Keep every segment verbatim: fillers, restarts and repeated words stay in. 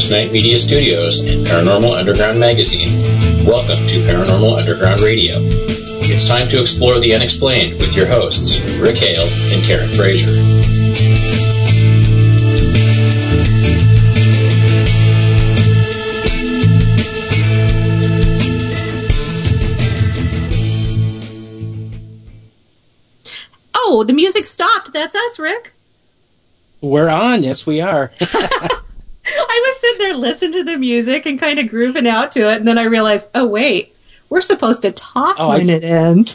First Night Media Studios and Paranormal Underground Magazine, welcome to Paranormal Underground Radio. It's time to explore the unexplained with your hosts, Rick Hale and Karen Frazier. Oh, the music stopped. That's us, Rick. We're on. Yes, we are. I was sitting there listening to the music and kind of grooving out to it, and then I realized, oh, wait, we're supposed to talk oh, when I, it ends.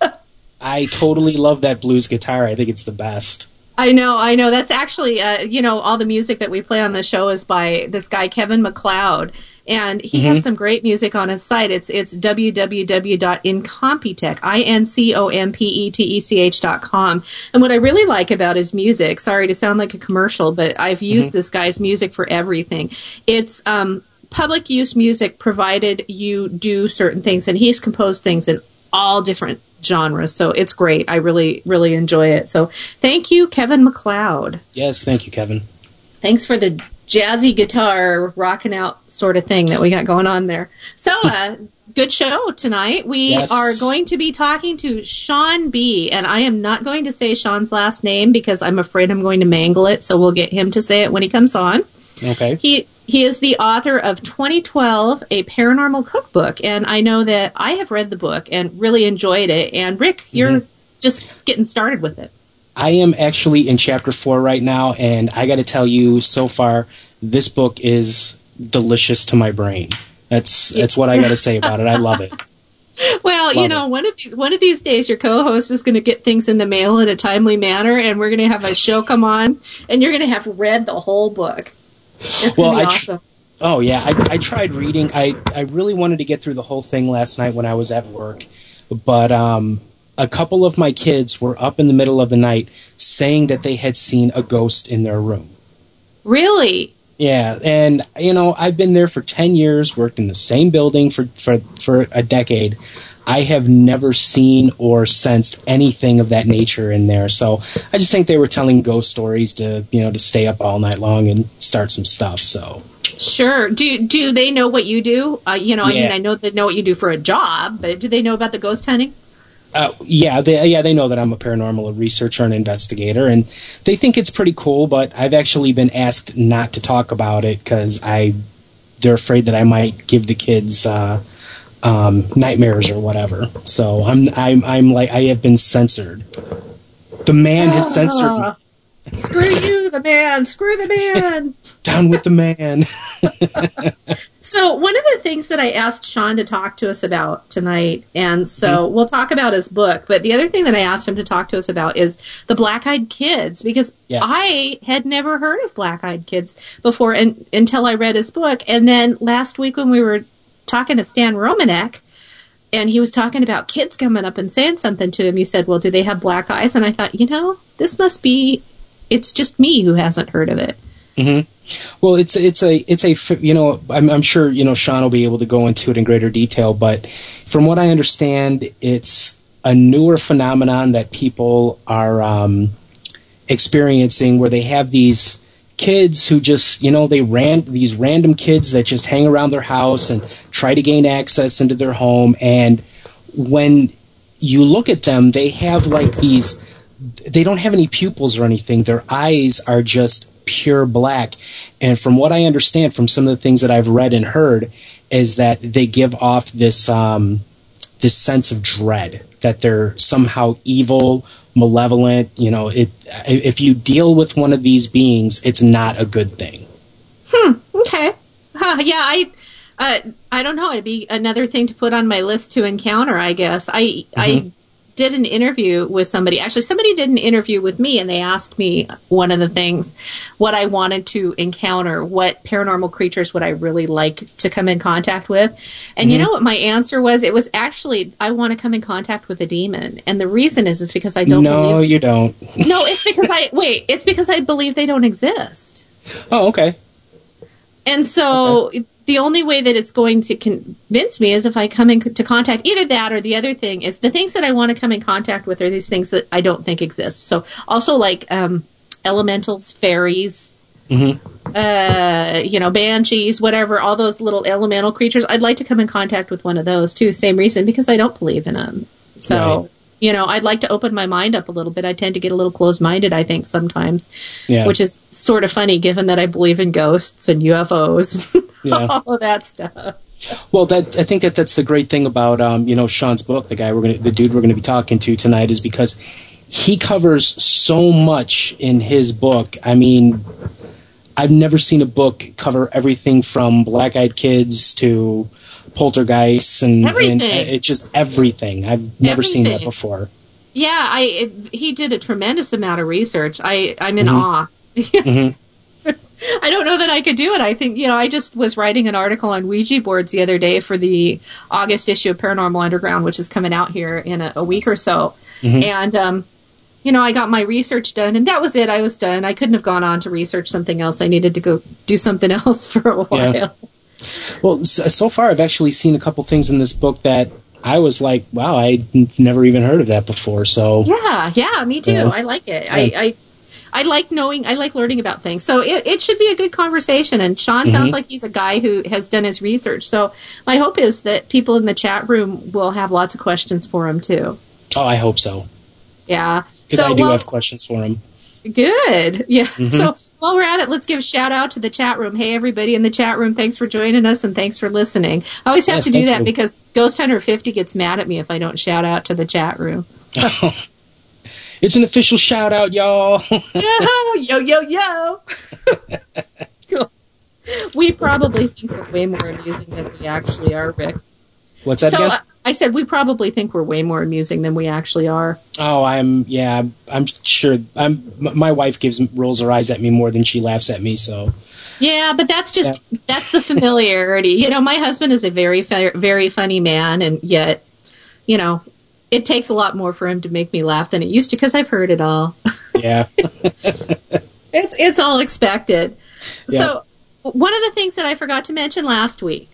I totally love that blues guitar. I think it's the best. I know, I know. That's actually, uh, you know, all the music that we play on the show is by this guy, Kevin MacLeod, and he mm-hmm. has some great music on his site. It's it's w w w dot incompetech, I N C O M P E T E C H dot com. And what I really like about his music, sorry to sound like a commercial, but I've used mm-hmm. this guy's music for everything. It's um, public use music provided you do certain things, and he's composed things in all different genres, so it's great. I really, really enjoy it. So thank you, Kevin MacLeod. Yes, thank you, Kevin. Thanks for the jazzy guitar rocking out sort of thing that we got going on there. So, uh, good show tonight. We yes. are going to be talking to Sean B., and I am not going to say Sean's last name because I'm afraid I'm going to mangle it, so we'll get him to say it when he comes on. Okay. He He is the author of twenty twelve, A Paranormal Cookbook, and I know that I have read the book and really enjoyed it. And Rick, you're mm-hmm. just getting started with it. I am actually in chapter four right now, and I got to tell you, so far, this book is delicious to my brain. That's that's what I got to say about it. I love it. Well, love you know, it. one of these one of these days, your co-host is going to get things in the mail in a timely manner, and we're going to have a show come on, and you're going to have read the whole book. It's well, gonna be I tr- awesome. Oh, yeah. I, I tried reading. I, I really wanted to get through the whole thing last night when I was at work. But um, a couple of my kids were up in the middle of the night saying that they had seen a ghost in their room. Really? Yeah. And, you know, I've been there for ten years, worked in the same building for, for, for a decade. I have never seen or sensed anything of that nature in there. So I just think they were telling ghost stories to, you know, to stay up all night long and start some stuff. So sure. Do do they know what you do? Uh, you know, I yeah. mean, I know they know what you do for a job, but do they know about the ghost hunting? Uh, yeah, they, yeah, they know that I'm a paranormal researcher and investigator, and they think it's pretty cool. But I've actually been asked not to talk about it because I they're afraid that I might give the kids Uh, Um, nightmares or whatever. So I'm I'm I'm like I have been censored. The man has censored me. Screw you, the man. Screw the man. Down with the man. So one of the things that I asked Sean to talk to us about tonight, and so mm-hmm. we'll talk about his book, but the other thing that I asked him to talk to us about is the Black-Eyed Kids, because yes. I had never heard of Black-Eyed Kids before and, until I read his book. And then last week when we were talking to Stan Romanek, and he was talking about kids coming up and saying something to him. You said, well, do they have black eyes? And I thought, you know, this must be, it's just me who hasn't heard of it. Mm-hmm. Well, it's it's a it's a you know I'm, I'm sure you know Sean will be able to go into it in greater detail, but from what I understand, it's a newer phenomenon that people are um, experiencing, where they have these kids who just, you know, they ran these random kids that just hang around their house and try to gain access into their home. And when you look at them, they have like these, they don't have any pupils or anything. Their eyes are just pure black. And from what I understand from some of the things that I've read and heard is that they give off this, um, this sense of dread, that they're somehow evil, malevolent. You know, it, if you deal with one of these beings, it's not a good thing. Hmm. Okay. Huh, yeah, I, uh, I don't know. It'd be another thing to put on my list to encounter, I guess. I, mm-hmm. I did an interview with somebody. Actually, somebody did an interview with me, and they asked me one of the things, what I wanted to encounter, what paranormal creatures would I really like to come in contact with. And mm-hmm. you know what my answer was? It was actually, I want to come in contact with a demon. And the reason is, is because I don't no, believe... No, you don't. No, it's because I... Wait, it's because I believe they don't exist. Oh, okay. And so... Okay. The only way that it's going to convince me is if I come into contact, either that or the other thing is the things that I want to come in contact with are these things that I don't think exist. So also like um, elementals, fairies, Mm-hmm. uh, you know, banshees, whatever, all those little elemental creatures. I'd like to come in contact with one of those too. Same reason, because I don't believe in them. So, right. you know, I'd like to open my mind up a little bit. I tend to get a little closed-minded, I think, sometimes, yeah. which is sort of funny given that I believe in ghosts and U F Os, yeah. all of that stuff. Well, that I think that that's the great thing about um, you know, Sean's book. The guy we're gonna, the dude we're going to be talking to tonight, is because he covers so much in his book. I mean, I've never seen a book cover everything from Black-Eyed Kids to Poltergeists and everything. And it's just everything. I've never everything. seen that before. Yeah, I it, he did a tremendous amount of research. I I'm in mm-hmm. awe. mm-hmm. I don't know that I could do it. I think, you know, I just was writing an article on Ouija boards the other day for the August issue of Paranormal Underground, which is coming out here in a, a week or so. Mm-hmm. And, um, you know, I got my research done, and that was it. I was done. I couldn't have gone on to research something else. I needed to go do something else for a while. Yeah. Well, so far I've actually seen a couple things in this book that I was like, wow, I'd never even heard of that before. So yeah, yeah, me too. Yeah. I like it. Yeah. I, I I like knowing, I like learning about things. So it, it should be a good conversation. And Sean mm-hmm. sounds like he's a guy who has done his research. So my hope is that people in the chat room will have lots of questions for him too. Oh, I hope so. Yeah. Because so, I do well, have questions for him. Good. Yeah. Mm-hmm. So while we're at it, let's give a shout out to the chat room. Hey, everybody in the chat room, thanks for joining us and thanks for listening. I always have yes, to do that you. because Ghost Hunter fifty gets mad at me if I don't shout out to the chat room. So. It's an official shout out, y'all. yo, yo, yo, yo. Cool. We probably think we're way more amusing than we actually are, Rick. What's that so, again? Uh, I said we probably think we're way more amusing than we actually are. Oh, I'm yeah. I'm sure. I'm. My wife gives rolls her eyes at me more than she laughs at me. So. Yeah, but that's just yeah. that's the familiarity. You know, my husband is a very very funny man, and yet, you know, it takes a lot more for him to make me laugh than it used to because I've heard it all. Yeah. it's it's all expected. Yeah. So one of the things that I forgot to mention last week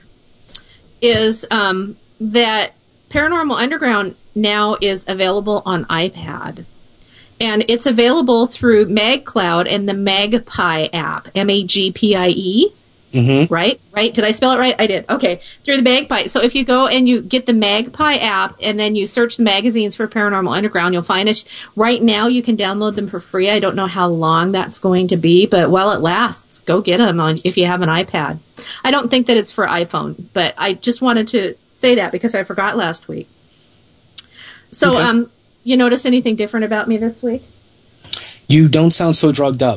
is um, that Paranormal Underground now is available on iPad. And it's available through MagCloud and the Magpie app, M A G P I E. Mm-hmm. Right? Right? Did I spell it right? I did. Okay. Through the Magpie. So if you go and you get the Magpie app and then you search the magazines for Paranormal Underground, you'll find us. Right now you can download them for free. I don't know how long that's going to be, but while it lasts, go get them on if you have an iPad. I don't think that it's for iPhone, but I just wanted to say that because I forgot last week. So, okay. um, you notice anything different about me this week? You don't sound so drugged up.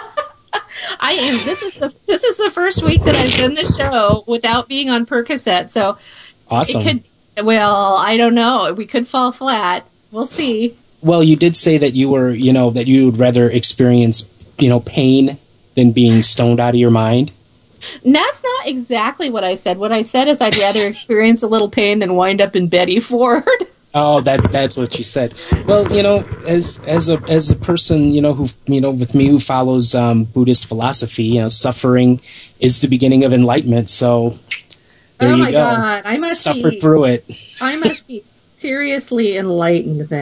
I am. This is the this is the first week that I've done the show without being on Percocet. So awesome. It could, well, I don't know. We could fall flat. We'll see. Well, you did say that you were, you know, that you would rather experience, you know, pain than being stoned out of your mind. And that's not exactly what I said. What I said is I'd rather experience a little pain than wind up in Betty Ford. Oh, that that's what you said. Well, you know, as as a as a person, you know, who you know, with me who follows um, Buddhist philosophy, you know, suffering is the beginning of enlightenment. So there oh you my go. God, I must suffer be, through it. I must be seriously enlightened then.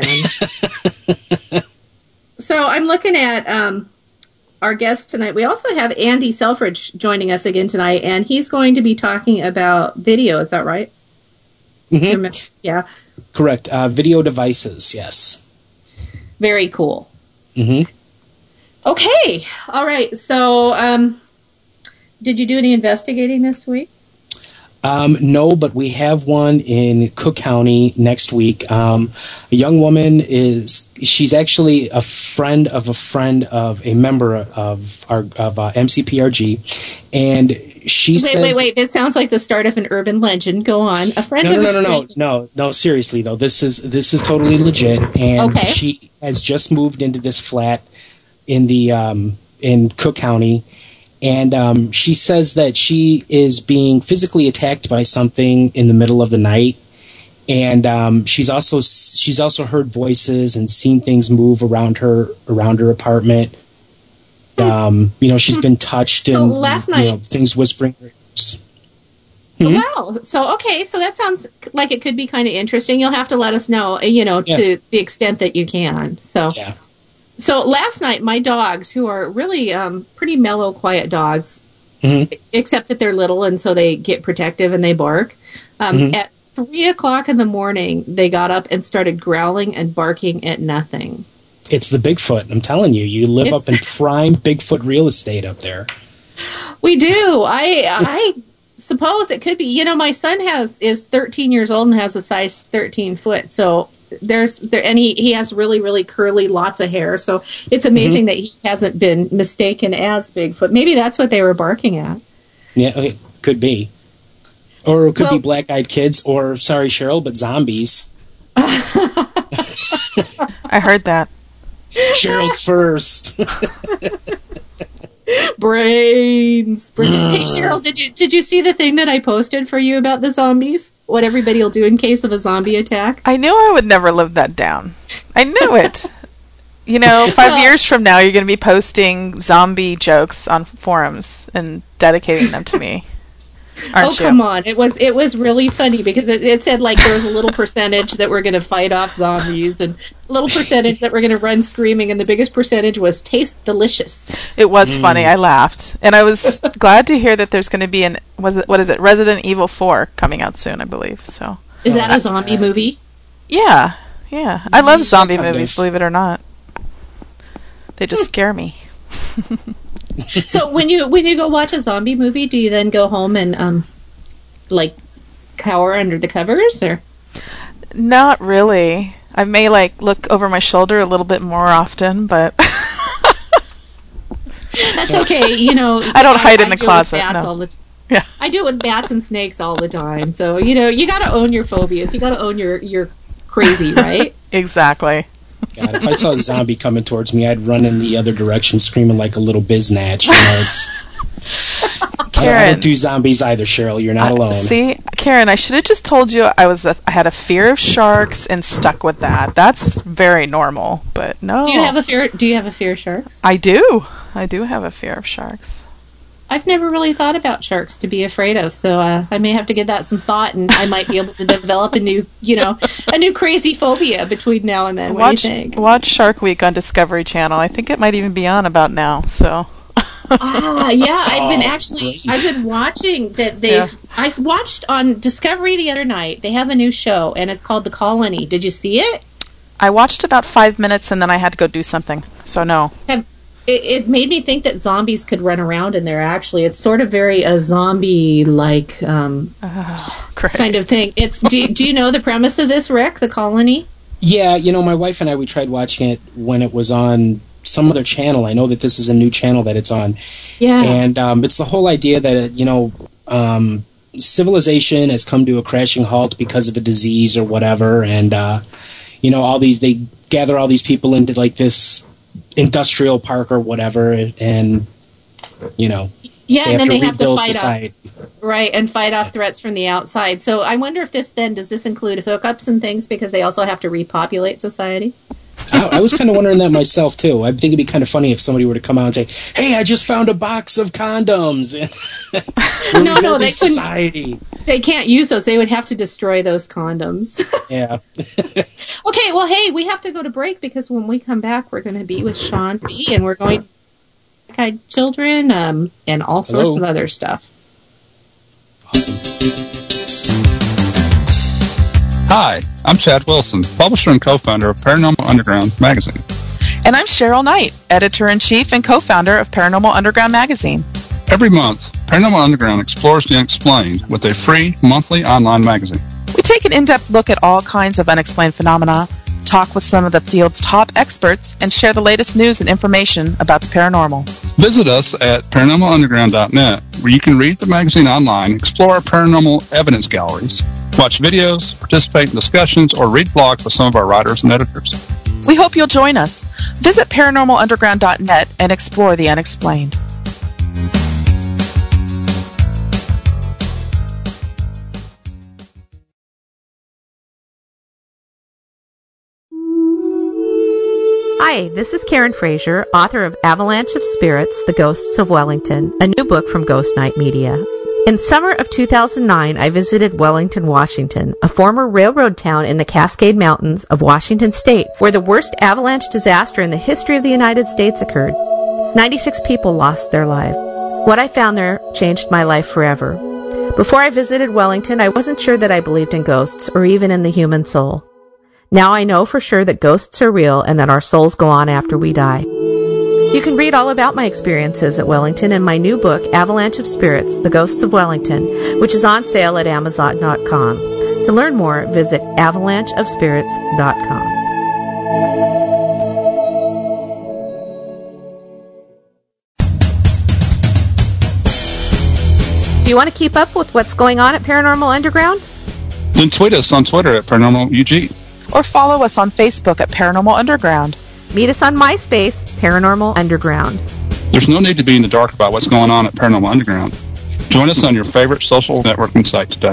So I'm looking at um, our guest tonight. We also have Andy Selfridge joining us again tonight, and he's going to be talking about video. Is that right? Mm-hmm. Yeah. Correct. Uh, video devices, yes. Very cool. Mm-hmm. Okay. All right. So, um, did you do any investigating this week? Um, no, but we have one in Cook County next week. Um, a young woman is, she's actually a friend of a friend of a member of our of uh, M C P R G, and she wait, says... Wait, wait, wait, this sounds like the start of an urban legend. Go on. A friend no, of no, a no, no, friend... no, no, no, seriously, though. This is, this is totally legit, and okay. She has just moved into this flat in the um, in Cook County. And um, she says that she is being physically attacked by something in the middle of the night, and um, she's also she's also heard voices and seen things move around her around her apartment. Um, you know, she's been touched so and last night, you know, things whispering. Mm-hmm. Wow. So okay, so that sounds like it could be kind of interesting. You'll have to let us know, you know, yeah. to the extent that you can. So yeah. So last night, my dogs, who are really um, pretty mellow, quiet dogs, mm-hmm. except that they're little and so they get protective and they bark. Um, mm-hmm. At three o'clock in the morning, they got up and started growling and barking at nothing. It's the Bigfoot. I'm telling you, you live it's... up in prime Bigfoot real estate up there. We do. I I suppose it could be. You know, my son has is thirteen years old and has a size thirteen foot. So there's there and he, he has really, really curly, lots of hair. So it's amazing mm-hmm. that he hasn't been mistaken as Bigfoot. Maybe that's what they were barking at. Yeah, it could be. Or it could well, be black-eyed kids, or, sorry, Cheryl, but zombies. I heard that. Cheryl's first. Brains. Brains. Hey, Cheryl, did you did you see the thing that I posted for you about the zombies? What everybody will do in case of a zombie attack? I knew I would never live that down. I knew it. You know, five well, years from now, you're going to be posting zombie jokes on forums and dedicating them to me. Aren't oh you? Come on! It was it was really funny because it, it said like there was a little percentage that we're going to fight off zombies and a little percentage that we're going to run screaming, and the biggest percentage was taste delicious. It was mm. funny. I laughed, and I was glad to hear that there's going to be an was it what is it Resident Evil four coming out soon, I believe. So is that a zombie movie? Yeah, yeah. I love zombie movies. Believe it or not, they just scare me. So when you when you go watch a zombie movie, do you then go home and um, like cower under the covers, or? Not really. I may like look over my shoulder a little bit more often, but that's okay. You know, I don't hide I, in the I closet. Bats No. all the, yeah, I do it with bats and snakes all the time. So you know, you got to own your phobias. You got to own your your crazy, right? Exactly. God, if I saw a zombie coming towards me, I'd run in the other direction screaming like a little biznatch. You know, it's, Karen, I don't do zombies either, Cheryl. You're not alone. Uh, see, Karen, I should have just told you I was a, I had a fear of sharks and stuck with that. That's very normal, but no. Do you have a fear? Do you have a fear of sharks? I do. I do have a fear of sharks. I've never really thought about sharks to be afraid of, so uh, I may have to give that some thought, and I might be able to develop a new, you know, a new crazy phobia between now and then. What watch, do you think? Watch Shark Week on Discovery Channel. I think it might even be on about now. So. Ah, yeah, I've been actually, I've been watching that they've. Yeah. I watched on Discovery the other night. They have a new show, and it's called The Colony. Did you see it? I watched about five minutes, and then I had to go do something. So no. Have, It, it made me think that zombies could run around in there, actually. It's sort of very a zombie-like um, oh, kind of thing. It's do, do you know the premise of this, Rick, The Colony? Yeah, you know, my wife and I, we tried watching it when it was on some other channel. I know that this is a new channel that it's on. Yeah. And um, it's the whole idea that, you know, um, civilization has come to a crashing halt because of a disease or whatever. And, uh, you know, all these, they gather all these people into, like, this industrial park or whatever, and you know, yeah, they and have then to they have to fight society. off, right, and fight off threats from the outside. So I wonder if this then does this include hookups and things because they also have to repopulate society. I, I was kind of wondering that myself too. I think it'd be kind of funny if somebody were to come out and say, "Hey, I just found a box of condoms." We're no, no, they society. They can't use those. They would have to destroy those condoms. Yeah. Okay, well, hey, we have to go to break because when we come back, we're going to be with Sean B. and we're going to guide children um, and all sorts Hello. of other stuff. Awesome. Hi, I'm Chad Wilson, publisher and co-founder of Paranormal Underground magazine. And I'm Cheryl Knight, editor-in-chief and co-founder of Paranormal Underground magazine. Every month, Paranormal Underground explores the unexplained with a free monthly online magazine. We take an in-depth look at all kinds of unexplained phenomena, talk with some of the field's top experts, and share the latest news and information about the paranormal. Visit us at paranormal underground dot net, where you can read the magazine online, explore our paranormal evidence galleries, watch videos, participate in discussions, or read blogs with some of our writers and editors. We hope you'll join us. Visit paranormal underground dot net and explore the unexplained. Hi, this is Karen Frazier, author of Avalanche of Spirits, The Ghosts of Wellington, a new book from Ghost Night Media. In summer of two thousand nine, I visited Wellington, Washington, a former railroad town in the Cascade Mountains of Washington State, where the worst avalanche disaster in the history of the United States occurred. ninety-six people lost their lives. What I found there changed my life forever. Before I visited Wellington, I wasn't sure that I believed in ghosts or even in the human soul. Now I know for sure that ghosts are real and that our souls go on after we die. You can read all about my experiences at Wellington in my new book, Avalanche of Spirits, The Ghosts of Wellington, which is on sale at amazon dot com. To learn more, visit avalanche of spirits dot com. Do you want to keep up with what's going on at Paranormal Underground? Then tweet us on Twitter at Paranormal U G. Or follow us on Facebook at Paranormal Underground. Meet us on MySpace, Paranormal Underground. There's no need to be in the dark about what's going on at Paranormal Underground. Join us on your favorite social networking site today.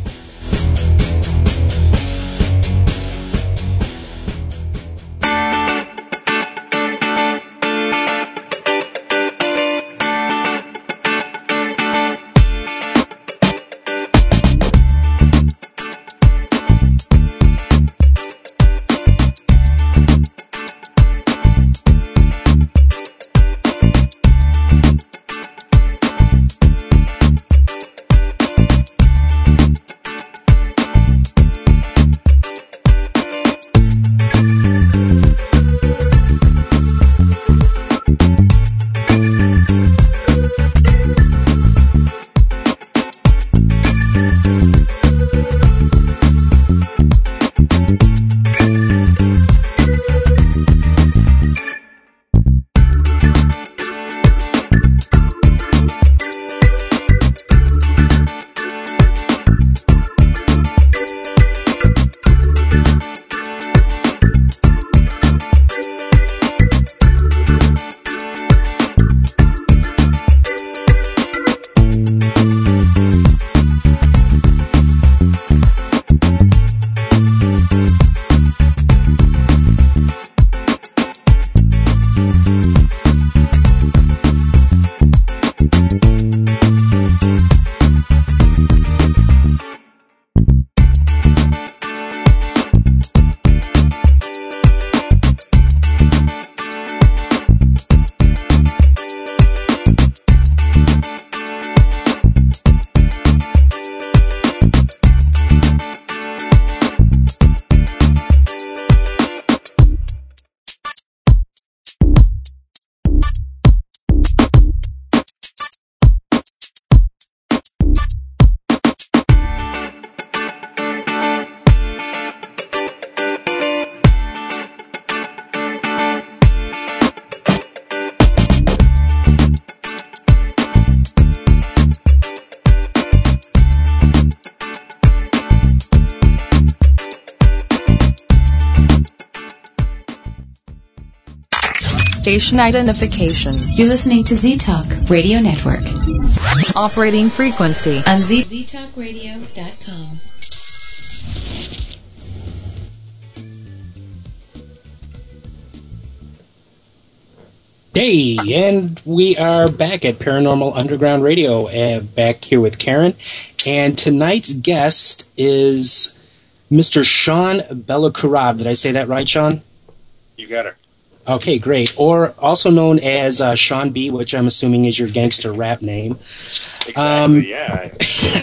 Station identification. You're listening to Z-Talk Radio Network. Operating frequency on z talk radio dot com. Hey, and we are back at Paranormal Underground Radio, uh, back here with Karen. And tonight's guest is Mister Sean Bellakurov. Did I say that right, Sean? You got it. Okay, great. Or also known as uh, Sean B., which I'm assuming is your gangster rap name. Exactly, um, yeah.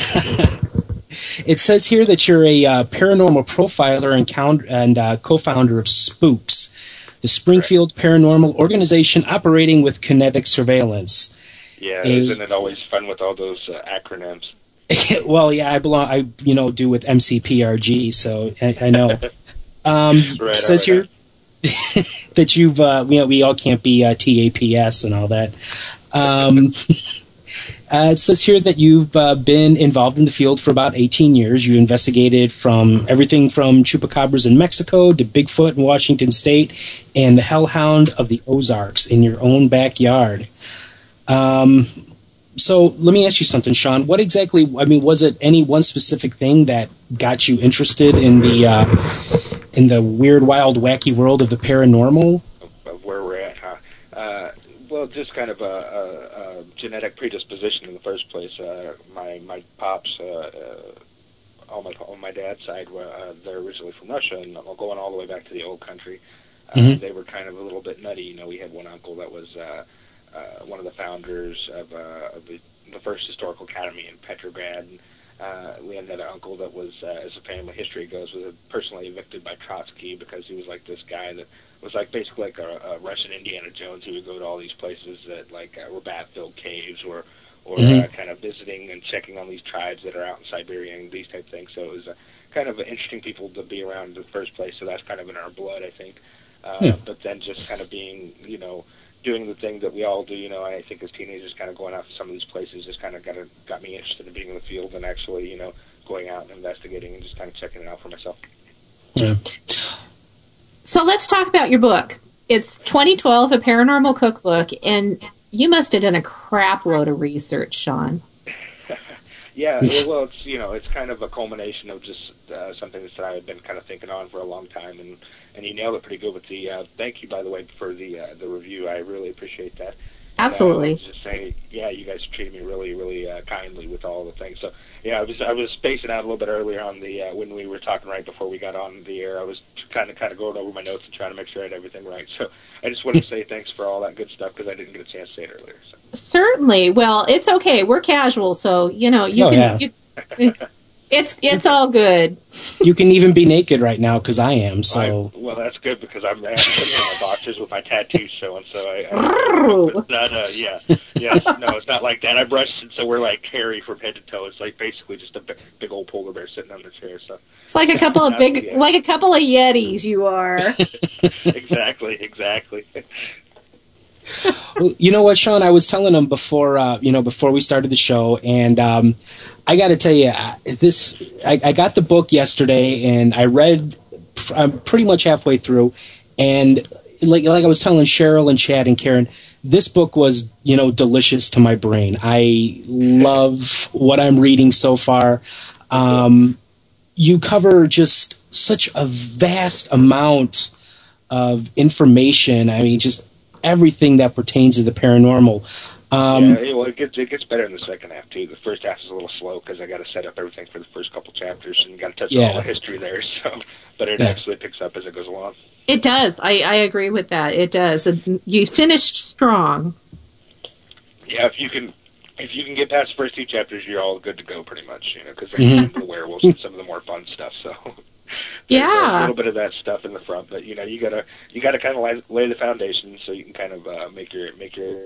It says here that you're a uh, paranormal profiler and, count- and uh, co-founder of Spooks, the Springfield Correct. Paranormal organization operating with kinetic surveillance. Yeah, a, isn't it always fun with all those uh, acronyms? Well, yeah, I belong. I you know do with M C P R G, so I, I know. Um, right, it says right, here that you've uh, you know we all can't be uh, T A P S and all that. Um, uh, it says here that you've uh, been involved in the field for about eighteen years. You investigated from everything from chupacabras in Mexico to Bigfoot in Washington State and the hellhound of the Ozarks in your own backyard. Um, so let me ask you something, Sean. What exactly, I mean, was it any one specific thing that got you interested in the uh, in the weird, wild, wacky world of the paranormal? Of where we're at, huh? Uh, well, just kind of a, a, a genetic predisposition in the first place. Uh, my my pops, uh, uh, on my on my dad's side, were, uh, they're originally from Russia, and going all the way back to the old country. Uh, mm-hmm. They were kind of a little bit nutty. You know, we had one uncle that was uh, uh, one of the founders of, uh, of the, the first historical academy in Petrograd. And, uh, we had another uncle that was, uh, as the family history goes, was personally evicted by Trotsky because he was like this guy that was like basically like a, a Russian Indiana Jones. He would go to all these places that like uh, were bat-filled caves or or mm-hmm. uh, kind of visiting and checking on these tribes that are out in Siberia and these type of things. So it was uh, kind of interesting people to be around in the first place. So that's kind of in our blood, I think. Uh, yeah. But then just kind of being, you know, doing the thing that we all do, you know, I think as teenagers kind of going out to some of these places just kind of got, a, got me interested in being in the field and actually, you know, going out and investigating and just kind of checking it out for myself. Yeah. So let's talk about your book. It's twenty twelve, A Paranormal Cookbook, and you must have done a crap load of research, Sean. Yeah, well, it's, you know, it's kind of a culmination of just uh, something that I had been kind of thinking on for a long time, and, and you nailed it pretty good with the, uh, thank you, by the way, for the uh, the review. I really appreciate that. Absolutely. And, uh, just say, yeah, you guys treated me really, really uh, kindly with all the things. So, yeah, I was I was spacing out a little bit earlier on the uh, when we were talking right before we got on the air. I was kind of kind of going over my notes and trying to make sure I had everything right. So I just wanted to say thanks for all that good stuff because I didn't get a chance to say it earlier. So. Certainly. Well, it's okay. We're casual, so you know you oh, can. Yeah. You, it's it's all good. You can even be naked right now because I am. So I, well, that's good because I'm I'm sitting in my boxers with my tattoos showing. So I, I it's not uh, yeah yeah no, it's not like that. I brushed it so we're like hairy from head to toe. It's like basically just a big, big old polar bear sitting on the chair. So it's like a couple of big yeah. like a couple of Yetis. You are exactly exactly. Well, you know what, Sean? I was telling him before, uh, you know, before we started the show, and um, I got to tell you, this. I, I got the book yesterday, and I read. I'm pretty much halfway through, and like like I was telling Cheryl and Chad and Karen, this book was, you know, delicious to my brain. I love what I'm reading so far. Um, you cover just such a vast amount of information. I mean, just everything that pertains to the paranormal. Um, yeah, well, it gets it gets better in the second half too. The first half is a little slow because I got to set up everything for the first couple chapters and got to touch yeah. on all the history there. So, but it yeah. actually picks up as it goes along. It does. I, I agree with that. It does. You finished strong. Yeah, if you can, if you can get past the first two chapters, you're all good to go, pretty much. You know, because they mm-hmm. get into the werewolves and some of the more fun stuff. So. Yeah, a little bit of that stuff in the front, but you know, you gotta you gotta kind of lay, lay the foundation so you can kind of uh, make your make your.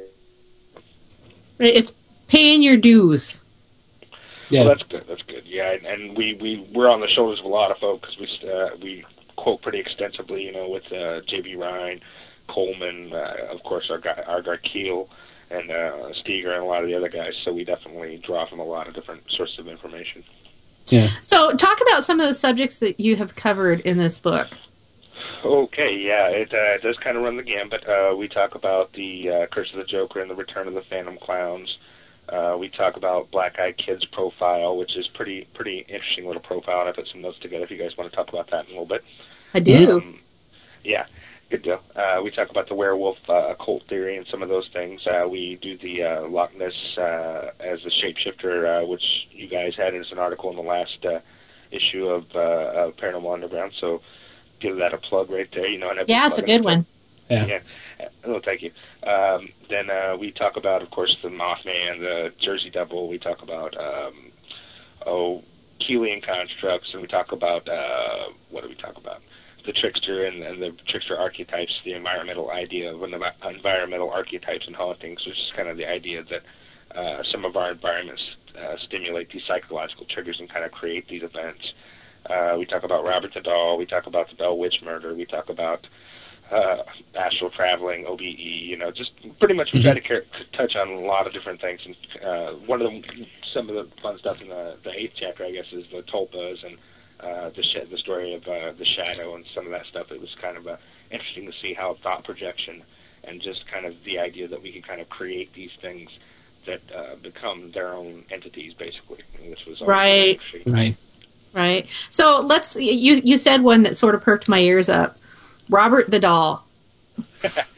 It's paying your dues. Yeah, well, that's good. That's good. Yeah, and, and we we we're on the shoulders of a lot of folk because we uh, we quote pretty extensively, you know, with uh, J B. Ryan, Coleman, uh, of course, our guy Argar Keel, and uh, Steger, and a lot of the other guys. So we definitely draw from a lot of different sources of information. Yeah. So talk about some of the subjects that you have covered in this book. Okay, yeah, it, uh, it does kind of run the gambit. Uh, we talk about the uh, Curse of the Joker and the Return of the Phantom Clowns. Uh, we talk about Black Eyed Kid's profile, which is pretty pretty interesting little profile, and I put some notes together if you guys want to talk about that in a little bit. I do. Um, yeah, good deal. Uh, we talk about the werewolf uh, occult theory and some of those things. Uh, we do the uh, Loch Ness uh, as a shapeshifter, uh, which you guys had as an article in the last uh, issue of, uh, of Paranormal Underground, so give that a plug right there. You know, and yeah, it's a good one. Yeah. yeah. Oh, thank you. Um, then uh, we talk about, of course, the Mothman, the Jersey Devil. We talk about, um, oh, Keelian constructs, and we talk about, uh, what do we talk about? The trickster and, and the trickster archetypes, the environmental idea of an environmental archetypes and hauntings, which is kind of the idea that uh, some of our environments uh, stimulate these psychological triggers and kind of create these events. Uh, we talk about Robert the Doll. We talk about the Bell Witch murder. We talk about uh, astral traveling, O B E. You know, just pretty much we try to car- touch on a lot of different things. And uh, one of the some of the fun stuff in the, the eighth chapter, I guess, is the tulpas and uh, the sh- the story of uh, the shadow and some of that stuff. It was kind of uh, interesting to see how thought projection and just kind of the idea that we can kind of create these things that uh, become their own entities, basically. And this was all right, right. Right. So let's. You you said one that sort of perked my ears up. Robert the Doll.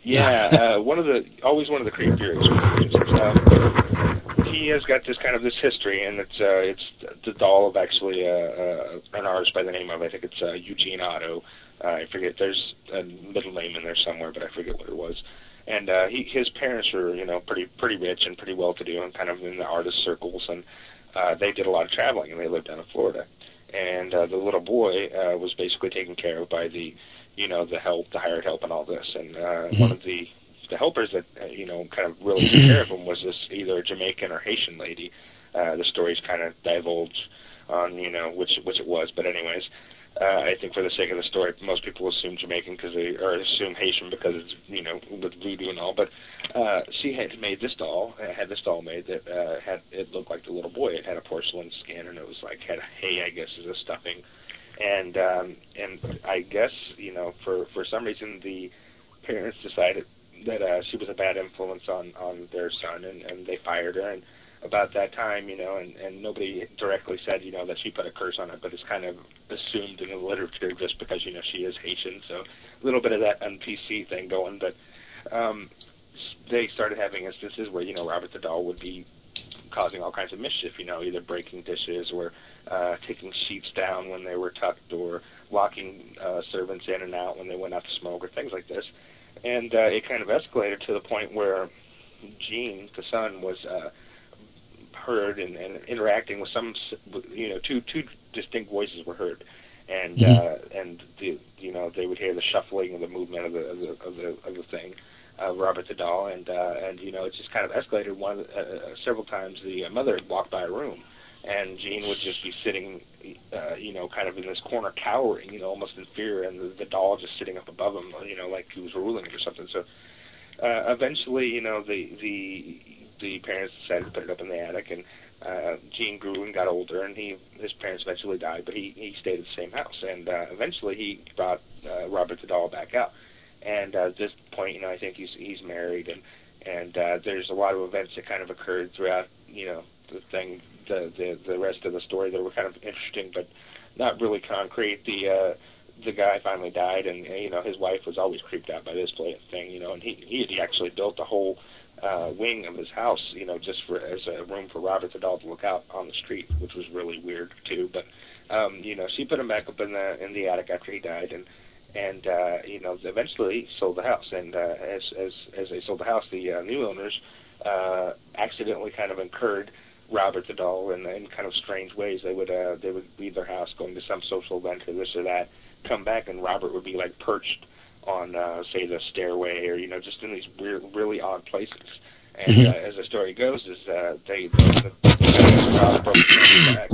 Yeah, uh, one of the always one of the creepier experiences. Um, he has got this kind of this history, and it's uh, it's the doll of actually uh, uh, an artist by the name of I think it's uh, Eugene Otto. Uh, I forget. There's a middle name in there somewhere, but I forget what it was. And uh, he, his parents were, you know, pretty pretty rich and pretty well-to-do, and kind of in the artist circles, and uh, they did a lot of traveling, and they lived down in Florida. And uh, the little boy uh, was basically taken care of by the, you know, the help, the hired help, and all this. And uh, mm-hmm. one of the the helpers that uh, you know kind of really took care of him was this either Jamaican or Haitian lady. Uh, the stories kind of divulge on you know which which it was, but anyways. Uh, I think for the sake of the story, most people assume Jamaican because they, or assume Haitian because it's, you know, with voodoo and all. But uh, she had made this doll, uh, had this doll made that uh, had, it looked like the little boy. It had a porcelain skin and it was like, had hay, I guess, as a stuffing. And, um, and I guess, you know, for, for some reason the parents decided that uh, she was a bad influence on, on their son and, and they fired her. And about that time, you know, and, and nobody directly said, you know, that she put a curse on it, but it's kind of assumed in the literature just because, you know, she is Haitian, so a little bit of that N P C thing going, but um, they started having instances where, you know, Robert the doll would be causing all kinds of mischief, you know, either breaking dishes or uh, taking sheets down when they were tucked or locking uh, servants in and out when they went out to smoke or things like this. And uh, it kind of escalated to the point where Gene, the son, was... Uh, heard and, and interacting with some, you know, two two distinct voices were heard, and mm-hmm. uh, and the you know they would hear the shuffling and the movement of the of the of the, of the thing, uh, Robert the doll, and uh, and you know it just kind of escalated. One uh, uh, several times the mother had walked by a room, and Gene would just be sitting, uh, you know, kind of in this corner, cowering, you know, almost in fear, and the, the doll just sitting up above him, you know, like he was ruling it or something. So uh, eventually, you know, the the the parents decided to put it up in the attic, and uh, Gene grew and got older, and he his parents eventually died, but he, he stayed at the same house, and uh, eventually he brought uh, Robert the doll back out, and uh, at this point, you know, I think he's he's married, and and uh, there's a lot of events that kind of occurred throughout, you know, the thing, the the, the rest of the story that were kind of interesting, but not really concrete. The uh, the guy finally died, and you know, his wife was always creeped out by this thing, you know, and he he had actually built a whole Uh, wing of his house, you know, just for as a room for Robert the doll to look out on the street, which was really weird too. But um, you know, she put him back up in the in the attic after he died, and and uh, you know, eventually sold the house. And uh, as as as they sold the house, the uh, new owners uh, accidentally kind of incurred Robert the doll in, in kind of strange ways. They would uh, they would leave their house, going to some social event or this or that, come back, and Robert would be like perched on, uh, say, the stairway, or, you know, just in these weird, really odd places. And mm-hmm. uh, as the story goes, is uh, they, the, the, the broke back.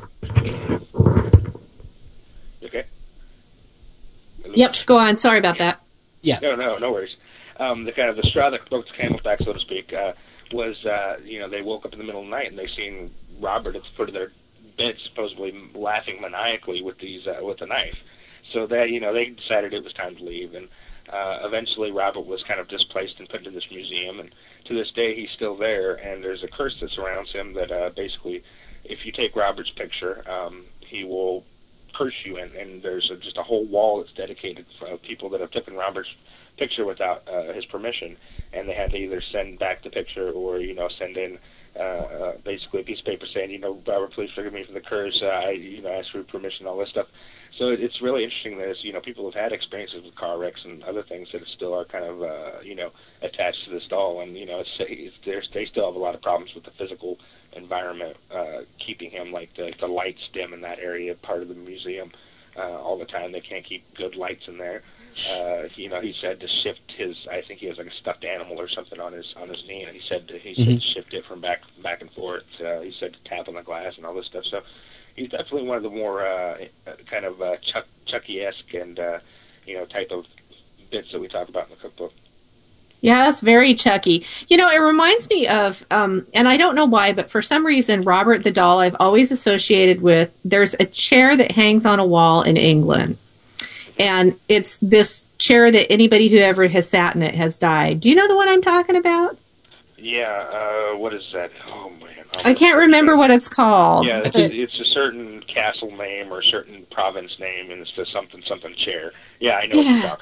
Okay? Hello? Yep, go on. Sorry about that. Yeah. No, no, no worries. Um, the kind of the straw that broke the camel's back, so to speak, uh, was, uh, you know, they woke up in the middle of the night and they seen Robert at the foot of their bed, supposedly laughing maniacally with these, uh, with a knife. So that, you know, they decided it was time to leave, and uh, eventually Robert was kind of displaced and put into this museum, and to this day he's still there, and there's a curse that surrounds him that uh, basically, if you take Robert's picture, um, he will curse you, and, and there's a, just a whole wall that's dedicated for people that have taken Robert's picture without uh, his permission, and they had to either send back the picture or, you know, send in uh, uh, basically a piece of paper saying, you know, Robert, please forgive me for the curse, uh, I, you know, ask for your permission, all this stuff. So it's really interesting that, you know, people have had experiences with car wrecks and other things that still are kind of, uh, you know, attached to this doll. And, you know, it's, it's, they still have a lot of problems with the physical environment, uh, keeping him, like the, the lights dim in that area, part of the museum, uh, all the time. They can't keep good lights in there. Uh, you know, he said to shift his, I think he has like a stuffed animal or something on his on his knee, and he said to, he mm-hmm. said to shift it from back back and forth. Uh, he said to tap on the glass and all this stuff. So he's definitely one of the more uh, kind of uh, Chuck, Chucky-esque and, uh, you know, type of bits that we talk about in the cookbook. Yeah, that's very Chucky. You know, it reminds me of, um, and I don't know why, but for some reason, Robert the doll I've always associated with, there's a chair that hangs on a wall in England. And it's this chair that anybody who ever has sat in it has died. Do you know the one I'm talking about? Yeah, uh, what is that? Oh, man. I can't remember what it's called. Yeah, it's, it's a certain castle name or a certain province name, and it's the something, something chair. Yeah, I know yeah. what you're talking about.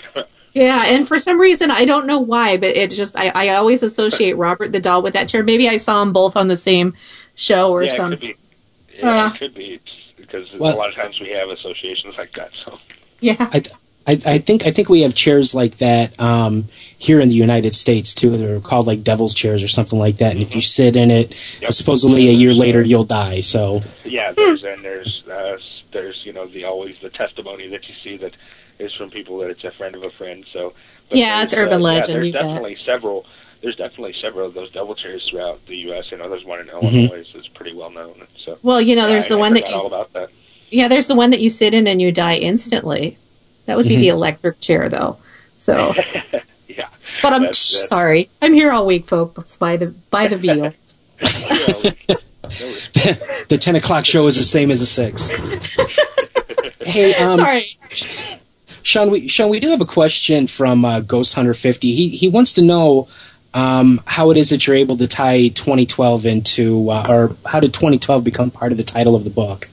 Yeah, and for some reason, I don't know why, but it just, I, I always associate Robert the Doll with that chair. Maybe I saw them both on the same show or yeah, something. It could be. Yeah, uh, it could be. It's, because well, a lot of times we have associations like that. So yeah. I, I, I think I think we have chairs like that um, here in the United States, too. They're called like devil's chairs or something like that. And if you sit in it, yep. supposedly a year later, you'll die. So yeah, there's, and there's, uh, there's, you know, the always the testimony that you see that is from people that it's a friend of a friend. So but yeah, it's urban uh, legend. Yeah, there's you definitely bet. several. There's definitely several of those devil chairs throughout the U S. You know, there's one in Illinois mm-hmm. that's pretty well known. So well, you know, there's yeah, the I one that you all about that. Yeah, there's the one that you sit in and you die instantly. That would be mm-hmm. the electric chair, though. So yeah, but I'm that's, that's, sorry. I'm here all week, folks. By the by the veal. The ten o'clock show is the same as the six. Hey, um, sorry. Sean, we Sean, we do have a question from uh, Ghost Hunter fifty. He he wants to know um, how it is that you're able to tie twenty twelve into, uh, or how did twenty twelve become part of the title of the book?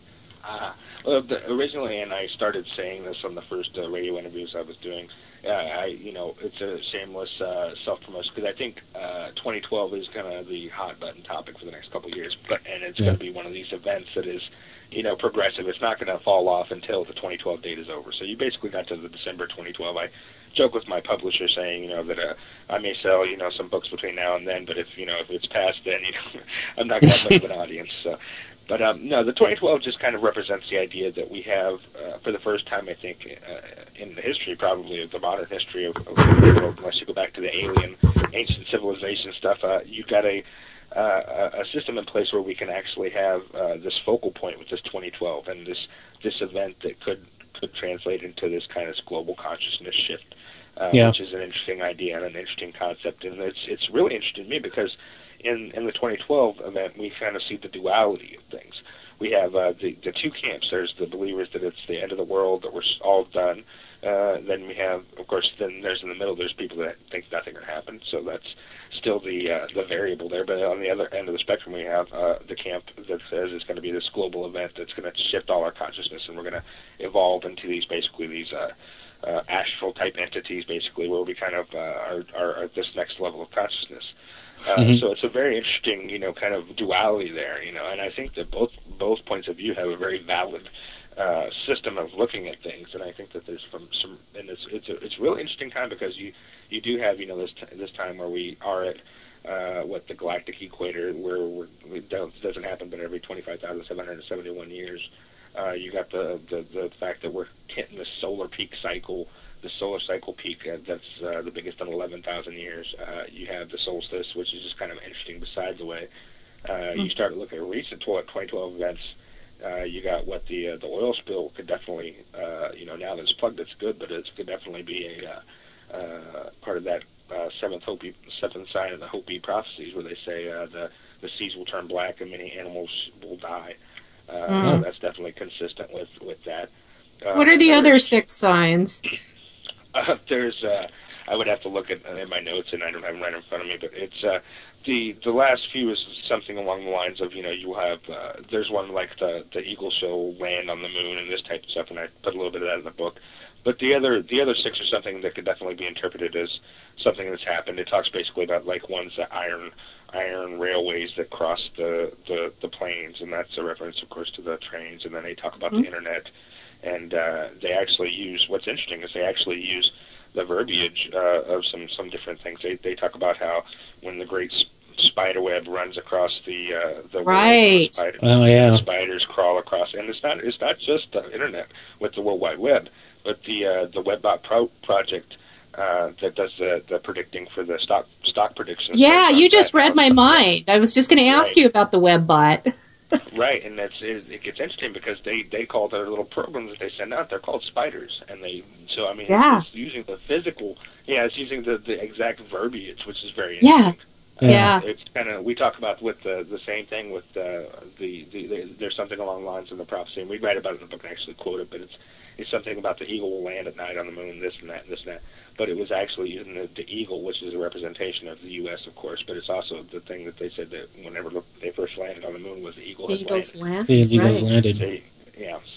Uh, well, the, originally, and I started saying this on the first uh, radio interviews I was doing. Uh, I, you know, it's a shameless uh, self-promotion because I think uh, twenty twelve is kind of the hot button topic for the next couple of years, but and it's yeah. going to be one of these events that is. You know, progressive. It's not going to fall off until the twenty twelve date is over. So you basically got to the December twenty twelve. I joke with my publisher saying, you know, that uh, I may sell, you know, some books between now and then, but if, you know, if it's past then, you know, I'm not going to have much of an audience. So. But, um, no, the twenty twelve just kind of represents the idea that we have, uh, for the first time, I think, uh, in the history, probably, of the modern history of, of the world, unless you go back to the alien, ancient civilization stuff, uh, you've got a Uh, a system in place where we can actually have uh, this focal point with this twenty twelve and this this event that could could translate into this kind of global consciousness shift, uh, yeah. which is an interesting idea and an interesting concept. And it's it's really interesting to me because in in the twenty twelve event we kind of see the duality of things. We have uh, the the two camps. There's the believers that it's the end of the world, that we're all done. Uh, then we have, of course, then there's in the middle, there's people that think nothing will happen. So that's still the uh, the variable there. But on the other end of the spectrum, we have uh, the camp that says it's going to be this global event that's going to shift all our consciousness, and we're going to evolve into these basically these uh, uh, astral type entities, basically, where we kind of uh, are, are at this next level of consciousness. Uh, mm-hmm. So it's a very interesting, you know, kind of duality there, you know, and I think that both both points of view have a very valid uh, system of looking at things, and I think that there's some, some and it's it's a it's a really interesting time because you you do have, you know, this t- this time where we are at uh, what the galactic equator, where we're, it doesn't happen but every twenty-five thousand seven hundred seventy-one years. Uh, you got the, the the fact that we're hitting the solar peak cycle. The solar cycle peak, uh, that's uh, the biggest in eleven thousand years. Uh, you have the solstice, which is just kind of interesting beside the way. Uh, mm-hmm. You start looking at recent twenty twelve events, uh, you got what the uh, the oil spill could definitely, uh, you know, now that it's plugged, it's good, but it could definitely be a uh, uh, part of that uh, seventh Hopi, seventh sign of the Hopi prophecies, where they say uh, the, the seas will turn black and many animals will die. Uh, mm-hmm. So that's definitely consistent with, with that. Uh, what are the other six signs? Uh, there's, uh, I would have to look at in my notes, and I don't have them right in front of me, but it's, uh, the the last few is something along the lines of, you know, you have, uh, there's one like the, the Eagle Show land on the moon and this type of stuff, and I put a little bit of that in the book. But the other the other six are something that could definitely be interpreted as something that's happened. It talks basically about, like, one's the iron iron railways that cross the, the, the plains, and that's a reference, of course, to the trains, and then they talk about mm-hmm. the internet. And uh, they actually use, what's interesting is they actually use the verbiage uh, of some, some different things. They they talk about how when the great sp- spider web runs across the uh, the right. world, spiders, oh, yeah. spiders crawl across. And it's not it's not just the internet with the World Wide Web, but the uh, the WebBot Pro project uh, that does the, the predicting for the stock stock predictions. Yeah, you just read my mind. I was just going to ask right. you about the WebBot. Right, and that's it, it gets interesting because they, they call their little programs that they send out, they're called spiders, and they so I mean yeah. it's using the physical, yeah, it's using the, the exact verbiage, which is very yeah, interesting. Uh, yeah. It's kind of we talk about with the the same thing with uh, the, the the there's something along the lines of the prophecy, and we write about it in the book and actually quote it, but it's it's something about the eagle will land at night on the moon, this and that, and this and that. But it was actually using the, the eagle, which is a representation of the U S, of course, but it's also the thing that they said that whenever they first landed on the moon was the eagle the had eagles landed. landed. The eagles right. landed. They, yeah, so, but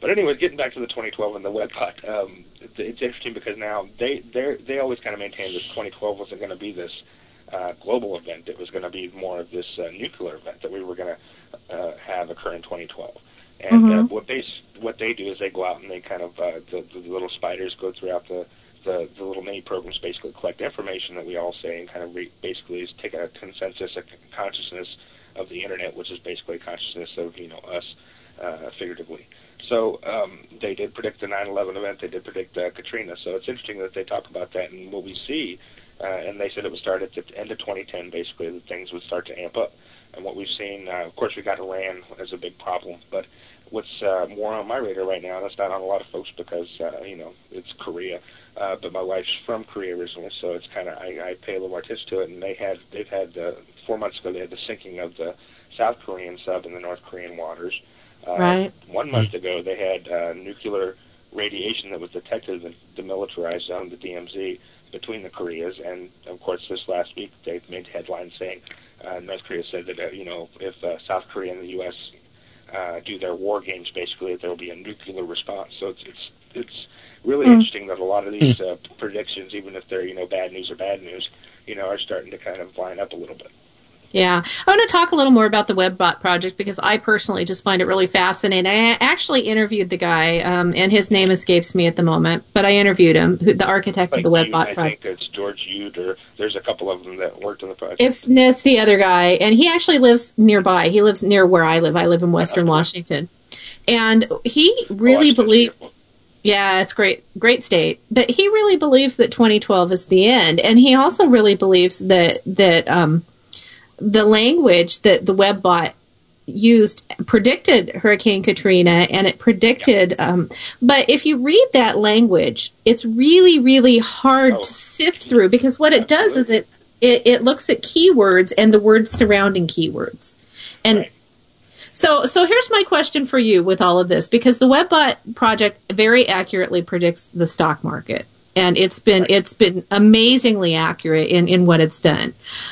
But anyway, getting back to the twenty twelve and the Webbot, um, it's interesting because now they they they always kind of maintained that twenty twelve wasn't going to be this uh, global event. It was going to be more of this uh, nuclear event that we were going to uh, have occur in twenty twelve. And mm-hmm. uh, what they what they do is they go out and they kind of uh, the, the little spiders go throughout the, the the little mini programs, basically collect information that we all say and kind of re- basically is take a consensus, a consciousness of the internet, which is basically a consciousness of you know us uh, figuratively. So um, they did predict the nine eleven event. They did predict uh, Katrina. So it's interesting that they talk about that and what we see. Uh, and they said it would start at the end of twenty ten, basically, that things would start to amp up. And what we've seen, uh, of course, we got Iran as a big problem. But what's uh, more on my radar right now, that's not on a lot of folks because, uh, you know, it's Korea. Uh, but my wife's from Korea originally, so it's kind of, I, I pay a little more attention to it. And they had, they've had, uh, four months ago, they had the sinking of the South Korean sub in the North Korean waters. Uh, right. One month ago, they had uh, nuclear radiation that was detected in the demilitarized zone, the D M Z, between the Koreas. And, of course, this last week, they made headlines saying uh, North Korea said that, uh, you know, if uh, South Korea and the U S uh, do their war games, basically, that there will be a nuclear response. So it's it's it's really mm. interesting that a lot of these uh, predictions, even if they're, you know, bad news or bad news, you know, are starting to kind of line up a little bit. Yeah. I want to talk a little more about the Webbot project because I personally just find it really fascinating. I actually interviewed the guy, um, and his name escapes me at the moment, but I interviewed him, who, the architect like of the you, Webbot I project. I think it's George Ude, or there's a couple of them that worked on the project. It's, it's the other guy, and he actually lives nearby. He lives near where I live. I live in Western okay. Washington. And he really oh, believes... Yeah, it's great, great state. But he really believes that twenty twelve is the end, and he also really believes that that um, the language that the Webbot used predicted Hurricane Katrina, and it predicted. Yeah. Um, but if you read that language, it's really, really hard oh. to sift through because what it does is it, it it looks at keywords and the words surrounding keywords, and. Right. So, so here's my question for you with all of this, because the Webbot project very accurately predicts the stock market, and it's been right. it's been amazingly accurate in, in what it's done.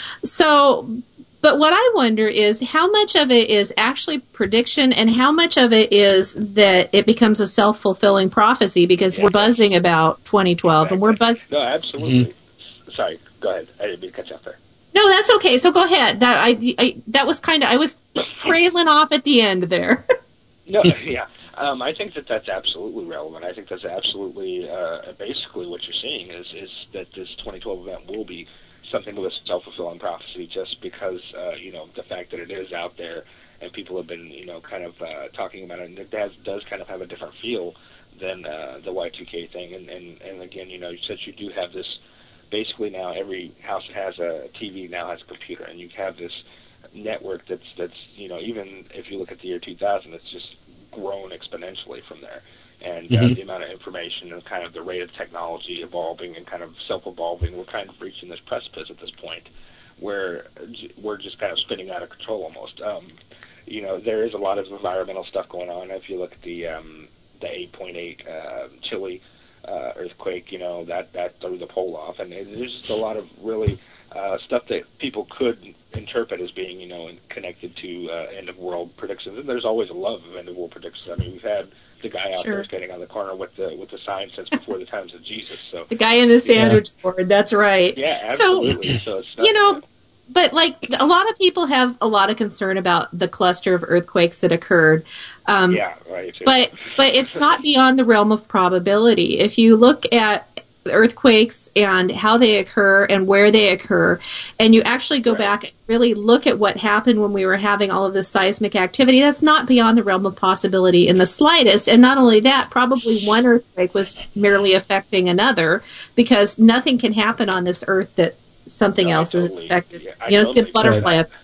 So, but what I wonder is how much of it is actually prediction, and how much of it is that it becomes a self-fulfilling prophecy because yeah. we're buzzing about twenty twelve, exactly. and we're buzzing. No, absolutely. Mm-hmm. Sorry, go ahead. I didn't mean to cut you off there. No, that's okay. So go ahead. That I, I that was kind of I was trailing off at the end there. No, yeah. Um, I think that that's absolutely relevant. I think that's absolutely uh, basically what you're seeing is is that this twenty twelve event will be something of a self-fulfilling prophecy, just because uh, you know the fact that it is out there and people have been you know kind of uh, talking about it, and it does does kind of have a different feel than uh, the Y two K thing. And, and and again, you know, since you do have this. Basically, now every house that has a T V now has a computer, and you have this network that's that's you know even if you look at the year two thousand, it's just grown exponentially from there, and mm-hmm. uh, the amount of information and kind of the rate of technology evolving and kind of self-evolving, we're kind of reaching this precipice at this point where we're just kind of spinning out of control almost. Um, you know, there is a lot of environmental stuff going on. If you look at the um, the eight point eight uh, Chile. Uh, earthquake, you know, that, that threw the pole off. And there's just a lot of really uh, stuff that people could interpret as being, you know, connected to uh, end-of-world predictions. And there's always a love of end-of-world predictions. I mean, we've had the guy out sure. there standing on the corner with the with the sign since before the times of Jesus. So the guy in the sandwich yeah. board, that's right. Yeah, absolutely. So, so it's not, you know... But, like, a lot of people have a lot of concern about the cluster of earthquakes that occurred. Um, yeah, right. But, but it's not beyond the realm of probability. If you look at earthquakes and how they occur and where they occur, and you actually go right. back and really look at what happened when we were having all of this seismic activity, that's not beyond the realm of possibility in the slightest. And not only that, probably one earthquake was merely affecting another, because nothing can happen on this earth that something no, else totally, is affected. Yeah, you know, totally the butterfly. Up.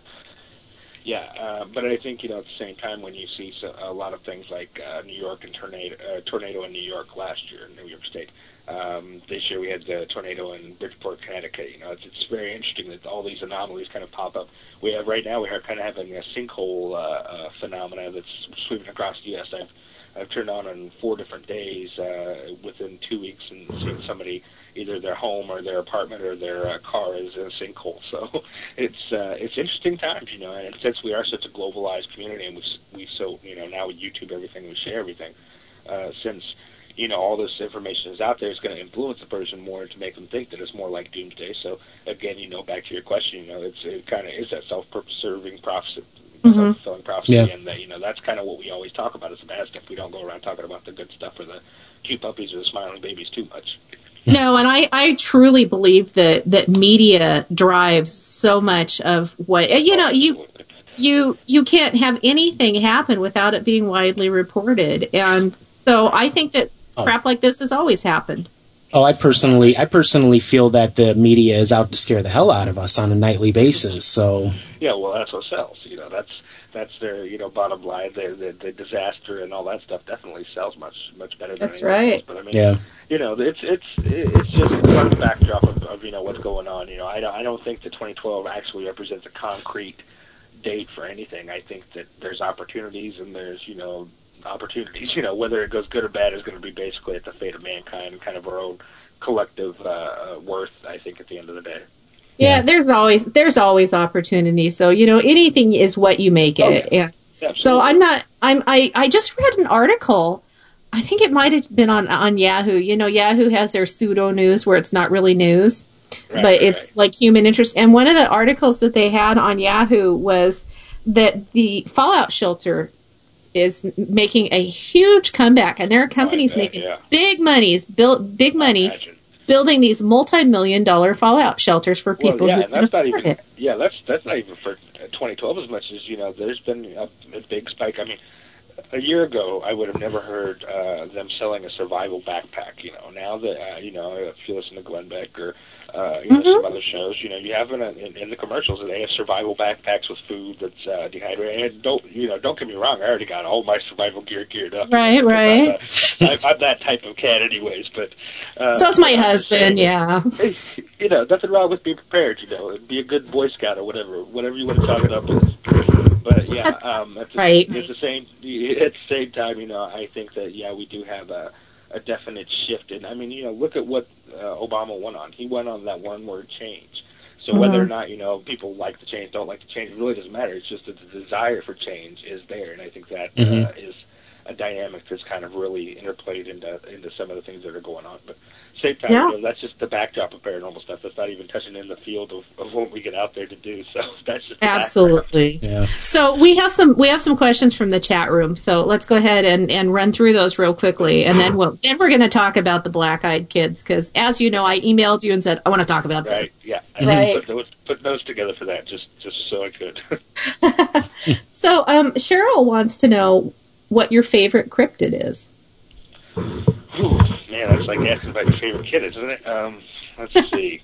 Yeah, uh, but I think, you know, at the same time, when you see so, a lot of things like uh, New York and tornado, uh, tornado in New York last year in New York State. Um, this year we had the tornado in Bridgeport, Connecticut. You know, it's, it's very interesting that all these anomalies kind of pop up. We have right now we are kind of having a sinkhole uh, uh, phenomena that's sweeping across the U S. I've I've turned on on four different days uh, within two weeks and seen somebody. Either their home or their apartment or their uh, car is in a sinkhole. So it's uh, it's interesting times, you know. And since we are such a globalized community, and we we so you know now with YouTube everything we share everything, uh, since you know all this information is out there, it's going to influence the person more to make them think that it's more like doomsday. So again, you know, back to your question, you know, it's it kind of is that self-serving prophecy. Mm-hmm. Self-fulfilling prophecy, Yeah. and that you know that's kind of what we always talk about as the bad stuff. We don't go around talking about the good stuff or the cute puppies or the smiling babies too much. No, and I, I truly believe that, that media drives so much of what you know. You you you can't have anything happen without it being widely reported, and so I think that Oh. crap like this has always happened. Oh, I personally, I personally feel that the media is out to scare the hell out of us on a nightly basis. So Yeah, well, that's what sells. You know, that's that's their you know bottom line. The, the the disaster and all that stuff definitely sells much much better than That's anything right. else. But I mean, yeah, you know, it's it's it's just part of the backdrop of, of you know what's going on. You know, I don't I don't think that twenty twelve actually represents a concrete date for anything. I think that there's opportunities and there's you know opportunities. You know, whether it goes good or bad is going to be basically at the fate of mankind and kind of our own collective uh, worth. I think at the end of the day. Yeah, Yeah. there's always there's always opportunity. So you know, anything is what you make Oh, it. yeah. And Absolutely. so I'm not. I'm. I. I just read an article. I think it might have been on on Yahoo. You know, Yahoo has their pseudo news where it's not really news, Right, but right, it's right. like human interest. And one of the articles that they had on Yahoo was that the Fallout shelter is making a huge comeback, and there are companies bet, making yeah. big monies, built big money, Imagine. building these multi-million dollar Fallout shelters for people Well, yeah, who and can that's not afford even it. yeah, that's that's not even for twenty twelve as much as you know. There's been a, a big spike. I mean, a year ago, I would have never heard uh, them selling a survival backpack. You know, now that uh, you know, if you listen to Glenn Beck or uh, you know Mhm. some other shows, you know, you have in, a, in, in the commercials that they have survival backpacks with food that's uh, dehydrated. And don't you know? Don't get me wrong, I already got all my survival gear geared up. Right, You know, right. I'm, uh, I'm that type of cat, anyways. But uh, So's my I'm just husband, saying, yeah. you know, nothing wrong with being prepared, you know, and be a good Boy Scout or whatever, whatever you want to chalk it up as. But yeah, um, at the, Right. At the same at the same time, you know, I think that yeah, we do have a, a definite shift. And I mean, you know, look at what uh, Obama went on. He went on that one word change. So whether or not you know people like the change, don't like the change, it really doesn't matter. It's just that the desire for change is there, and I think that Mhm. uh, is a dynamic that's kind of really interplayed into into some of the things that are going on. But same time, Yeah. you know, that's just the backdrop of paranormal stuff. That's not even touching in the field of, of what we get out there to do. So that's just the background. Absolutely. yeah. So we have some we have some questions from the chat room. So let's go ahead and, and run through those real quickly, and then we'll then we're going to talk about the Black Eyed Kids because, as you know, I emailed you and said I want to talk about Right? this. Yeah. I Right. put those put those together for that, just just so I could. So um, Cheryl wants to know what your favorite cryptid is. Whew, man, that's like asking about your favorite kid, isn't it? Um, let's see.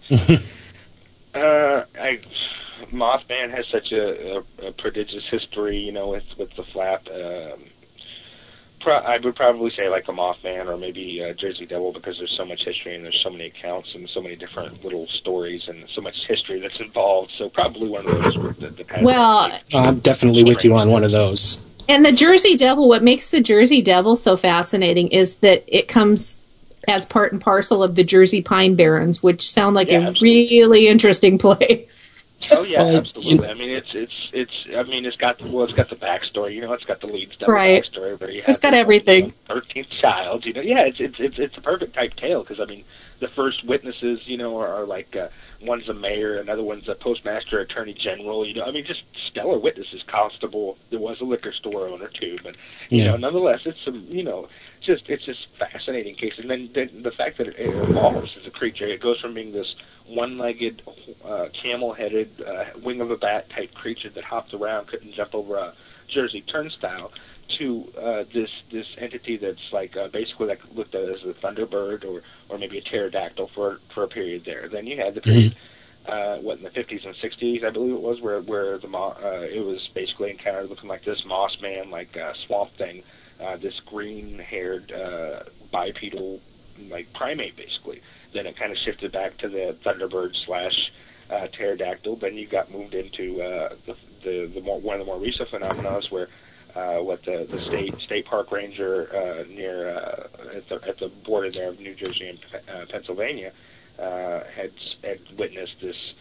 uh, I Mothman has such a, a, a prodigious history, you know, with with the flap. Um, pro- I would probably say like the Mothman or maybe uh, Jersey Devil because there's so much history and there's so many accounts and so many different little stories and so much history that's involved. So probably one of those. with The, the kind of- Well, I'm definitely with you on one of those. and the Jersey Devil, what makes the Jersey Devil so fascinating is that it comes as part and parcel of the Jersey Pine Barrens, which sound like Yeah, a absolutely. really interesting place. Oh yeah, Well, absolutely. you- I mean, it's it's it's. I mean, it's got the well, it's got the backstory. You know, it's got the lead stuff. Right. Backstory where you It's have got the everything. Thirteenth child. You know, yeah, it's it's it's it's a perfect type tale because I mean, the first witnesses, you know, are, are like uh, one's a mayor, another one's a postmaster, attorney general. You know, I mean, just stellar witnesses. Constable. There was a liquor store owner too, but you Yeah. know, nonetheless, it's some you know. Just it's just fascinating case, and then the, the fact that it, it evolves as a creature, it goes from being this one-legged, uh, camel-headed, uh, wing of a bat type creature that hops around, couldn't jump over a Jersey turnstile, to uh, this this entity that's like uh, basically like looked at as a thunderbird or or maybe a pterodactyl for for a period there. Then you had the period. Uh, what in the fifties and sixties, I believe it was, where where the mo- uh, it was basically encountered looking like this moss man, like uh, swamp thing. Uh, this green-haired uh, bipedal, like primate, basically. Then it kind of shifted back to the Thunderbird slash uh, pterodactyl. Then you got moved into uh, the the, the more, one of the more recent phenomena where uh, what the the state state park ranger uh, near uh, at the at the border there of New Jersey and uh, Pennsylvania uh, had had witnessed this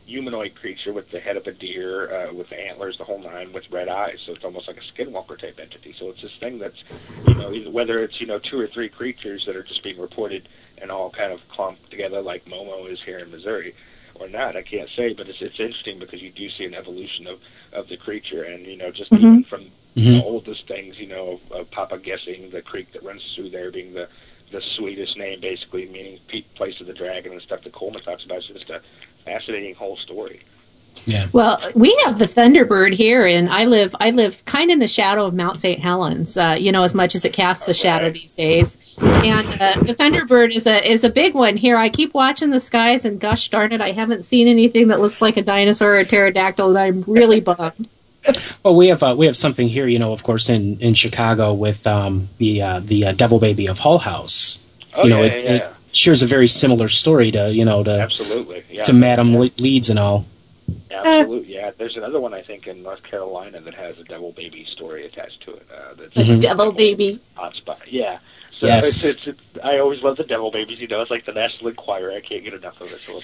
humanoid creature with the head of a deer, uh, with the antlers, the whole nine, with red eyes. So it's almost like a skinwalker type entity. So it's this thing that's, you know, whether it's, you know, two or three creatures that are just being reported and all kind of clumped together like Momo is here in Missouri or not, I can't say, but it's it's interesting because you do see an evolution of, of the creature, and, you know, just mm-hmm. even from mm-hmm. the oldest things, you know, of, of Papa guessing the creek that runs through there being the the sweetest name, basically, meaning place of the dragon and stuff that Coleman talks about. It's just a fascinating whole story. Yeah. Well, we have the Thunderbird here, and I live I live kind of in the shadow of Mount Saint Helens, uh, you know, as much as it casts a shadow these days. And uh, the Thunderbird is a is a big one here. I keep watching the skies, and gosh darn it, I haven't seen anything that looks like a dinosaur or a pterodactyl, and I'm really bummed. Well, we have uh, we have something here, you know, of course, in, in Chicago with um, the uh, the uh, Devil Baby of Hull House. Oh, you know, yeah, it, yeah, yeah. it shares a very similar story to you know to absolutely yeah. to Madam Le- Leeds and all. Absolutely, yeah. There's another one I think in North Carolina that has a Devil Baby story attached to it. Uh, that's a mm-hmm. Devil Baby hotspot. Yeah. So yes. it's, it's, it's, I always love the Devil Babies. You know, it's like the National Enquirer. I can't get enough of it. So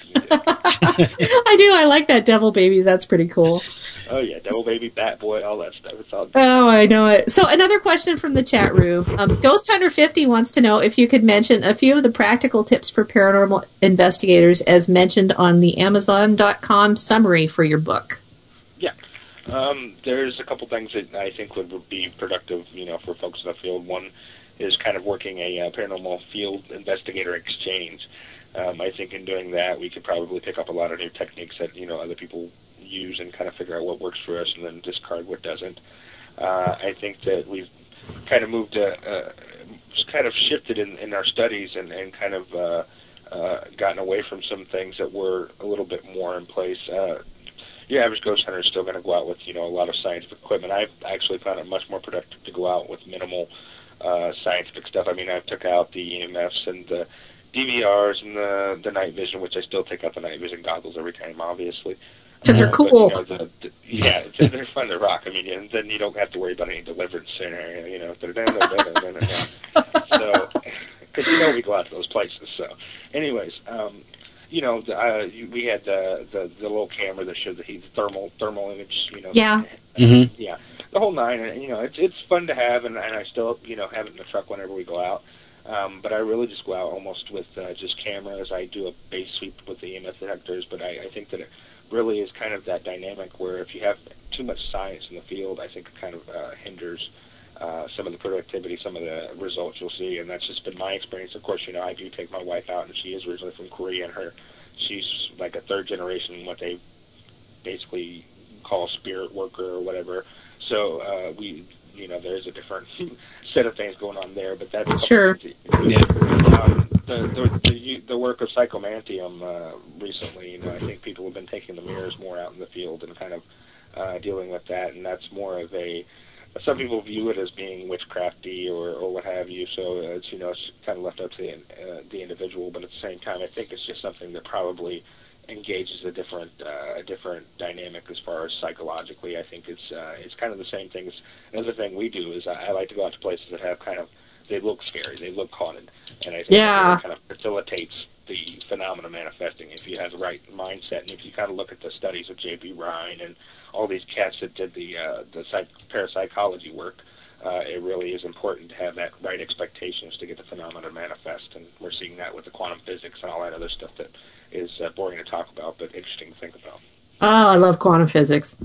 I do. I like that Devil Babies. That's pretty cool. Oh yeah, Devil Baby, Bat Boy, all that stuff. It's all. Oh, I know it. So another question from the chat room. Um, Ghost Hunter fifty wants to know if you could mention a few of the practical tips for paranormal investigators, as mentioned on the Amazon dot com summary for your book. Yeah. Um, there's a couple things that I think would, would be productive, you know, for folks in the field. One is kind of working a uh, paranormal field investigator exchange. Um, I think in doing that, we could probably pick up a lot of new techniques that, you know, other people use and kind of figure out what works for us and then discard what doesn't. Uh, I think that we've kind of moved, uh, uh, kind of shifted in, in our studies and, and kind of uh, uh, gotten away from some things that were a little bit more in place. Uh, your average ghost hunter is still going to go out with, you know, a lot of scientific equipment. I've actually found it much more productive to go out with minimal uh, scientific stuff. I mean, I took out the E M Fs and the D V Rs and the, the night vision, which I still take out the night vision goggles every time, obviously. Because they're cool. Uh, but, you know, the, the, yeah, they're fun to rock. I mean, and then you don't have to worry about any deliverance scenario, you know. So, because you know we go out to those places. So, anyways, um, you know, the, uh, we had the, the the little camera that showed the heat, the thermal thermal image, you know. Yeah. Uh, mm-hmm. Yeah, the whole nine, and you know, it's it's fun to have, and, and I still, you know, have it in the truck whenever we go out. Um, but I really just go out almost with uh, just cameras. I do a base sweep with the E M F detectors, but I, I think that it really is kind of that dynamic where if you have too much science in the field, I think it kind of uh, hinders uh, some of the productivity, some of the results you'll see, and that's just been my experience. Of course, you know, I do take my wife out, and she is originally from Korea, and her, she's like a third generation, what they basically call spirit worker or whatever. So uh, we, you know, there's a different set of things going on there, but that's sure. Yeah. Um, the, the the the work of Psychomantium uh, recently, you know, I think people have been taking the mirrors more out in the field and kind of uh, dealing with that, and that's more of a. Some people view it as being witchcrafty or, or what have you, so it's, you know, it's kind of left up to the, uh, the individual. But at the same time, I think it's just something that probably engages a different uh, a different dynamic as far as psychologically. I think it's uh, it's kind of the same thing as another thing we do is I, I like to go out to places that have kind of they look scary, they look haunted, and I think yeah. that kind of facilitates the phenomena manifesting if you have the right mindset. And if you kind of look at the studies of J B Ryan and all these cats that did the uh, the psych- parapsychology work, uh, it really is important to have that right expectations to get the phenomena manifest. And we're seeing that with the quantum physics and all that other stuff that is uh, boring to talk about, but interesting to think about. Oh, I love quantum physics.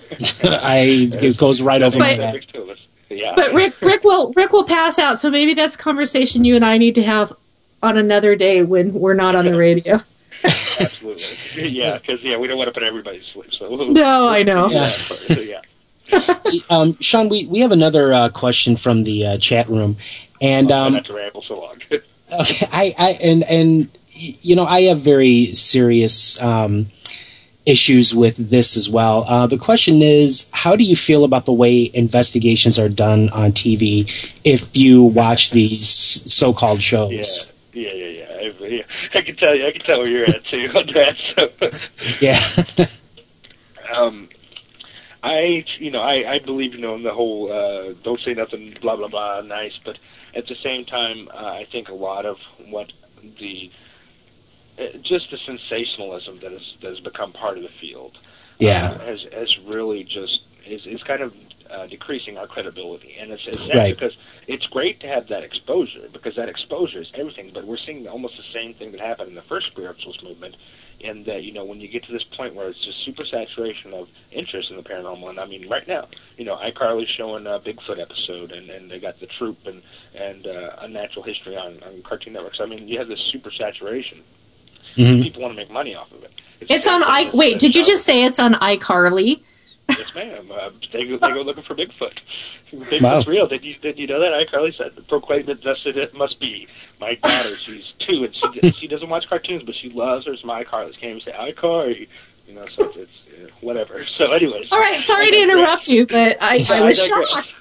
I it goes right over my head. Yeah. But Rick, Rick will Rick will pass out, so maybe that's a conversation you and I need to have on another day when we're not on the radio. Absolutely. Yeah, because yeah, we don't want to put everybody to sleep. So no, I know. Yeah. So, yeah. um, Sean, we, we have another uh, question from the uh, chat room, and um, not to ramble so long. okay, I, I and and you know I have very serious um, issues with this as well. Uh, the question is, how do you feel about the way investigations are done on T V if you watch these so-called shows? Yeah, yeah, yeah, yeah. I, yeah. I can tell you, I can tell where you're at too on that. So. Yeah. um, I, you know, I, I believe, you know, in the whole uh, don't say nothing, blah blah blah, nice. But at the same time, uh, I think a lot of what the just the sensationalism that has that has become part of the field. Yeah, uh, has has really just is is kind of uh, decreasing our credibility, and it's, it's right. because it's great to have that exposure, because that exposure is everything. But we're seeing almost the same thing that happened in the first spiritualist movement, in that, you know, when you get to this point where it's just super saturation of interest in the paranormal, and I mean right now, you know, iCarly's showing a Bigfoot episode, and, and they got The Troop and and uh, Unnatural History on, on Cartoon Network. So I mean, you have this super saturation. Mm-hmm. People want to make money off of it. It's, it's on I. Wait, did you just say it's on iCarly? Yes, ma'am. Uh, they go they go looking for Bigfoot. Bigfoot's wow. real. Did you did you know that? iCarly said proclaimed that thus it must be. My daughter, she's two, and she she doesn't watch cartoons, but she loves her some iCarly. She can't even say iCarly. You know, so it's, it's uh, whatever. So, anyways. All right, sorry to interrupt you, but I, I was shocked.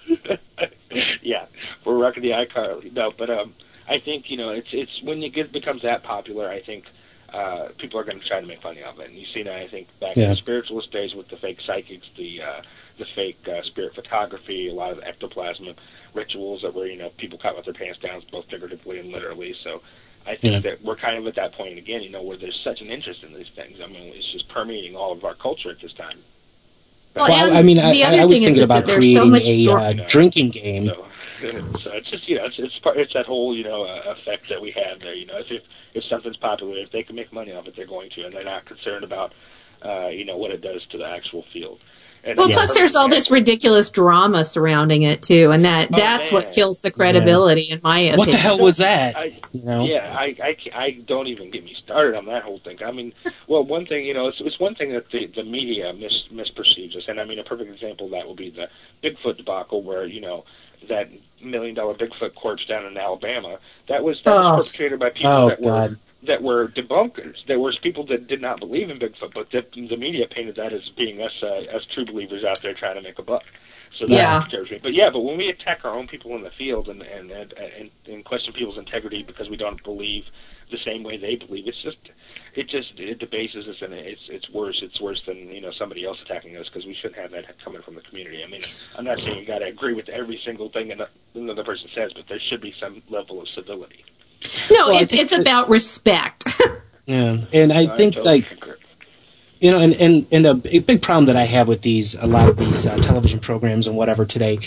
Yeah, we're rocking the iCarly. No, but um, I think, you know, it's it's when it gets, becomes that popular, I think uh, people are going to try to make money of it. And you see that, I think, back yeah. in the spiritualist days with the fake psychics, the uh, the fake uh, spirit photography, a lot of ectoplasm rituals that were, you know, people caught with their pants down, both figuratively and literally. So I think yeah. that we're kind of at that point again, you know, where there's such an interest in these things. I mean, it's just permeating all of our culture at this time. Well, well I mean, I, I was thinking about creating so a uh, you know, drinking game. So, so it's just, you know, it's it's, part, it's that whole, you know, uh, effect that we have there. You know, if, if if something's popular, if they can make money off it, they're going to, and they're not concerned about, uh, you know, what it does to the actual field. And well, plus there's all this ridiculous drama surrounding it too, and that oh, that's man. what kills the credibility, yeah. in my opinion. What the hell was that? I, you know? Yeah, I, I, I don't even get me started on that whole thing. I mean, well, one thing, you know, it's, it's one thing that the, the media mis, misperceives us, and I mean, a perfect example of that would be the Bigfoot debacle, where, you know, that million dollar Bigfoot corpse down in Alabama, that was that oh. was perpetrated by people oh, that God. were that were debunkers. There was people that did not believe in Bigfoot, but the, the media painted that as being us uh, as true believers out there trying to make a buck. So that yeah. scares me. But yeah, but when we attack our own people in the field and and, and and and question people's integrity because we don't believe the same way they believe, it's just it just it debases us, and it's it's worse. It's worse than, you know, somebody else attacking us, because we shouldn't have that coming from the community. I mean, I'm not saying you got to agree with every single thing another person says, but there should be some level of civility. No, well, it's it's that, about respect. Yeah, and I no, think I totally like. concur. You know, and, and, and a big problem that I have with these, a lot of these uh, television programs and whatever today,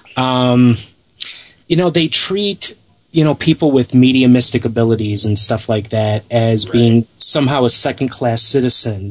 um, you know, they treat, you know, people with mediumistic abilities and stuff like that as right. being somehow a second-class citizen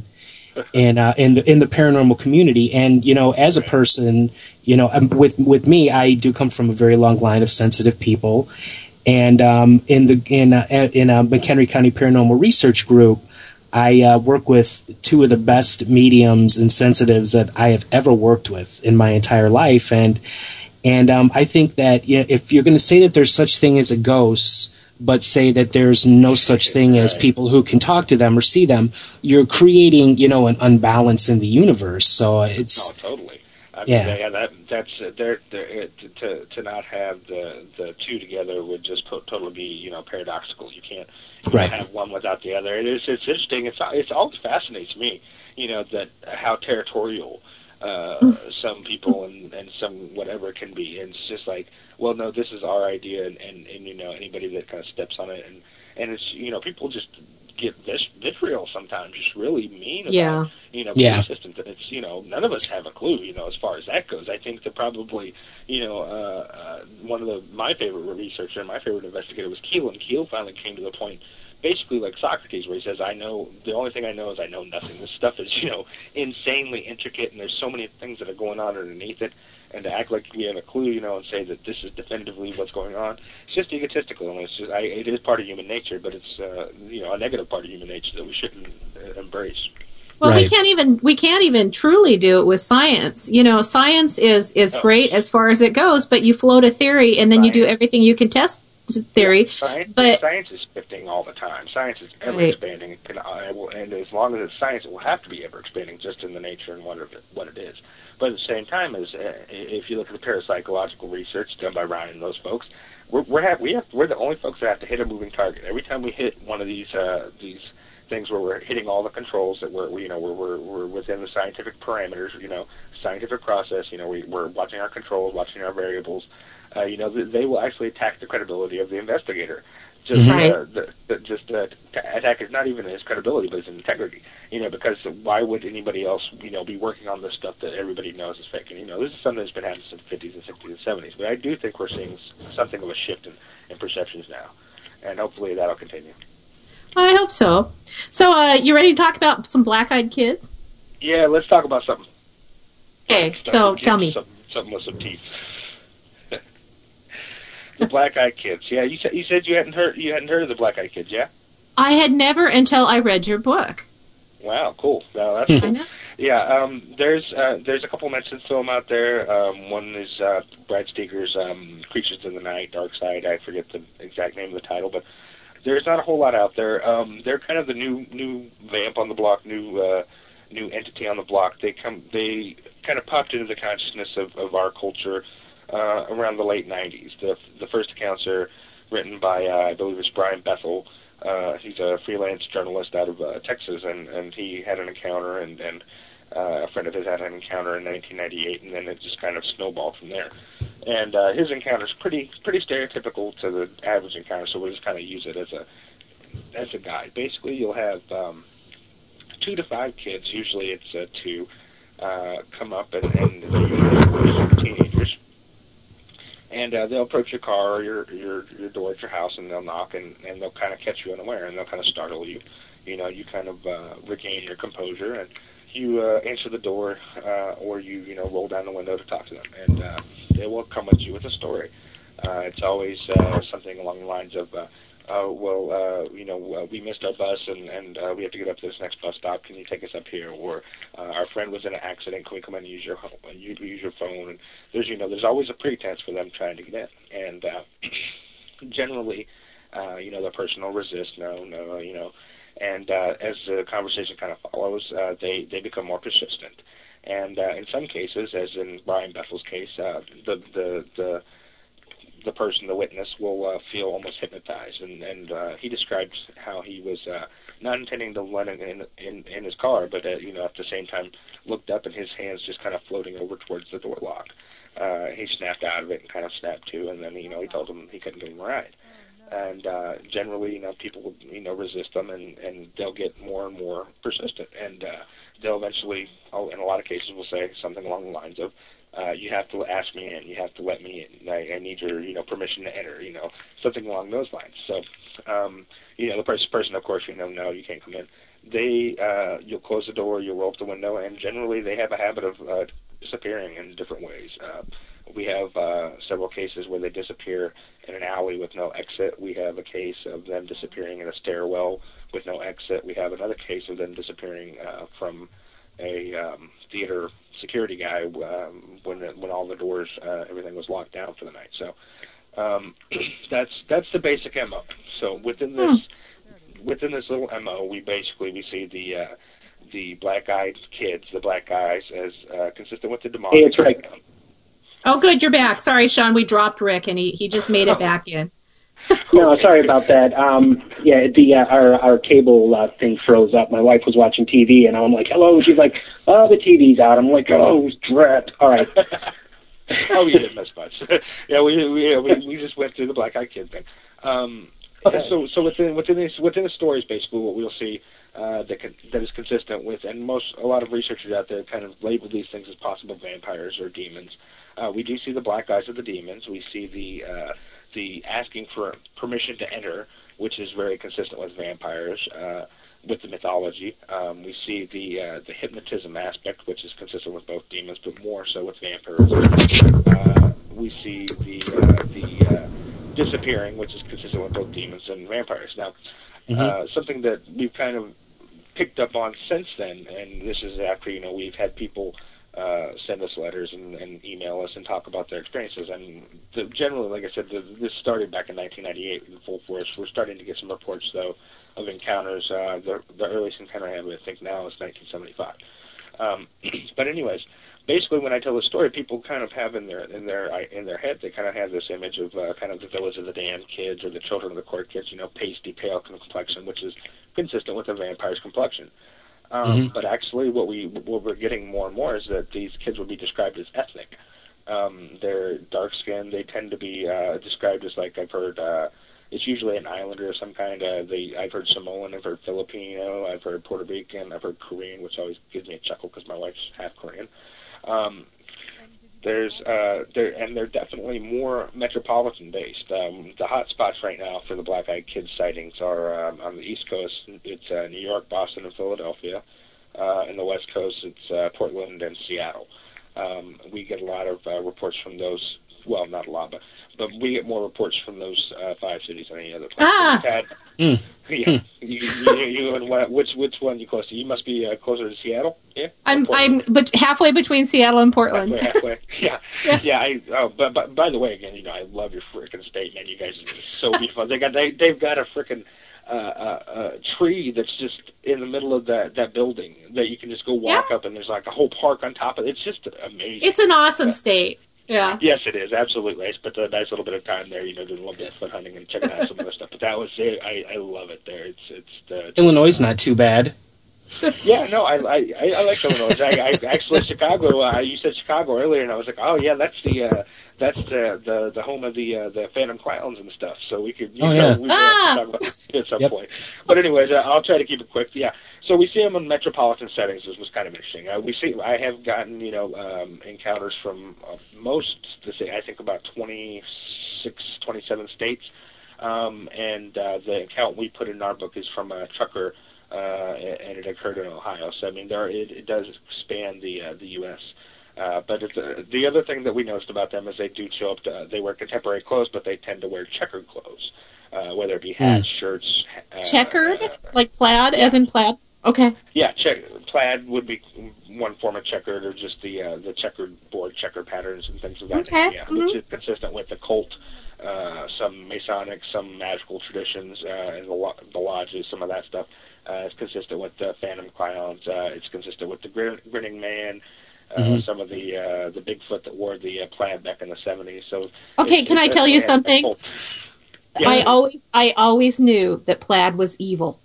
in uh, in the in the paranormal community. And, you know, as a person, you know, with with me, I do come from a very long line of sensitive people, and um, in the in uh, in a McHenry County Paranormal Research Group, I uh, work with two of the best mediums and sensitives that I have ever worked with in my entire life, and and um, I think that, you know, if you're going to say that there's such thing as a ghost, but say that there's no such thing as people who can talk to them or see them, you're creating, you know, an unbalance in the universe. So it's oh, totally. I mean, yeah, yeah, that that's uh, they're, they're, to to not have the the two together would just to- totally be, you know, paradoxical. You can't you right. have one without the other. It is it's interesting. It's it's always fascinates me, you know, that how territorial uh, some people and and some whatever can be. And it's just like, well, no, this is our idea, and, and, and you know, anybody that kind of steps on it, and and it's, you know, people just get this vitriol sometimes, just really mean about, yeah. you know, yeah. systems. And it's, you know, none of us have a clue, you know, as far as that goes. I think that probably, you know, uh, uh, one of the, my favorite researcher and my favorite investigator was Keel, and Keel finally came to the point, basically like Socrates, where he says, I know, the only thing I know is I know nothing. This stuff is, you know, insanely intricate, and there's so many things that are going on underneath it, and to act like we have a clue, you know, and say that this is definitively what's going on, it's just egotistical, and it's just, I, it is part of human nature, but it's, uh, you know, a negative part of human nature that we shouldn't uh, embrace. Well, right. we can't even we can't even truly do it with science. You know, science is is oh. great as far as it goes, but you float a theory and then Science. you do everything you can test theory. Yeah, science, but science is shifting all the time. Science is ever right. expanding, it can, uh, it will, and as long as it's science, it will have to be ever expanding, just in the nature and what it, what it is. But at the same time, as uh, if you look at the parapsychological research done by Ryan and those folks, we're we're, have, we have, we're the only folks that have to hit a moving target. Every time we hit one of these uh, these things where we're hitting all the controls that we're, you know, we're, we're, we're within the scientific parameters, you know, scientific process, you know, we, we're watching our controls, watching our variables, uh, you know, th- they will actually attack the credibility of the investigator. Just, Right. uh, the, the, just uh, to attack is not even his credibility, but his integrity. You know, because why would anybody else, you know, be working on this stuff that everybody knows is fake? And you know, this is something that's been happening since the fifties and sixties and seventies. But I do think we're seeing something of a shift in, in perceptions now, and hopefully that'll continue. I hope so. So, uh, you ready to talk about some black-eyed kids? Yeah, let's talk about something. Okay, Stuff so with tell kids, me. Something, something with some teeth. The Black Eyed Kids. Yeah, you said you said you hadn't heard you hadn't heard of the Black Eyed Kids, yeah? I had never until I read your book. Wow, cool. Well, that's I cool. know. Yeah, um, there's uh, there's a couple mentions to them out there. Um, one is uh, Brad Steger's um, Creatures in the Night, Dark Side. I forget the exact name of the title, but there's not a whole lot out there. Um, they're kind of the new new vamp on the block, new uh, new entity on the block. They come they kind of popped into the consciousness of, of our culture uh, around the late nineties. The the first accounts are written by uh, I believe it's Brian Bethel. Uh, he's a freelance journalist out of uh, Texas, and, and he had an encounter, and, and uh, a friend of his had an encounter in nineteen ninety-eight, and then it just kind of snowballed from there. And uh, his encounter is pretty pretty stereotypical to the average encounter, so we'll just kind of use it as a as a guide. Basically, you'll have um, two to five kids, usually it's uh, two, uh, come up, and, and they're teenagers. And uh, they'll approach your car or your, your your door at your house, and they'll knock, and, and they'll kind of catch you unaware, and they'll kind of startle you. You know, you kind of uh, regain your composure, and you uh, answer the door, uh, or you you know roll down the window to talk to them, and uh, they will come at you with a story. Uh, it's always uh, something along the lines of, uh, uh, well, uh, you know, uh, we missed our bus, and, and uh, we have to get up to this next bus stop. Can you take us up here? Or uh, our friend was in an accident. Can we come in and use your home, use, use your phone? And there's, you know, there's always a pretense for them trying to get in. And uh, generally, uh, you know, the person will resist. No, no, you know. And uh, as the conversation kind of follows, uh, they they become more persistent. And uh, in some cases, as in Brian Bethel's case, uh, the the the the person, the witness, will uh, feel almost hypnotized. And, and uh, he described how he was uh, not intending to let him in, in, in his car, but, uh, you know, at the same time looked up and his hands just kind of floating over towards the door lock. Uh, he snapped out of it and kind of snapped to, and then, you know, he told him he couldn't give him a ride. And uh, generally, you know, people will, you know, resist them, and, and they'll get more and more persistent. And uh, they'll eventually, oh, in a lot of cases, will say something along the lines of, Uh, you have to ask me in. You have to let me in. I, I need your, you know, permission to enter. You know, something along those lines. So, um, you know, the person, person, of course, you know, no, you can't come in. They, uh, you'll close the door, you'll roll up the window, and generally they have a habit of uh, disappearing in different ways. Uh, we have uh, several cases where they disappear in an alley with no exit. We have a case of them disappearing in a stairwell with no exit. We have another case of them disappearing uh, from a um, theater security guy um, when when all the doors, uh, everything was locked down for the night. So um, that's that's the basic M O. So within this hmm. within this little M O, we basically we see the uh, the black-eyed kids, the black guys, as uh, consistent with the demonic. Hey, it's Rick. Oh, good, you're back. Sorry, Sean, we dropped Rick, and he, he just made it back in. No, sorry about that. Um, yeah, the uh, our our cable uh, thing froze up. My wife was watching T V, and I'm like, "Hello." She's like, "Oh, the T V's out." I'm like, "Oh, drat." All right. Oh, you didn't miss much. yeah, we we, we we just went through the Black Eyed Kid thing. Um, okay. So so within within this within the stories, basically, what we'll see uh, that can, that is consistent with, and most a lot of researchers out there kind of label these things as possible vampires or demons. Uh, we do see the black eyes of the demons. We see the uh, the asking for permission to enter, which is very consistent with vampires, uh, with the mythology. Um, we see the uh, the hypnotism aspect, which is consistent with both demons, but more so with vampires. Uh, we see the uh, the uh, disappearing, which is consistent with both demons and vampires. Now, mm-hmm. uh, something that we've kind of picked up on since then, and this is after, you know, we've had people Uh, send us letters and, and email us and talk about their experiences. And the, generally, like I said, the, this started back in nineteen ninety-eight in full force. We're starting to get some reports, though, of encounters. Uh, the, the earliest encounter I have, I think, now is nineteen seventy-five. Um, but anyways, basically, when I tell the story, people kind of have in their in their in their head, they kind of have this image of uh, kind of the Village of the Damned kids or the Children of the Court kids, you know, pasty, pale complexion, which is consistent with a vampire's complexion. Um, mm-hmm. But actually, what we what we're getting more and more is that these kids will be described as ethnic, Um, they're dark-skinned. They tend to be uh, described as, like, I've heard, uh, it's usually an islander of some kind. Uh, they, I've heard Samoan, I've heard Filipino, I've heard Puerto Rican, I've heard Korean, which always gives me a chuckle because my wife's half Korean. Um, there's, uh, there, and they're definitely more metropolitan-based. Um, the hot spots right now for the black-eyed kids sightings are um, on the East Coast. It's uh, New York, Boston, and Philadelphia. Uh, in the West Coast, it's uh, Portland and Seattle. Um, we get a lot of uh, reports from those. Well, not a lot, but but we get more reports from those uh, five cities than any other place. Ah. Had, mm. Yeah. Mm. You, you, you, you, which which one you close to? You must be uh, closer to Seattle. Yeah. I'm I'm but halfway between Seattle and Portland. Halfway, halfway. Yeah. yeah. Yeah. I. Oh, but, but by the way, again, you know, I love your frickin' state, man. You guys are so beautiful. They got they they've got a frickin' uh, uh, uh, tree that's just in the middle of that that building that you can just go walk Yeah. up, and there's like a whole park on top of it. It's just amazing. It's an awesome Yeah. state. Yeah. Yes, it is. Absolutely. I spent a nice little bit of time there, you know, doing a little bit of foot hunting and checking out some other stuff. But that was it. I, I love it there. It's it's the Illinois is not too bad. Yeah, no, I I, I like Illinois. I, I actually Chicago. Uh, you said Chicago earlier, and I was like, oh yeah, that's the uh, that's the, the the home of the uh, the Phantom Clowns and stuff. So we could, you Oh, know, yeah. we could Ah! talk about it at some Yep. point. But anyways, uh, I'll try to keep it quick. Yeah. So we see them in metropolitan settings, which was kind of interesting. Uh, we see, I have gotten, you know, um, encounters from uh, most, let's say, I think about twenty-six, twenty-seven states, um, and uh, the account we put in our book is from a trucker, uh, and it occurred in Ohio. So I mean, there it, it does span the uh, the U S. Uh, but it's, uh, the other thing that we noticed about them is they do show up. To, uh, they wear contemporary clothes, but they tend to wear checkered clothes, uh, whether it be hats, Mm. shirts, uh, Checkered, uh, like plaid, yeah. as in plaid. Okay. Yeah, check, plaid would be one form of checkered, or just the uh, the checkered board, checker patterns and things of that Okay, nature. Yeah, mhm. which is consistent with the cult, uh, some Masonic, some magical traditions, uh, and the, lo- the lodges, some of that stuff. Uh, it's consistent with the Phantom Clowns. Uh, it's consistent with the grin- Grinning Man. Uh, Mhm. Some of the uh, the Bigfoot that wore the uh, plaid back in the seventies. So Okay, it's- can I it's tell you definitely a something? cult. Yeah. I always I always knew that plaid was evil.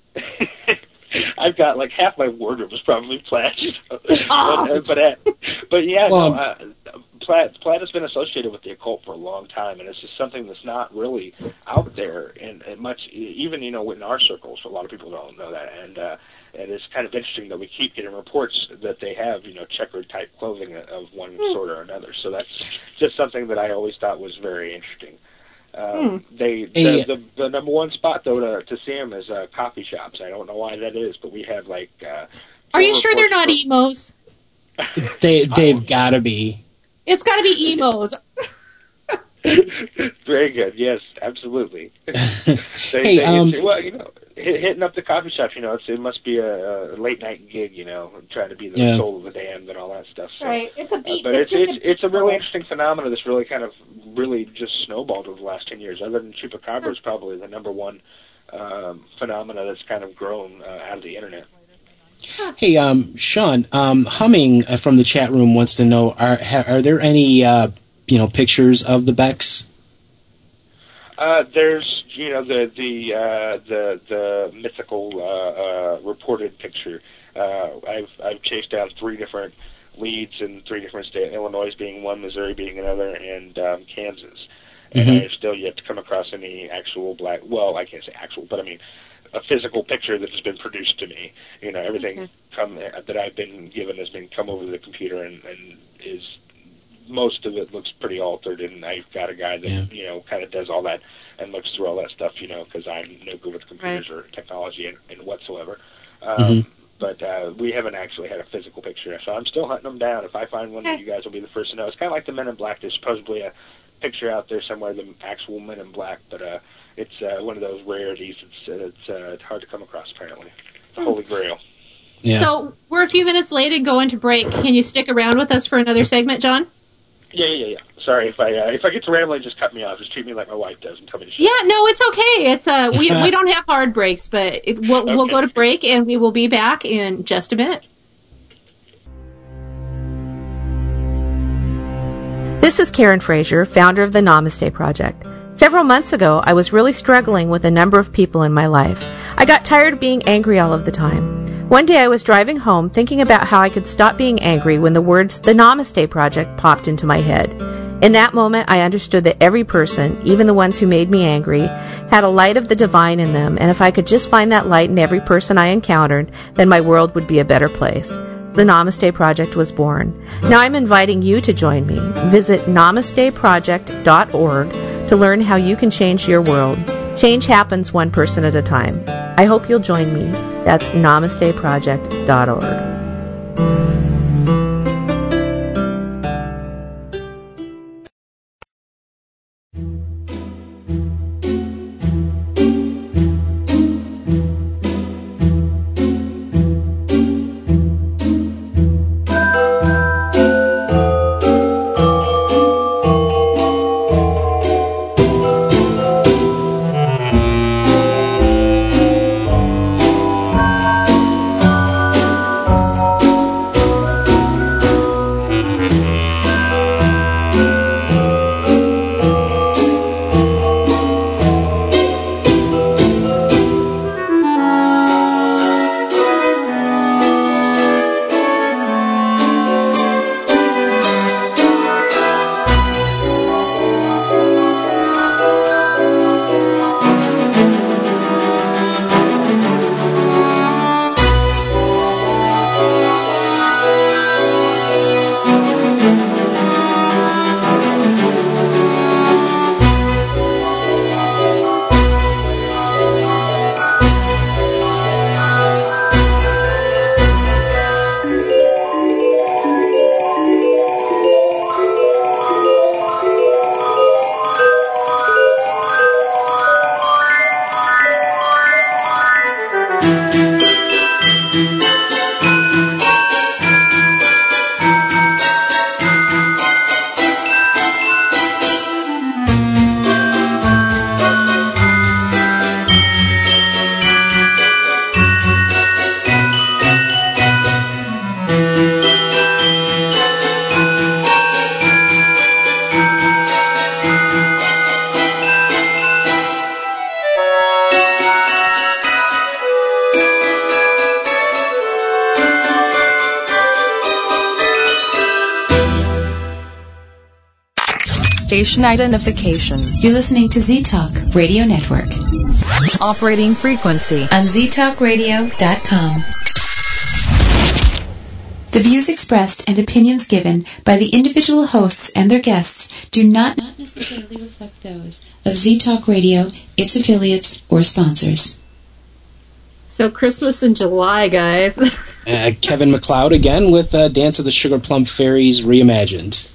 I've got like half my wardrobe is probably plaid, you know? Oh. but, but, uh, but yeah, Well, no, uh, plaid plaid has been associated with the occult for a long time, and it's just something that's not really out there in, in much, even you know, in our circles. A lot of people don't know that, and uh, and it's kind of interesting that we keep getting reports that they have, you know, checkered type clothing of one sort or another. So that's just something that I always thought was very interesting. Um, they the, Hey. the the number one spot though to to see them is uh, coffee shops. I don't know why that is, but we have like. Uh, Are you four sure they're not reports emos? They they've got to be. It's got to be emos. from- Very good. Yes, absolutely. they, Hey, they, um, well, you know, hit, hitting up the coffee shops. You know, it's, it must be a, a late night gig. You know, trying to be the Yeah. soul of the damned and all that stuff. So. Right. It's a Uh, beat. but it's, it's just it's, a it's a really interesting phenomenon that's really kind of really just snowballed over the last ten years. Other than chupacabra is probably the number one um, phenomena that's kind of grown uh, out of the internet. Hey, um, Sean, um, Humming uh, from the chat room wants to know: Are ha- are there any uh, you know pictures of the Becks? Uh, there's, you know, the the uh, the the mythical uh, uh, reported picture. Uh, I've I've chased down three different leads in three different states, Illinois being one, Missouri being another, and um, Kansas. And Mhm. I've still yet to come across any actual black. Well, I can't say actual, but I mean a physical picture that has been produced to me. You know, everything Okay. come that I've been given has been come over the computer and, and is. Most of it looks pretty altered, and I've got a guy that, Yeah. you know, kind of does all that and looks through all that stuff, you know, because I'm no good with computers or technology and, and whatsoever. Um, Mhm. But uh, we haven't actually had a physical picture, so I'm still hunting them down. If I find one, Okay. you guys will be the first to know. It's kind of like the Men in Black. There's supposedly a picture out there somewhere of the actual Men in Black, but uh, it's uh, one of those rarities. It's uh, it's, uh, it's hard to come across, apparently. The Holy Grail. Yeah. So we're a few minutes late and going to break. Can you stick around with us for another segment, John? Yeah, yeah, yeah. Sorry if I uh, if I get to rambling, just cut me off. Just treat me like my wife does and tell me to shut Yeah, no, it's okay. It's uh, we we don't have hard breaks, but it, we'll we'll Okay. go to break and we will be back in just a minute. This is Karen Frazier, founder of the Namaste Project. Several months ago, I was really struggling with a number of people in my life. I got tired of being angry all of the time. One day I was driving home thinking about how I could stop being angry when the words The Namaste Project popped into my head. In that moment, I understood that every person, even the ones who made me angry, had a light of the divine in them, and if I could just find that light in every person I encountered, then my world would be a better place. The Namaste Project was born. Now I'm inviting you to join me. Visit namaste project dot org to learn how you can change your world. Change happens one person at a time. I hope you'll join me. That's namaste project dot org. Station identification. You're listening to Z-Talk Radio Network. Operating frequency. On z talk radio dot com. The views expressed and opinions given by the individual hosts and their guests do not necessarily reflect those of Z-Talk Radio, its affiliates, or sponsors. So Christmas in July, guys. uh, Kevin MacLeod again with uh, Dance of the Sugar Plum Fairies reimagined.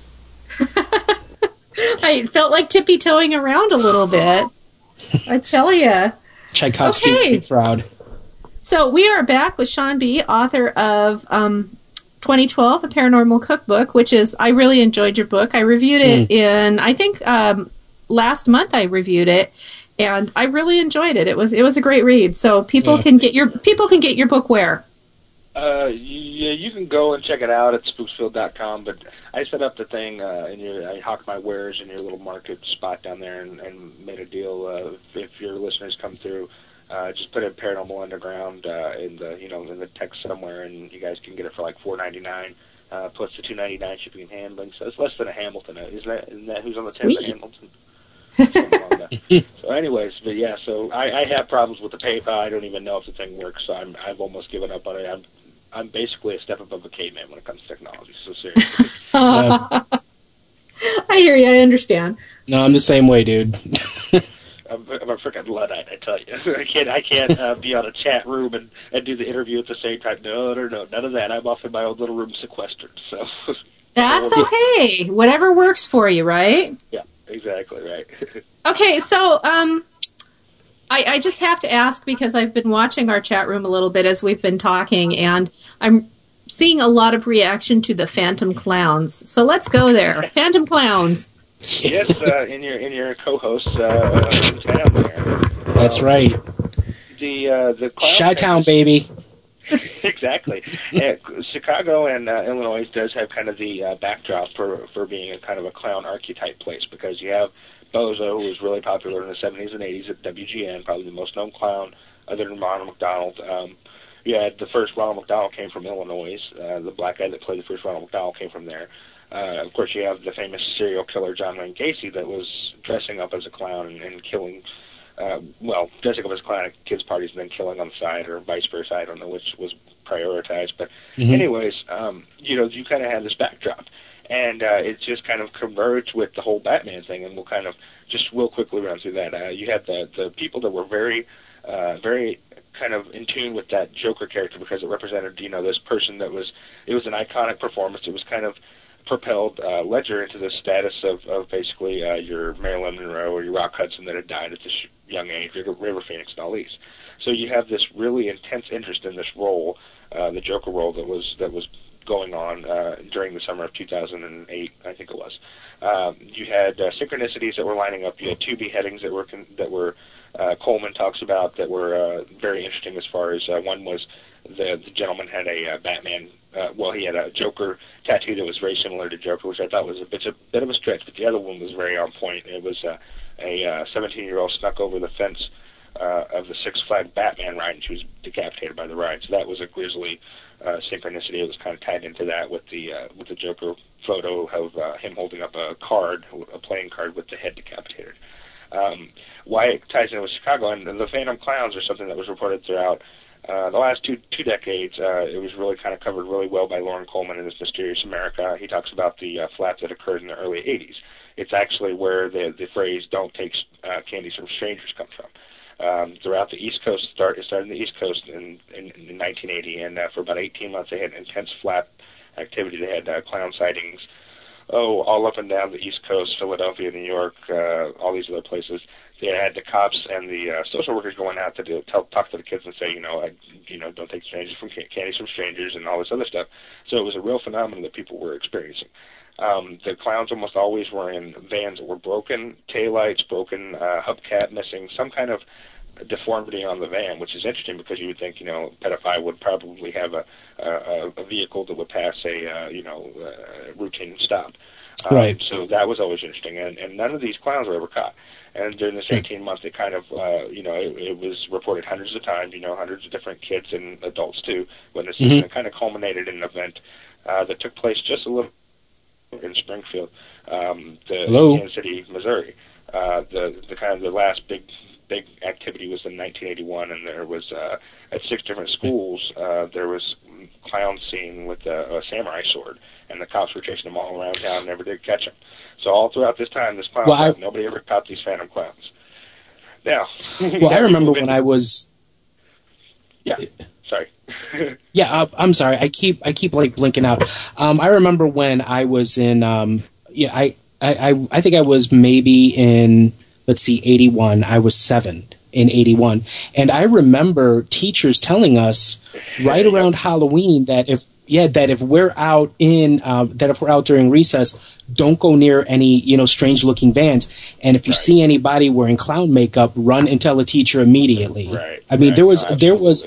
I felt like tippy-toeing around a little bit. I tell you. Tchaikovsky, okay. Big Crowd. So we are back with Sean B., author of um, twenty twelve, A Paranormal Cookbook, which is, I really enjoyed your book. I reviewed it mm. in, I think, um, last month I reviewed it, and I really enjoyed it. It was it was a great read. So people yeah. can get your people can get your book where? Uh, yeah, you can go and check it out at spooksfield dot com, but I set up the thing, uh, and your, I hawk my wares in your little market spot down there and, and made a deal. Uh, if, if your listeners come through, uh, just put in Paranormal Underground uh, in the, you know, in the text somewhere, and you guys can get it for like four ninety-nine, uh, plus the two ninety-nine shipping and handling. So it's less than a Hamilton. Isn't that, isn't that who's on the ten for Hamilton? So anyways, but yeah, so I, I have problems with the PayPal. I don't even know if the thing works, so I'm, I've almost given up on it. I'm I'm basically a step above a caveman when it comes to technology, so seriously. uh, I hear you, I understand. No, I'm the same way, dude. I'm, I'm a freaking Luddite, I tell you. I can't I can't uh, be on a chat room and, and do the interview at the same time. No, no, no, none of that. I'm off in my own little room sequestered, so... That's okay. Whatever works for you, right? Yeah, exactly, right. Okay, so, um... I, I just have to ask because I've been watching our chat room a little bit as we've been talking, and I'm seeing a lot of reaction to the Phantom Clowns. So let's go there. Phantom Clowns. Yes, uh, in your in your co-host uh, in town there. That's um, right. The uh, the Chi-Town, baby. Exactly. uh, Chicago and uh, Illinois does have kind of the uh, backdrop for for being a kind of a clown archetype place because you have Bozo, who was really popular in the seventies and eighties at W G N, probably the most known clown other than Ronald McDonald. Um, you had the first Ronald McDonald came from Illinois. Uh, the black guy that played the first Ronald McDonald came from there. Uh, of course, you have the famous serial killer John Wayne Gacy that was dressing up as a clown and, and killing, uh, well, dressing up as a clown at kids' parties and then killing on the side, or vice versa. I don't know which was prioritized. But mm-hmm. anyways, um, you know, you kind of had this backdrop. And uh, it just kind of converged with the whole Batman thing, and we'll kind of just real quickly run through that. Uh, you had the, the people that were very, uh, very kind of in tune with that Joker character because it represented, you know, this person that was, it was an iconic performance. It was kind of propelled uh, Ledger into the status of, of basically uh, your Marilyn Monroe or your Rock Hudson that had died at this young age, River Phoenix and all these. So you have this really intense interest in this role, uh, the Joker role that was that was going on uh, during the summer of two thousand eight, I think it was. Um, you had uh, synchronicities that were lining up. You had two beheadings that were con- that were uh, Coleman talks about that were uh, very interesting. As far as uh, one was the, the gentleman had a uh, Batman. Uh, well, he had a Joker tattoo that was very similar to Joker, which I thought was a bit, a bit of a stretch, but the other one was very on point. It was uh, a uh, seventeen-year-old snuck over the fence uh, of the Six Flags Batman ride, and she was decapitated by the ride. So that was a grisly uh, synchronicity. It was kind of tied into that with the uh, with the Joker photo of uh, him holding up a card, a playing card with the head decapitated. Um, why it ties in with Chicago, and the Phantom Clowns are something that was reported throughout Uh, the last two two decades. Uh, it was really kind of covered really well by Lauren Coleman in his Mysterious America. He talks about the uh, flap that occurred in the early eighties. It's actually where the the phrase "don't take uh, candies from strangers" comes from. Um, throughout the East Coast, start, it started in the East Coast in, in, in nineteen eighty, and uh, for about eighteen months they had intense flap activity. They had uh, clown sightings, oh, all up and down the East Coast, Philadelphia, New York, uh, all these other places. They had the cops and the uh, social workers going out to do, tell, talk to the kids and say, you know, I, you know, don't take strangers from candies from strangers and all this other stuff. So it was a real phenomenon that people were experiencing. Um, the clowns almost always were in vans that were broken, taillights broken, uh, hubcap missing, some kind of deformity on the van, which is interesting because you would think, you know, a pedophile would probably have a, a, a vehicle that would pass a, uh, you know, uh, routine stop. Um, right. So that was always interesting, and, and none of these clowns were ever caught. And during this eighteen months, it kind of, uh, you know, it, it was reported hundreds of times, you know, hundreds of different kids and adults too, when this mm-hmm. kind of culminated in an event uh, that took place just a little in Springfield, um, the Hello? Kansas City, Missouri. Uh, the the kind of the last big big activity was in nineteen eighty-one, and there was uh, at six different schools uh, there was clowns seen with a, a samurai sword, and the cops were chasing them all around town, never did catch them. So all throughout this time, this clown, well, I, nobody ever caught these Phantom Clowns. Now, well, I remember when I was. Yeah, sorry. yeah, uh, I'm sorry. I keep I keep like blinking out. Um, I remember when I was in. Um, yeah, I, I I think I was maybe in. Let's see, eighty-one. I was seven in eighty-one, and I remember teachers telling us right around Halloween that if. Yeah, that if we're out in um, that if we're out during recess, don't go near any you know strange looking vans. And if you right. see anybody wearing clown makeup, run and tell a teacher immediately. Right. I mean, right. there was no, there was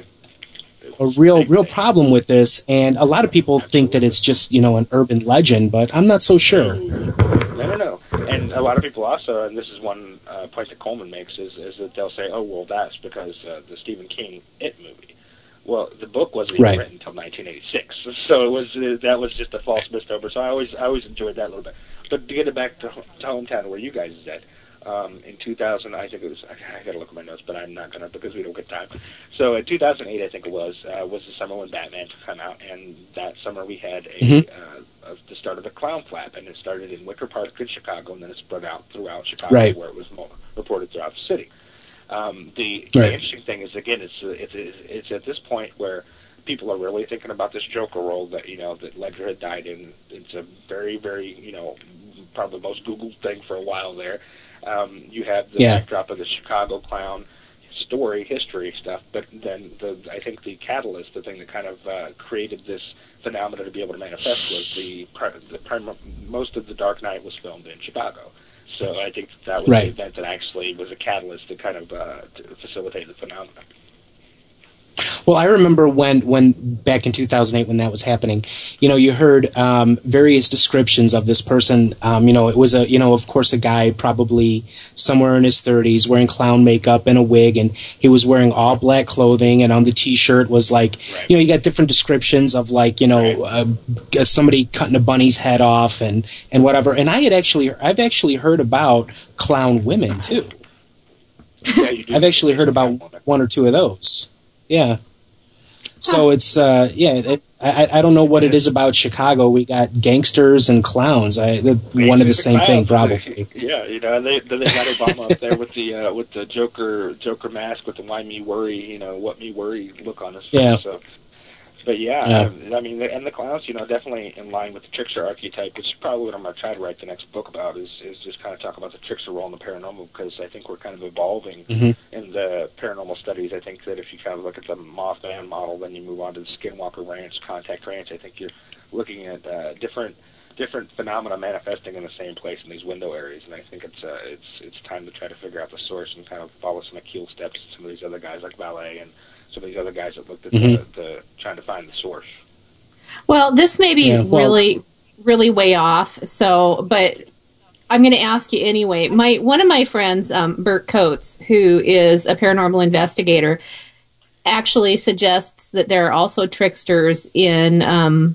a real real problem with this, and a lot of people think that it's just you know an urban legend, but I'm not so sure. No, no, no. And a lot of people also, and this is one uh, point that Coleman makes, is, is that they'll say, oh well, that's because uh, the Stephen King It movie. Well, the book wasn't even right. written until nineteen eighty-six, so it was uh, that was just a false misnomer. So I always I always enjoyed that a little bit. But to get it back to, to hometown where you guys is at, um, in two thousand, I think it was. I, I got to look at my notes, but I'm not gonna because we don't get time. So in two thousand eight, I think it was uh, was the summer when Batman came out, and that summer we had a, mm-hmm. uh, a the start of the clown flap, and it started in Wicker Park in Chicago, and then it spread out throughout Chicago, right. where it was more reported throughout the city. Um, the, right. the interesting thing is, again, it's, it's it's it's at this point where people are really thinking about this Joker role that, you know, that Ledger had died in. It's a very, very, you know, probably the most Googled thing for a while there. Um, you have the yeah. backdrop of the Chicago clown story, history stuff, but then the I think the catalyst, the thing that kind of uh, created this phenomena to be able to manifest was the, the prim- most of The Dark Knight was filmed in Chicago. So I think that was right. the event that actually was a catalyst to kind of uh, to facilitate the phenomenon. Well, I remember when, when back in two thousand eight when that was happening, you know, you heard um, various descriptions of this person. Um, you know, it was a, you know, of course, a guy probably somewhere in his thirties wearing clown makeup and a wig, and he was wearing all black clothing, and on the T-shirt was like, right. you know, you got different descriptions of like, you know, uh, somebody cutting a bunny's head off and, and whatever. And I had actually, I've actually heard about clown women too. Yeah, you do. I've actually heard about one or two of those. Yeah. So it's, uh, yeah, it, I, I don't know what it is about Chicago. We got gangsters and clowns. I, one of the same thing, probably. Yeah, you know, and they, then they got Obama up there with the, uh, with the Joker, Joker mask with the why me worry, you know, what me worry look on his face. Yeah. So. But yeah, yeah, I mean, and the clowns, you know, definitely in line with the trickster archetype, which is probably what I'm going to try to write the next book about, is, is just kind of talk about the trickster role in the paranormal, because I think we're kind of evolving mm-hmm. in the paranormal studies. I think that if you kind of look at the Mothman model, then you move on to the Skinwalker Ranch, Contact Ranch, I think you're looking at uh, different different phenomena manifesting in the same place in these window areas, and I think it's uh, it's it's time to try to figure out the source and kind of follow some Akil steps to some of these other guys like Valet and some of these other guys that looked at mm-hmm. the, the trying to find the source. Well, this may be yeah, well, really, really way off. So, but I'm going to ask you anyway. My one of my friends, um, Bert Coates, who is a paranormal investigator, actually suggests that there are also tricksters in um,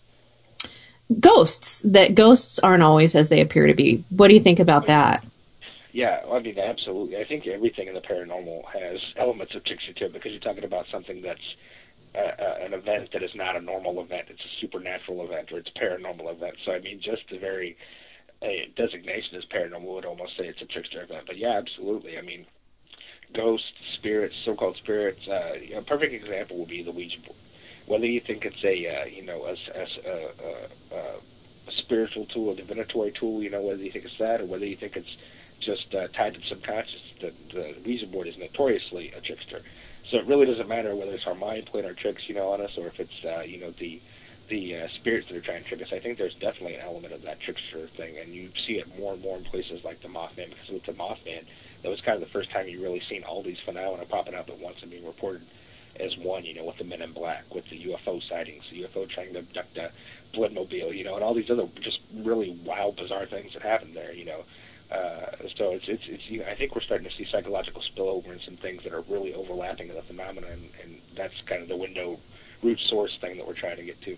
ghosts. That ghosts aren't always as they appear to be. What do you think about that? Yeah, I mean, absolutely. I think everything in the paranormal has elements of trickster to it, because you're talking about something that's uh, uh, an event that is not a normal event. It's a supernatural event, or it's a paranormal event. So, I mean, just the very uh, designation as paranormal would almost say it's a trickster event. But, yeah, absolutely. I mean, ghosts, spirits, so-called spirits, uh, a perfect example would be the Ouija board. Whether you think it's a, uh, you know, a, a, a, a, a spiritual tool, a divinatory tool, you know, whether you think it's that, or whether you think it's just uh, tied to the subconscious, the, the Ouija board is notoriously a trickster. So it really doesn't matter whether it's our mind playing our tricks, you know, on us, or if it's, uh, you know, the the uh, spirits that are trying to trick us. I think there's definitely an element of that trickster thing, and you see it more and more in places like the Mothman, because with the Mothman, that was kind of the first time you really seen all these phenomena popping up at once and being reported as one, you know, with the Men in Black, with the U F O sightings, the U F O trying to abduct a Bloodmobile, you know, and all these other just really wild, bizarre things that happened there, you know. Uh, so it's, it's, it's, you know, I think we're starting to see psychological spillover and some things that are really overlapping in the phenomena, and, and that's kind of the window root source thing that we're trying to get to.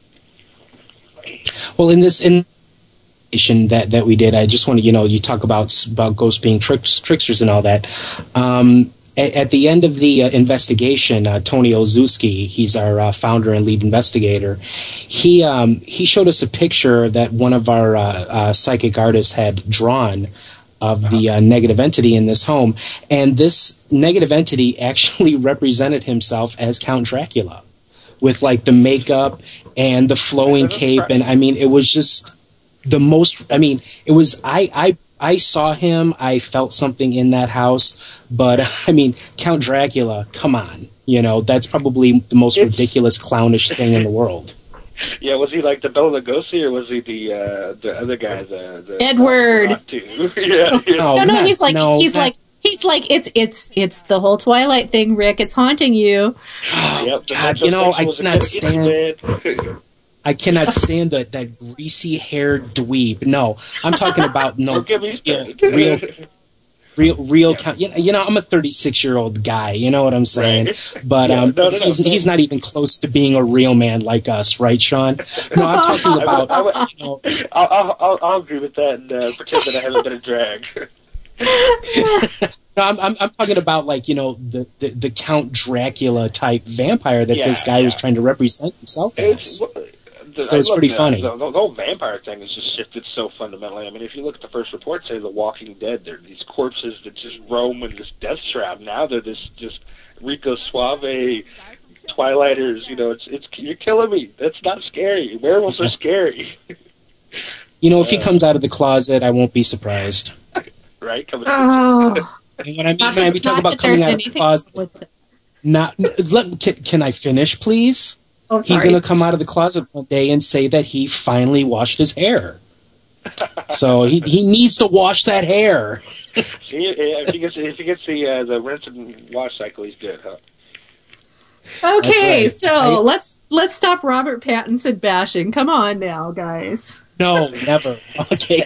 Well, in this in that that we did, I just want to, you know, you talk about about ghosts being tricks, tricksters and all that. Um, at, at the end of the uh, investigation, uh, Tony Ozuski, he's our uh, founder and lead investigator. He um, he showed us a picture that one of our uh, uh, psychic artists had drawn of the uh, negative entity in this home, and this negative entity actually represented himself as Count Dracula, with like the makeup and the flowing cape, and I mean, it was just the most. I mean, it was I I I saw him, I felt something in that house, but I mean, Count Dracula, come on, you know, that's probably the most it's, ridiculous clownish thing in the world. Yeah, was he like the Bela Lugosi, or was he the uh, the other guy, the, the Edward? yeah, yeah. No, no, not, he's like no, he's not, like he's like it's it's it's the whole Twilight thing, Rick. It's haunting you. Oh, yep, God, you know, I cannot stand. I cannot stand that that greasy haired dweeb. No, I'm talking about no real, real, real, real count. You know, you know, I'm a thirty-six year old guy. You know what I'm saying? Right. But yeah, um, no, no, no, he's no. he's not even close to being a real man like us, right, Sean? No, I'm talking about. I would, I would, you know, I'll, I'll, I'll, I'll agree with that and uh, pretend that I haven't been a drag. No, I'm, I'm I'm talking about like you know the, the, the Count Dracula type vampire that yeah, this guy yeah. was trying to represent himself It's, as. the, So it's I look, pretty uh, funny. The, the whole vampire thing has just shifted so fundamentally. I mean, if you look at the first report, say The Walking Dead, there are these corpses that just roam in this death shroud. Now they're this just Rico Suave Twilighters. You know, it's it's you're killing me. That's not scary. Werewolves are scary. You know, if he Uh, comes out of the closet, I won't be surprised. Right? Coming Oh, And when I mean, not when I that- be talking not about that coming there's out of the anything closet, with it. not let can, can I finish, please? Oh, He's sorry. going to come out of the closet one day and say that he finally washed his hair. So he he needs to wash that hair. See, if he gets if he gets the uh, the rinse and wash cycle, he's good, huh? Okay, right. so I, let's let's stop Robert Pattinson bashing. Come on now, guys. No, never. Okay.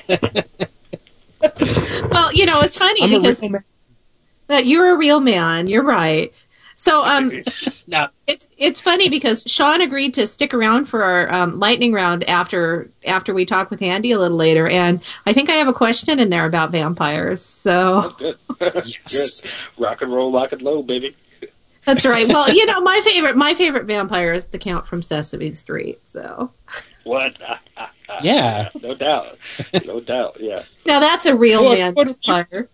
Well, you know, it's funny I'm because a real man. that you're a real man. You're right. So, um, no. it's it's funny because Sean agreed to stick around for our um, lightning round after after we talk with Andy a little later, and I think I have a question in there about vampires. So, Good. Yes. Good. Rock and roll, lock and low, baby. that's right. Well, you know, my favorite my favorite vampire is the Count from Sesame Street. So, What? Yeah. No doubt. No doubt. Yeah. now that's a real What- man what- vampire.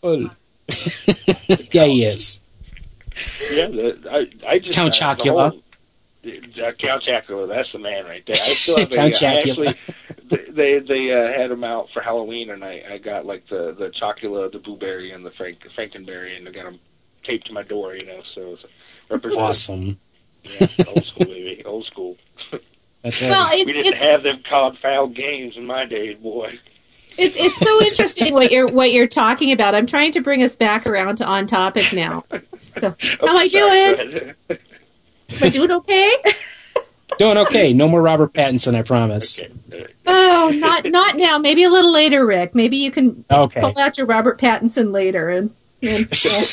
Yeah, he is. Yeah. The, I, I just Count uh, the Chocula. whole- Uh, Count Chocula, that's the man right there. I still have a, Count I Chocula. actually, they they uh, had them out for Halloween, and I, I got like the the Chocula, the Blueberry, and the Frank Frankenberry, and I got them taped to my door, you know. So it's representative. Awesome. Yeah, old school, baby, old school. That's right. Well, it's we didn't it's have them confound games in my day, boy. It's it's so interesting what you're what you're talking about. I'm trying to bring us back around to on topic now. So how am I doing? Am I doing okay? Doing okay. No more Robert Pattinson, I promise. Okay. Oh, not not now. Maybe a little later, Rick. Maybe you can Okay. pull out your Robert Pattinson later. And, and uh,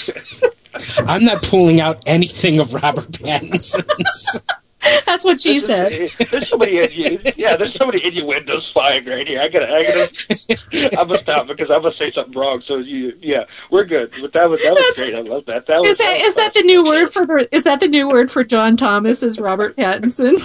I'm not pulling out anything of Robert Pattinson's. that's what she said. There's somebody in you. Yeah, there's somebody in your windows flying right here. I gotta, I gotta, I'm gonna stop because I'm gonna say something wrong. So you, yeah, we're good. But that was that was That's- great. I love that. That was. Is that was is that the new word for the is that the new word for John Thomas is Robert Pattinson?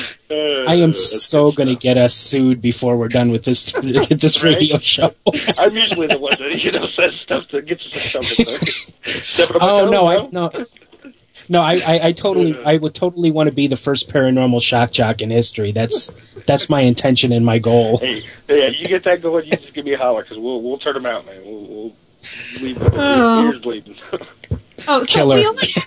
Uh, I am that's so good going to stuff. get us sued before we're done with this this Right? radio show. I'm usually the one that you know says stuff that gets us in trouble. Stepping on my Oh toes, no, I no. No, I, I, I totally, I would totally want to be the first paranormal shock jock in history. That's, that's my intention and my goal. Hey, yeah, you get that going. You just give me a holler because we'll we'll turn them out, man. We'll, we'll leave with Oh. the ears bleeding. Oh, so Killer. we only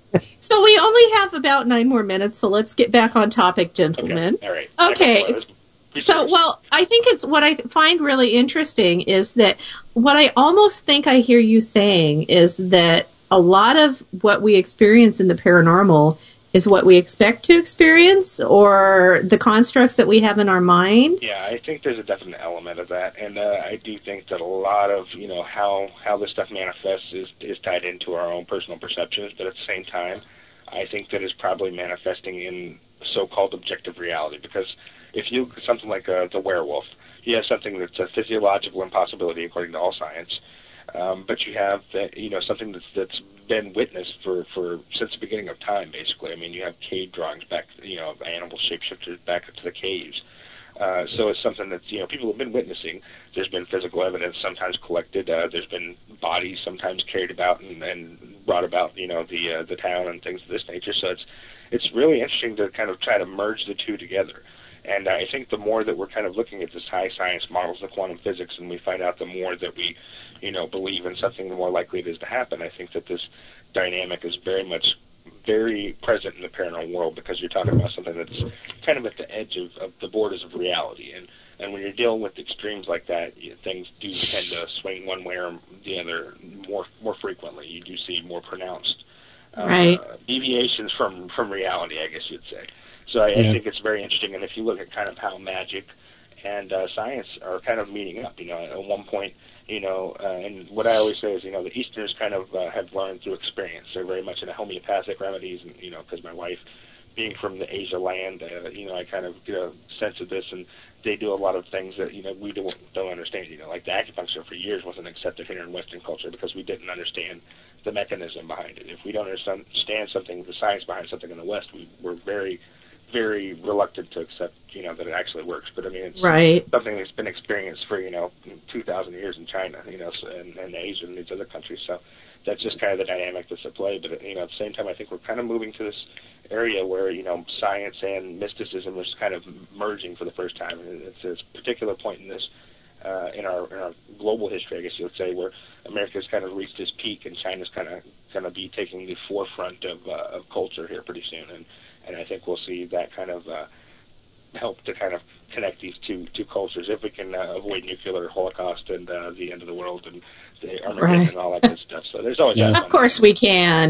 so we only have about nine more minutes. So let's get back on topic, gentlemen. Okay, all right. Okay. Let's be So, serious. well, I think it's what I find really interesting is that what I almost think I hear you saying is that a lot of what we experience in the paranormal is what we expect to experience or the constructs that we have in our mind. Yeah, I think there's a definite element of that, and uh, I do think that a lot of you know how how this stuff manifests is is tied into our own personal perceptions, but at the same time, I think that it's probably manifesting in so-called objective reality. Because if you look at something like uh, the werewolf, you have something that's a physiological impossibility according to all science. Um, but you have, uh, you know, something that's that's been witnessed for, for since the beginning of time, basically. I mean, you have cave drawings back, you know, of animal shapeshifters back up to the caves. Uh, so it's something that, you know, people have been witnessing. There's been physical evidence sometimes collected. Uh, there's been bodies sometimes carried about and, and brought about, you know, the uh, the town and things of this nature. So it's it's really interesting to kind of try to merge the two together. And I think the more that we're kind of looking at this high science models of quantum physics, and we find out the more that we, you know, believe in something, the more likely it is to happen. I think that this dynamic is very much very present in the paranormal world because you're talking about something that's kind of at the edge of, of the borders of reality. And, and when you're dealing with extremes like that, you, things do tend to swing one way or the other more more frequently. You do see more pronounced uh, Right. deviations from, from reality, I guess you'd say. So I, Yeah. I think it's very interesting. And if you look at kind of how magic and uh, science are kind of meeting up, you know, at one point, you know, uh, and what I always say is, you know, the Easterners kind of uh, have learned through experience. They're very much into homeopathic remedies, and, you know, because my wife, being from the Asia land, uh, you know, I kind of get a sense of this, and they do a lot of things that, you know, we don't, don't understand. You know, like the acupuncture for years wasn't accepted here in Western culture because we didn't understand the mechanism behind it. If we don't understand something, the science behind something in the West, we, we're very very reluctant to accept, you know, that it actually works. But I mean, it's Right. something that's been experienced for, you know, two thousand years in China, you know, so, and, and Asia and these other countries. So that's just kind of the dynamic that's at play. But, you know, at the same time, I think we're kind of moving to this area where, you know, science and mysticism is kind of merging for the first time. And it's this particular point in this, uh, in our in our global history, I guess you would say, where America's kind of reached its peak and China's kind of going to be taking the forefront of, uh, of culture here pretty soon. And And I think we'll see that kind of uh, help to kind of connect these two two cultures if we can uh, avoid nuclear holocaust and uh, the end of the world and the Armageddon Right. and all that good stuff. So there's always Yeah. that Of course we can.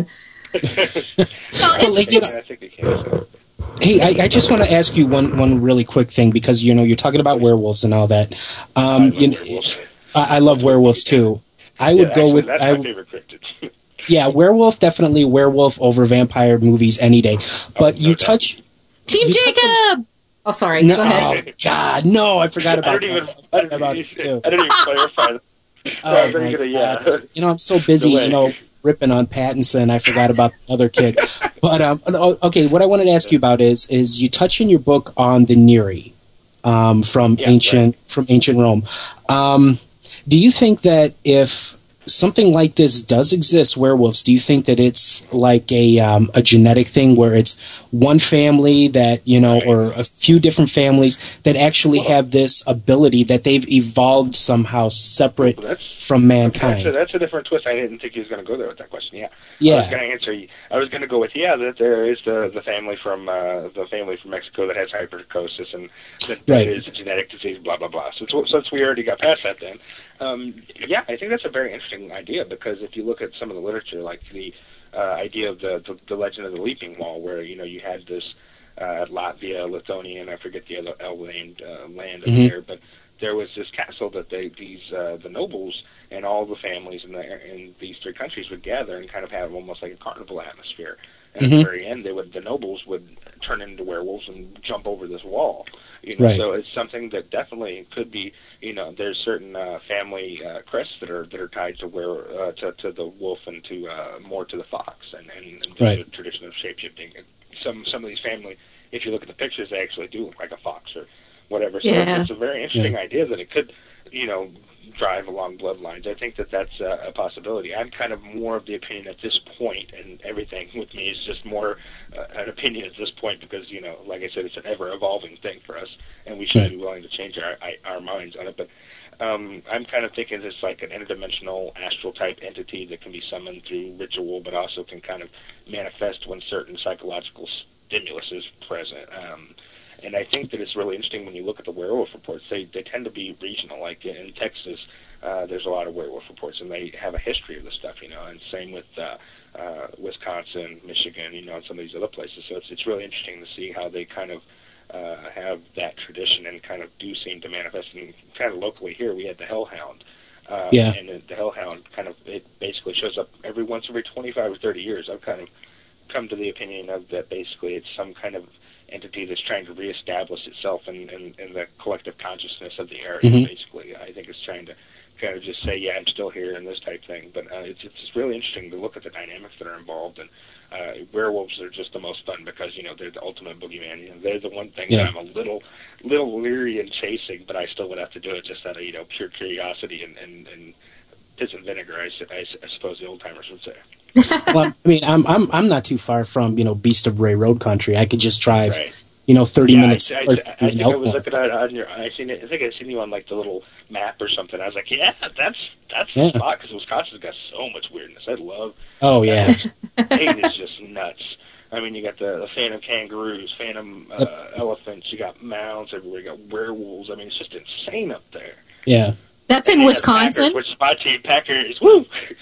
well, like, you know, I think it can. So. Hey, I, I just want to ask you one, one really quick thing because you know you're talking about werewolves and all that. Um, I, love you know, I, I love werewolves too. I would yeah, go actually, with that's I, my favorite cryptid. Yeah, werewolf, definitely werewolf over vampire movies any day. But oh, no you doubt. touch Team you Jacob. Touch oh, sorry. No, Go ahead. Oh God, no! I forgot about I didn't that. even. I didn't, about even, too. I didn't even clarify that. Oh, so gonna, yeah. You know, I'm so busy, you know, ripping on Pattinson. I forgot about the other kid. But um, okay, what I wanted to ask you about is is you touch in your book on the Neri um, from yeah, ancient right. from ancient Rome. Um, do you think that if something like this does exist, werewolves, do you think that it's like a um, a genetic thing where it's one family that, you know, right. or a few different families that actually well, have this ability that they've evolved somehow separate well, from mankind? That's a, that's a different twist. I didn't think he was going to go there with that question. Yeah. Yeah. I was going to answer you. I was going to go with, yeah, that there is the, the family from uh, the family from Mexico that has hypertrichosis and that, that right. is a genetic disease, blah, blah, blah. So since we already got past that then, um, yeah, I think that's a very interesting idea because if you look at some of the literature, like the uh, idea of the, the the legend of the Leaping Wall, where, you know, you had this uh, Latvia, Lithuania, and I forget the other L-named uh, land mm-hmm. up there, but there was this castle that they these uh, the nobles and all the families in the in these three countries would gather and kind of have almost like a carnival atmosphere. And mm-hmm. at the very end, they would the nobles would turn into werewolves and jump over this wall. You know, right. So it's something that definitely could be. You know, there's certain uh, family uh, crests that are that are tied to where uh, to to the wolf and to uh, more to the fox and and, and right. the tradition of shapeshifting. Some some of these family, if you look at the pictures, they actually do look like a fox or whatever. So yeah. it's a very interesting yeah. idea that it could, you know, drive along bloodlines. I think that that's uh, a possibility. I'm kind of more of the opinion at this point, and everything with me is just more uh, an opinion at this point because, you know, like I said, it's an ever-evolving thing for us, and we should right. be willing to change our our minds on it. But um, I'm kind of thinking it's like an interdimensional astral-type entity that can be summoned through ritual, but also can kind of manifest when certain psychological stimulus is present. Um, And I think that it's really interesting when you look at the werewolf reports. They they tend to be regional. Like in Texas, uh, there's a lot of werewolf reports, and they have a history of this stuff, you know. And same with uh, uh, Wisconsin, Michigan, you know, and some of these other places. So it's it's really interesting to see how they kind of uh, have that tradition and kind of do seem to manifest. And kind of locally here, we had the Hellhound. Uh, yeah. And the, the Hellhound kind of it basically shows up every once every twenty-five or thirty years. I've kind of come to the opinion of that basically it's some kind of entity that's trying to reestablish itself in, in, in the collective consciousness of the area, mm-hmm. basically. I think it's trying to kind of just say, yeah, I'm still here and this type thing. But uh, it's, it's really interesting to look at the dynamics that are involved. And uh, werewolves are just the most fun because, you know, they're the ultimate boogeyman. You know, they're the one thing yeah. that I'm a little little leery in chasing, but I still would have to do it just out of, you know, pure curiosity and, and, and piss and vinegar, I, I, I suppose the old-timers would say. Well, I mean, I'm I'm I'm not too far from, you know, Beast of Bray Road country. I could just drive, right. you know, thirty yeah, minutes. I, I, I, I think I was looking at it on your. I seen it. I think I seen you on like the little map or something. I was like, yeah, that's that's yeah. the spot because Wisconsin's got so much weirdness. I love. Oh yeah, Maine is just nuts. I mean, you got the, the phantom kangaroos, phantom uh, yep. elephants. You got mounds everywhere. You got werewolves. I mean, it's just insane up there. Yeah, that's in Wisconsin. Packers, which spot team Packers? Woo.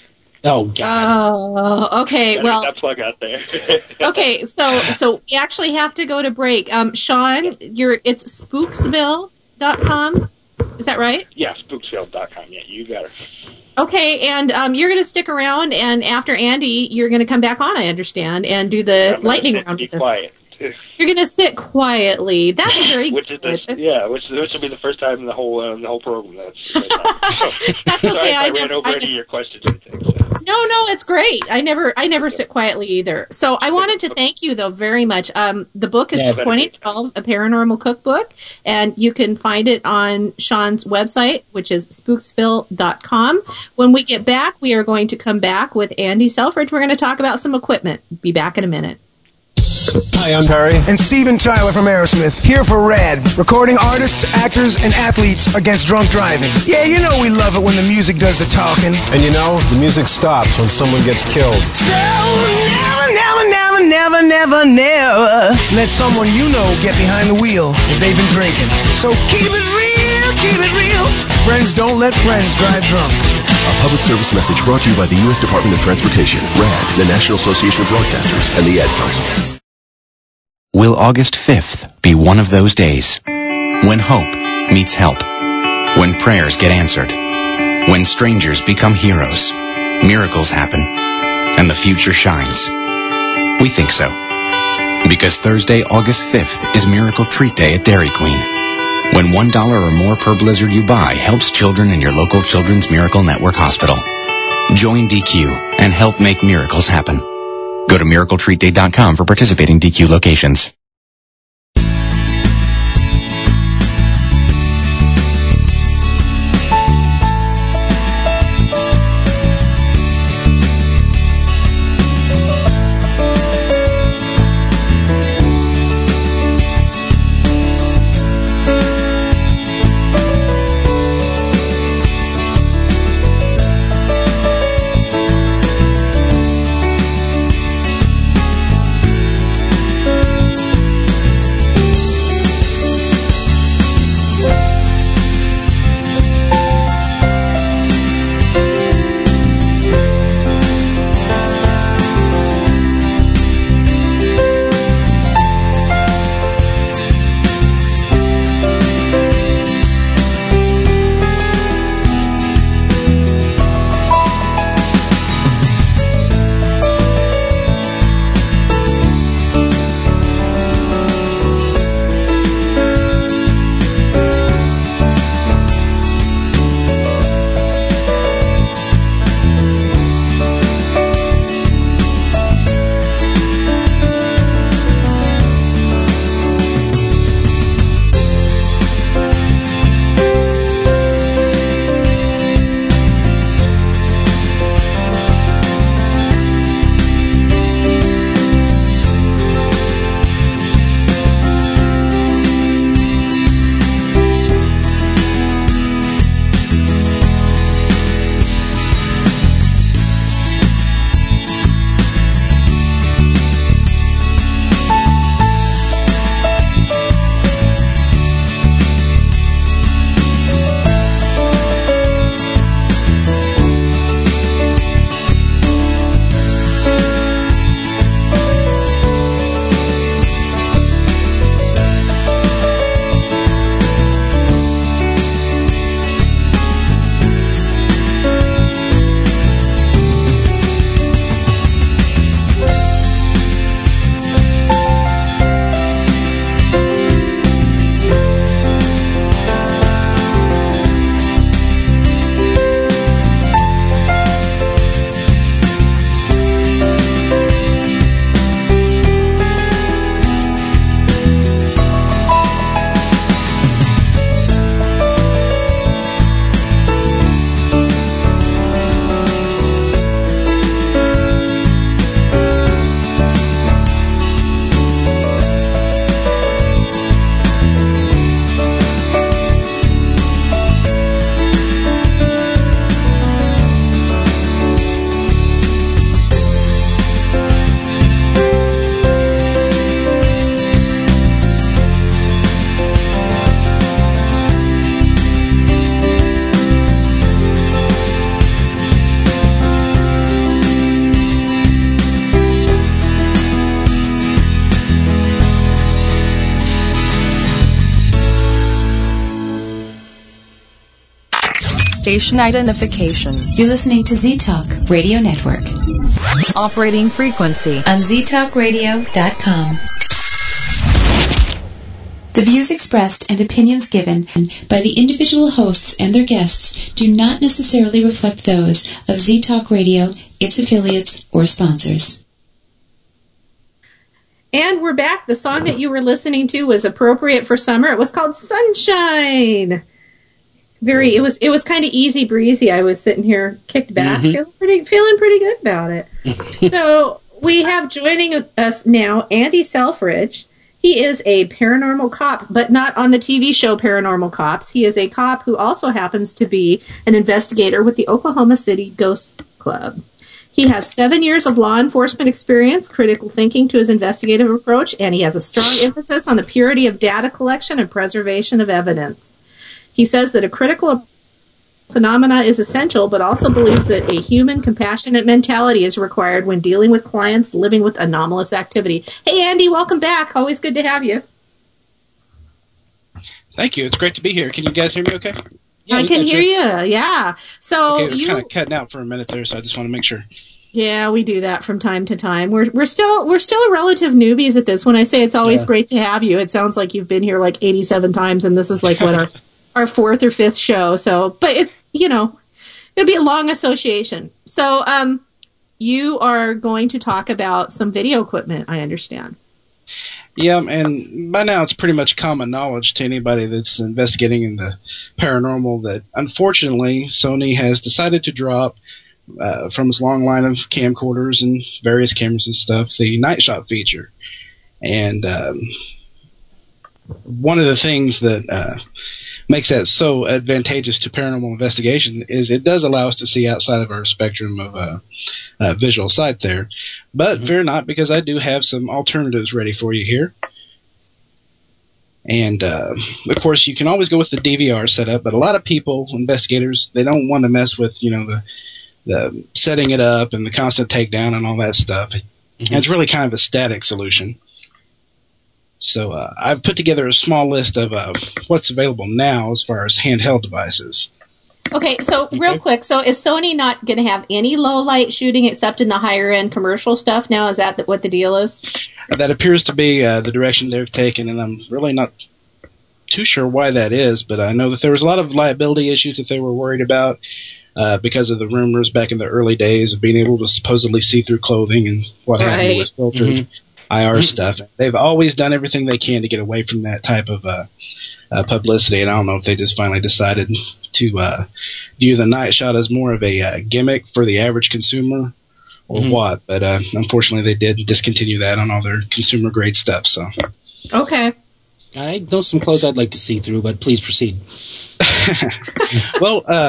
Oh God. Oh, okay. Well, that plug out there. okay, so so we actually have to go to break. Um, Sean, you're it's spooksville dot com. Is that right? Yeah, spooksville dot com. Yeah, you got it. Okay, and um, you're going to stick around, and after Andy, you're going to come back on, I understand, and do the lightning round with us. Quiet. You're going to sit quietly. That's very which is good. The, yeah, which which will be the first time in the whole uh, the whole program. That's, that's, that's so okay. I, I, I ran never, over I any never, of your questions. I think, so. No, no, it's great. I never, I never sit quietly either. So I wanted to thank you though very much. Um, the book is yeah, twenty twelve, a paranormal cookbook, and you can find it on Sean's website, which is spooksville dot com. When we get back, we are going to come back with Andy Selfridge. We're going to talk about some equipment. Be back in a minute. Hi, I'm Perry. And Steven Tyler from Aerosmith, here for RAD, recording artists, actors, and athletes against drunk driving. Yeah, you know we love it when the music does the talking. And you know, the music stops when someone gets killed. So never, never, never, never, never, never let someone you know get behind the wheel if they've been drinking. So keep it real, keep it real. Friends don't let friends drive drunk. A public service message brought to you by the U S Department of Transportation, R A D, the National Association of Broadcasters, and the Ad Council. Will August fifth be one of those days when hope meets help, when prayers get answered, when strangers become heroes, miracles happen, and the future shines? We think so. Because Thursday, August fifth is Miracle Treat Day at Dairy Queen, when one dollar or more per blizzard you buy helps children in your local Children's Miracle Network hospital. Join D Q and help make miracles happen. Go to miracle treat day dot com for participating D Q locations. Station identification. You're listening to Z-Talk Radio Network. Operating frequency. On z talk radio dot com. The views expressed and opinions given by the individual hosts and their guests do not necessarily reflect those of Z-Talk Radio, its affiliates, or sponsors. And we're back. The song that you were listening to was appropriate for summer. It was called Sunshine. Very, it was it was kind of easy breezy. I was sitting here kicked back, mm-hmm. feeling pretty feeling pretty good about it. So we have joining us now Andy Selfridge. He is a paranormal cop, but not on the T V show Paranormal Cops. He is a cop who also happens to be an investigator with the Oklahoma City Ghost Club. He has seven years of law enforcement experience, critical thinking to his investigative approach, and he has a strong emphasis on the purity of data collection and preservation of evidence. He says that a critical phenomena is essential, but also believes that a human compassionate mentality is required when dealing with clients living with anomalous activity. Hey, Andy, welcome back. Always good to have you. Thank you. It's great to be here. Can you guys hear me okay? Yeah, I can hear you. you. Yeah. So okay, it was you kind of cutting out for a minute there, so I just want to make sure. Yeah, we do that from time to time. We're we're still we're still relative newbies at this. When I say it's always yeah. great to have you, it sounds like you've been here like eighty-seven times, and this is like what our our fourth or fifth show. So, but it's you know, it'll be a long association. So, um, you are going to talk about some video equipment, I understand. Yeah, and by now it's pretty much common knowledge to anybody that's investigating in the paranormal that, unfortunately, Sony has decided to drop uh, from its long line of camcorders and various cameras and stuff the night shot feature. And um, one of the things that uh, makes that so advantageous to paranormal investigation is it does allow us to see outside of our spectrum of uh, uh, visual sight there. But mm-hmm. fear not, because I do have some alternatives ready for you here. And, uh, of course, you can always go with the D V R setup, but a lot of people, investigators, they don't want to mess with, you know, the the setting it up and the constant takedown and all that stuff. Mm-hmm. And it's really kind of a static solution. So uh, I've put together a small list of uh, what's available now as far as handheld devices. Okay, so real okay. quick, so is Sony not going to have any low light shooting except in the higher end commercial stuff now? Is that what the deal is? That appears to be uh, the direction they've taken, and I'm really not too sure why that is, but I know that there was a lot of liability issues that they were worried about uh, because of the rumors back in the early days of being able to supposedly see through clothing and what right. have you with filtered mm-hmm. I R stuff. They've always done everything they can to get away from that type of uh, uh, publicity, and I don't know if they just finally decided to uh, view the night shot as more of a uh, gimmick for the average consumer or mm-hmm. what, but uh, unfortunately they did discontinue that on all their consumer-grade stuff. So, okay. I know some clothes I'd like to see through, but please proceed. Well, uh,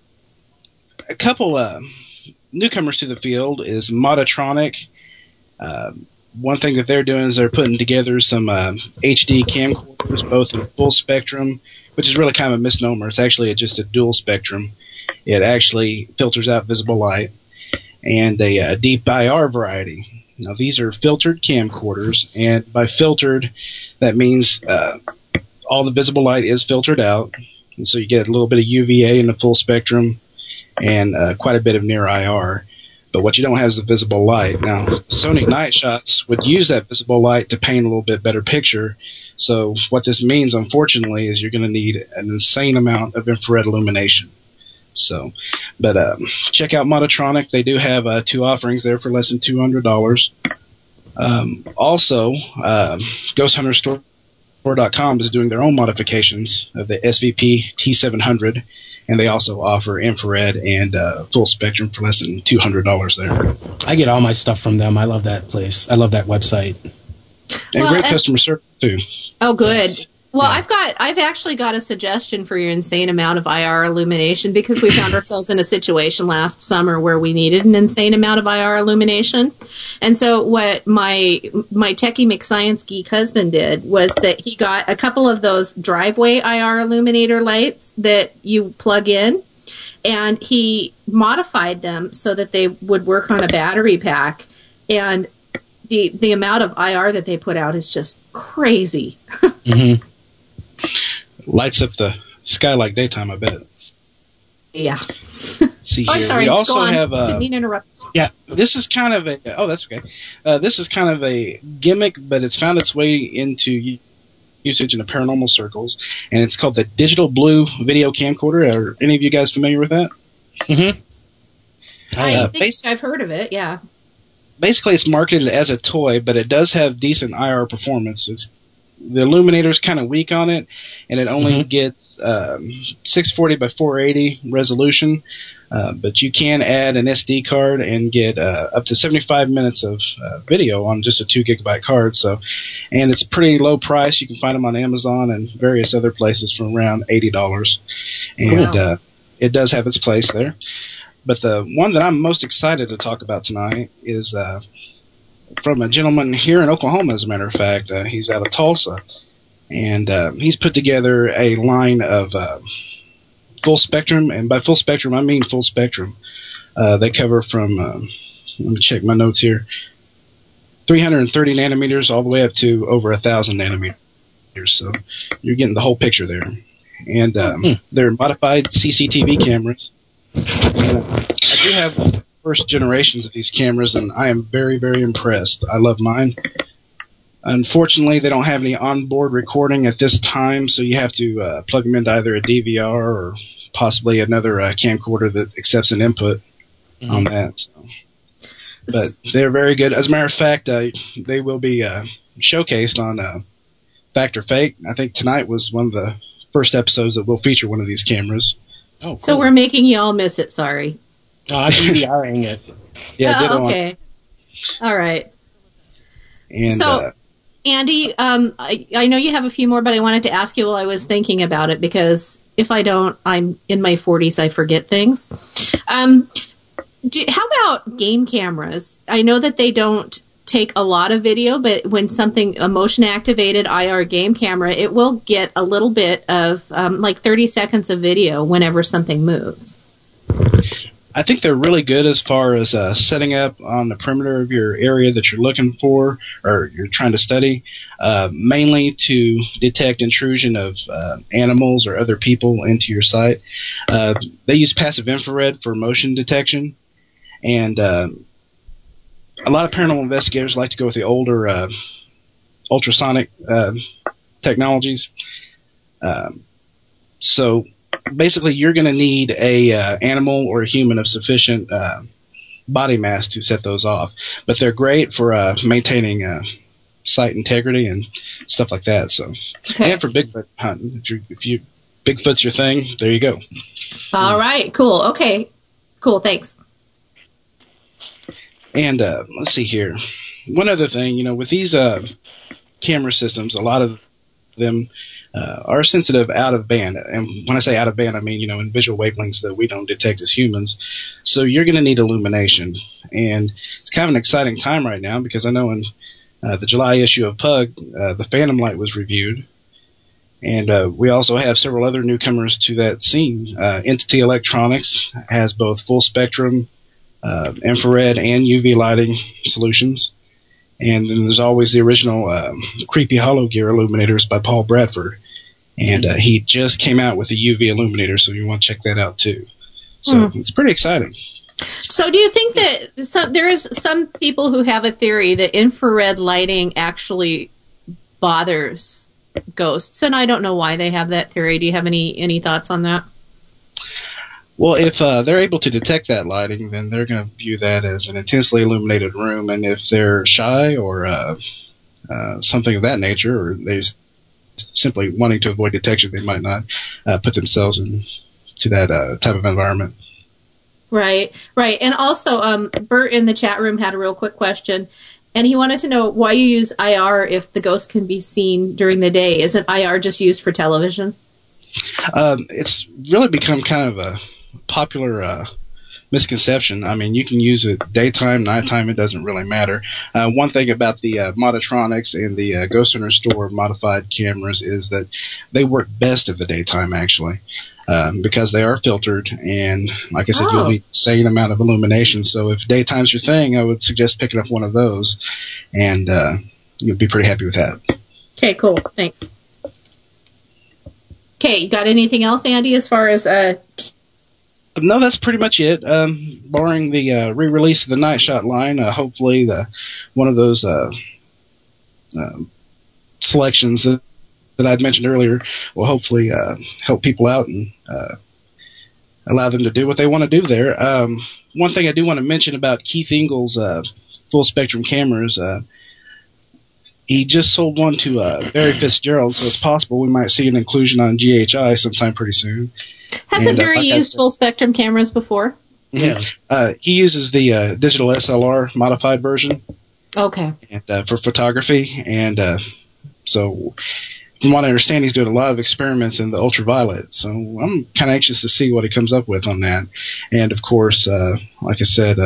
a couple uh, newcomers to the field is Modatronic. Uh, One thing that they're doing is they're putting together some uh, H D camcorders, both in full spectrum, which is really kind of a misnomer. It's actually just a dual spectrum. It actually filters out visible light, and a, a deep I R variety. Now, these are filtered camcorders, and by filtered, that means uh, all the visible light is filtered out, and so you get a little bit of U V A in the full spectrum and uh, quite a bit of near I R. But what you don't have is the visible light. Now, Sony night shots would use that visible light to paint a little bit better picture. So what this means, unfortunately, is you're going to need an insane amount of infrared illumination. So, but um, check out Modatronic. They do have uh, two offerings there for less than two hundred dollars. Um, also, uh, Ghost Hunter Store dot com is doing their own modifications of the S V P T seven hundred. And they also offer infrared and uh, full spectrum for less than two hundred dollars there. I get all my stuff from them. I love that place. I love that website. And well, great and, customer service, too. Oh, good. Well, yeah. I've got, I've actually got a suggestion for your insane amount of I R illumination, because we found ourselves in a situation last summer where we needed an insane amount of I R illumination. And so what my, my techie McScience geek husband did was that he got a couple of those driveway I R illuminator lights that you plug in, and he modified them so that they would work on a battery pack. And the, the amount of I R that they put out is just crazy. Mm-hmm. Lights up the sky like daytime, I bet. Yeah. See oh, here. I'm sorry. We also Go on. have. Uh, Didn't mean to interrupt. Yeah, this is kind of a. Oh, that's okay. Uh, this is kind of a gimmick, but it's found its way into usage in the paranormal circles, and it's called the Digital Blue Video Camcorder. Are any of you guys familiar with that? Mm-hmm. I uh, think I've heard of it. Yeah. Basically, it's marketed as a toy, but it does have decent I R performance. It's, the illuminator's kind of weak on it, and it only mm-hmm. gets um, six forty by four eighty resolution, uh, but you can add an S D card and get uh, up to seventy-five minutes of uh, video on just a two gigabyte card. So, and it's a pretty low price. You can find them on Amazon and various other places for around eighty dollars, and cool. uh, it does have its place there. But the one that I'm most excited to talk about tonight is uh, from a gentleman here in Oklahoma, as a matter of fact. Uh, he's out of Tulsa, and uh, he's put together a line of uh, full spectrum, and by full spectrum, I mean full spectrum. Uh, they cover from, uh, let me check my notes here, three hundred thirty nanometers all the way up to over one thousand nanometers. So you're getting the whole picture there. And um, hmm. they're modified C C T V cameras. And, uh, I do have first generations of these cameras, and I am very, very impressed. I love mine. Unfortunately, they don't have any onboard recording at this time, so you have to uh, plug them into either a D V R or possibly another uh, camcorder that accepts an input mm-hmm. on that. So. But they're very good. As a matter of fact, uh, they will be uh, showcased on uh, Fact or Fake. I think tonight was one of the first episodes that will feature one of these cameras. Oh, cool. So we're making you all miss it, sorry. Oh, I'm DVRing it. Yeah, oh, okay. On. All right. And, so, uh, Andy, um, I, I know you have a few more, but I wanted to ask you while I was thinking about it, because if I don't, I'm in my forties, I forget things. Um, do, how about game cameras? I know that they don't take a lot of video, but when something, a motion activated I R game camera, it will get a little bit of um, like thirty seconds of video whenever something moves. I think they're really good as far as uh, setting up on the perimeter of your area that you're looking for or you're trying to study, uh, mainly to detect intrusion of uh, animals or other people into your site. Uh, they use passive infrared for motion detection, and uh, a lot of paranormal investigators like to go with the older uh, ultrasonic uh, technologies. Um, so basically, you're going to need a uh, animal or a human of sufficient uh, body mass to set those off. But they're great for uh, maintaining uh, site integrity and stuff like that. So, okay. And for Bigfoot hunting, if, you, if you Bigfoot's your thing, there you go. All right, cool. Okay, cool. Thanks. And uh, let's see here. One other thing, you know, with these uh, camera systems, a lot of them uh, are sensitive out of band. And when I say out of band, I mean, you know, in visual wavelengths that we don't detect as humans. So you're going to need illumination. And it's kind of an exciting time right now because I know in uh, the July issue of Pug, uh, the Phantom Light was reviewed. And uh, we also have several other newcomers to that scene. Uh, Entity Electronics has both full spectrum, uh, infrared, and U V lighting solutions. And then there's always the original um, Creepy Hollow Gear illuminators by Paul Bradford. And uh, he just came out with a U V illuminator, so you want to check that out too. So mm. it's pretty exciting. So do you think that some, there is some people who have a theory that infrared lighting actually bothers ghosts? And I don't know why they have that theory. Do you have any, any thoughts on that? Well, if uh, they're able to detect that lighting, then they're going to view that as an intensely illuminated room. And if they're shy or uh, uh, something of that nature, or they're simply wanting to avoid detection, they might not uh, put themselves into that uh, type of environment. Right, right. And also, um, Bert in the chat room had a real quick question, and he wanted to know why you use I R if the ghost can be seen during the day. Isn't I R just used for television? Um, it's really become kind of a popular uh, misconception. I mean, you can use it daytime, nighttime, it doesn't really matter. Uh, one thing about the uh, Modatronics and the uh, Ghost Hunter Store modified cameras is that they work best in the daytime, actually, um, because they are filtered, and like I said, oh. you'll need the same amount of illumination. So if daytime's your thing, I would suggest picking up one of those, and uh, you'll be pretty happy with that. Okay, cool. Thanks. Okay, you got anything else, Andy, as far as... Uh... No, that's pretty much it. Um, barring the uh, re-release of the Night Shot line, uh, hopefully the one of those uh, uh, selections that, that I'd mentioned earlier will hopefully uh, help people out and uh, allow them to do what they want to do there. Um, one thing I do want to mention about Keith Ingles' uh, full-spectrum cameras, uh, he just sold one to uh, Barry Fitzgerald, so it's possible we might see an inclusion on G H I sometime pretty soon. Hasn't Barry uh, like used full spectrum cameras before? Yeah, uh, he uses the uh, digital S L R modified version. Okay. And uh, for photography, and uh, so from what I understand, he's doing a lot of experiments in the ultraviolet. So I'm kind of anxious to see what he comes up with on that. And of course, uh, like I said, uh,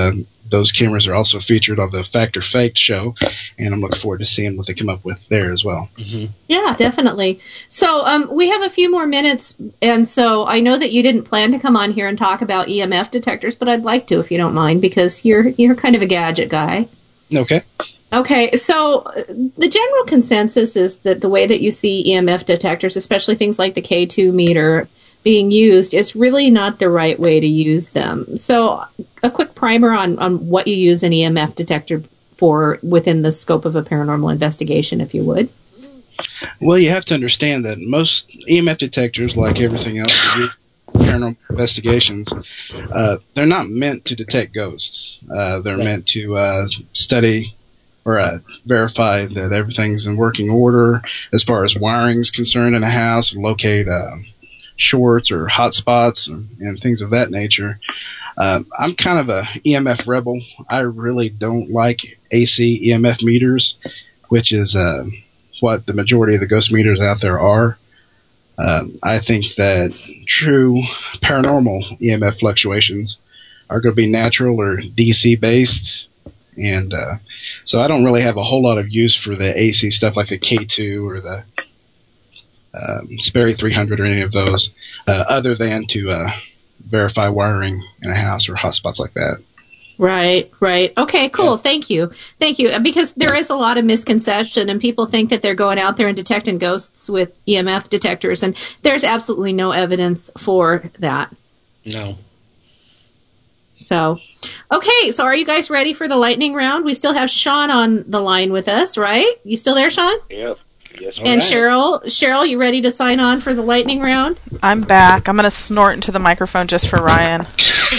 those cameras are also featured on the Fact or Faked show, and I'm looking forward to seeing what they come up with there as well. Mm-hmm. Yeah, definitely. So um, we have a few more minutes, and so I know that you didn't plan to come on here and talk about E M F detectors, but I'd like to if you don't mind, because you're you're kind of a gadget guy. Okay. Okay, so the general consensus is that the way that you see E M F detectors, especially things like the K two meter, being used is really not the right way to use them. So a quick primer on, on what you use an E M F detector for within the scope of a paranormal investigation, if you would. Well, you have to understand that most E M F detectors, like everything else, paranormal investigations, uh, they're not meant to detect ghosts. Uh, they're right. meant to uh, study or uh, verify that everything's in working order as far as wiring's concerned in a house, locate uh, shorts or hot spots and, and things of that nature. Uh, I'm kind of a E M F rebel. I really don't like A C E M F meters, which is uh, what the majority of the ghost meters out there are. Uh, I think that true paranormal E M F fluctuations are going to be natural or D C based. And uh, so I don't really have a whole lot of use for the A C stuff like the K two or the um, Sperry three hundred or any of those, uh, other than to uh, verify wiring in a house or hotspots like that. Right, right. Okay, cool. Yeah. Thank you. Thank you. Because there is a lot of misconception, and people think that they're going out there and detecting ghosts with E M F detectors, and there's absolutely no evidence for that. No. So, okay, so are you guys ready for the lightning round? We still have Sean on the line with us, right? You still there, Sean? Yep. Yes. And right. Cheryl, Cheryl, you ready to sign on for the lightning round? I'm back. I'm going to snort into the microphone just for Ryan.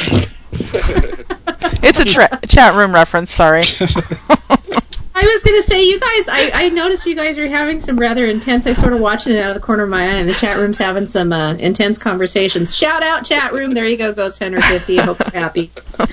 It's a tra- chat room reference, sorry. I was going to say, you guys, I, I noticed you guys are having some rather intense, I sort of watching it out of the corner of my eye, and the chat room's having some uh, intense conversations. Shout out, chat room. There you go, Ghost Hunter fifty. I hope you're happy.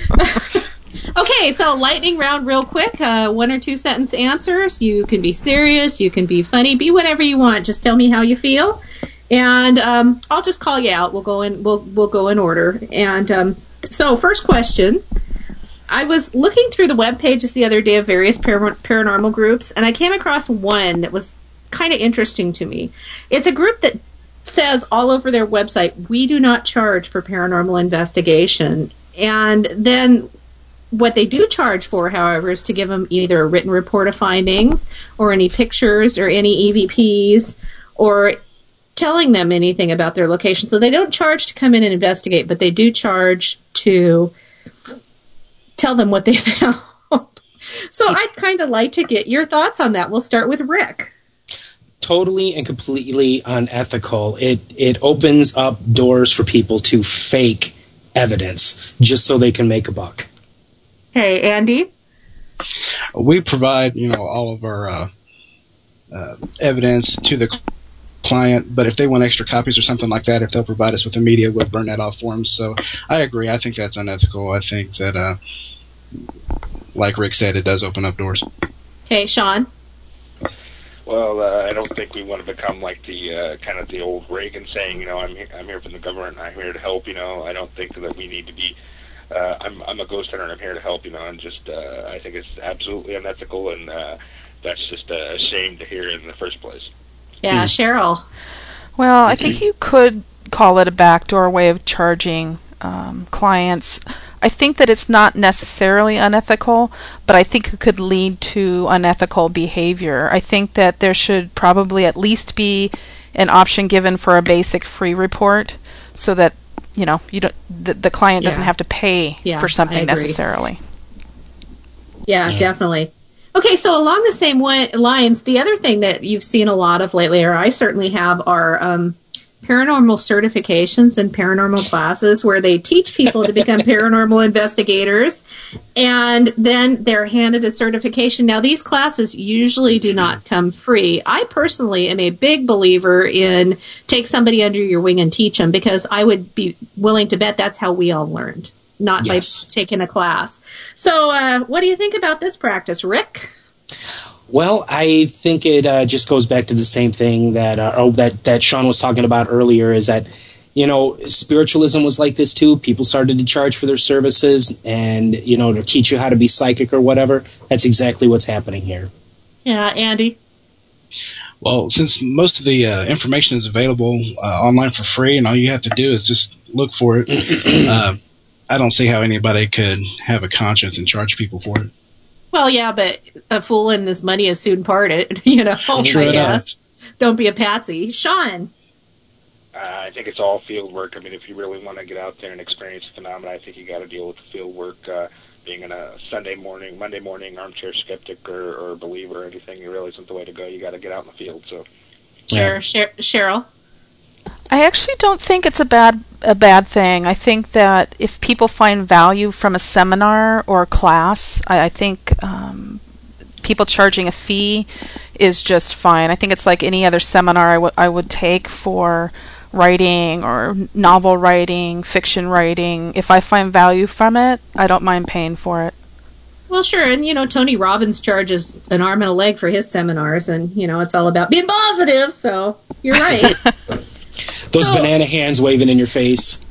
Okay, so lightning round real quick. Uh, one or two sentence answers. You can be serious, you can be funny, be whatever you want. Just tell me how you feel. And um, I'll just call you out. We'll go in, we'll, we'll go in order. And um, so, first question. I was looking through the web pages the other day of various par- paranormal groups, and I came across one that was kind of interesting to me. It's a group that says all over their website, we do not charge for paranormal investigation. And then what they do charge for, however, is to give them either a written report of findings or any pictures or any E V Ps or telling them anything about their location. So they don't charge to come in and investigate, but they do charge to tell them what they found. So I'd kind of like to get your thoughts on that. We'll start with Rick. Totally and completely unethical. It it opens up doors for people to fake evidence just so they can make a buck. Hey, Andy? We provide, you know, all of our uh, uh, evidence to the client, but if they want extra copies or something like that, if they'll provide us with the media, we'll burn that off for them. So I agree. I think that's unethical. I think that, uh, like Rick said, it does open up doors. Okay, Sean? Well, uh, I don't think we want to become like the uh, kind of the old Reagan saying, you know, I'm he- I'm here from the government and I'm here to help. You know, I don't think that we need to be. Uh, I'm I'm a ghost hunter and I'm here to help. You know, and just uh, I think it's absolutely unethical, and uh, that's just a shame to hear in the first place. Yeah, Cheryl. Well, I think you could call it a backdoor way of charging um, clients. I think that it's not necessarily unethical, but I think it could lead to unethical behavior. I think that there should probably at least be an option given for a basic free report, so that you know you don't the, the client doesn't yeah. have to pay yeah, for something necessarily. Yeah, yeah, definitely. Okay, so along the same way, lines, the other thing that you've seen a lot of lately, or I certainly have, are um, paranormal certifications and paranormal classes where they teach people to become paranormal investigators, and then they're handed a certification. Now, these classes usually do not come free. I personally am a big believer in take somebody under your wing and teach them, because I would be willing to bet that's how we all learned. Not yes. by taking a class. So uh, what do you think about this practice, Rick? Well, I think it uh, just goes back to the same thing that uh, oh, that that Sean was talking about earlier, is that you know, spiritualism was like this too. People started to charge for their services and, you know, to teach you how to be psychic or whatever. That's exactly what's happening here. Yeah, Andy? Well, since most of the uh, information is available uh, online for free and all you have to do is just look for it, uh, I don't see how anybody could have a conscience and charge people for it. Well, yeah, but a fool and his money is soon parted, you know, True I enough. guess. Don't be a patsy. Sean? Uh, I think it's all field work. I mean, if you really want to get out there and experience the phenomena, I think you got to deal with the field work. Uh, being in a Sunday morning, Monday morning armchair skeptic or, or believer or anything, you really isn't the way to go. You got to get out in the field. So, Sure, Sher- Cheryl? I actually don't think it's a bad a bad thing. I think that if people find value from a seminar or a class, I, I think um, people charging a fee is just fine. I think it's like any other seminar I, w- I would take for writing or novel writing, fiction writing. If I find value from it, I don't mind paying for it. Well, sure, and, you know, Tony Robbins charges an arm and a leg for his seminars, and, you know, it's all about being positive, so you're right. Those So- banana hands waving in your face.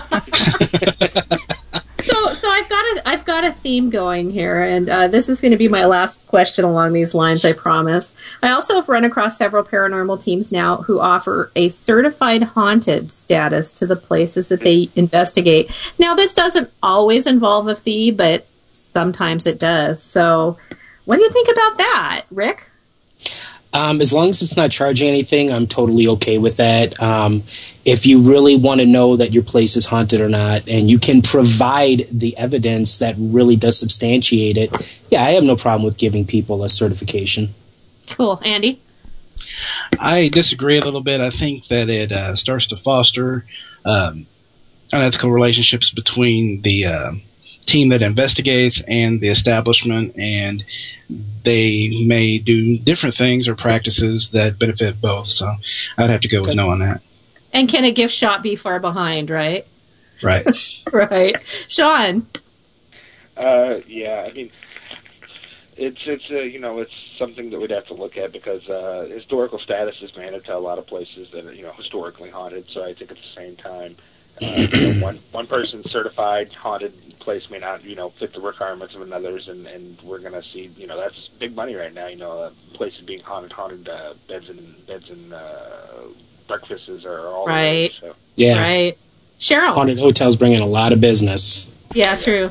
So, so I've got a, I've got a theme going here, and uh, this is going to be my last question along these lines, I promise. I also have run across several paranormal teams now who offer a certified haunted status to the places that they investigate. Now, this doesn't always involve a fee, but sometimes it does. So, what do you think about that, Rick? Um, as long as it's not charging anything, I'm totally okay with that. Um, if you really want to know that your place is haunted or not, and you can provide the evidence that really does substantiate it, yeah, I have no problem with giving people a certification. Cool. Andy? I disagree a little bit. I think that it uh, starts to foster um, unethical relationships between the uh, team that investigates and the establishment, and they may do different things or practices that benefit both. So I'd have to go with no on that. And can a gift shop be far behind, right? Right. Right. Sean? uh, yeah, I mean, it's it's uh, you know it's something that we'd have to look at because uh, historical status is granted to a lot of places that are, you know, historically haunted. So I think at the same time, uh, you know, one one person's certified haunted place may not, you know, fit the requirements of another's, and, and we're going to see, you know, that's big money right now. You know, uh, places being haunted, haunted uh, beds and beds and uh, breakfasts are all Right. the way, so. Yeah. Right. Cheryl? Haunted hotels bring in a lot of business. Yeah, true.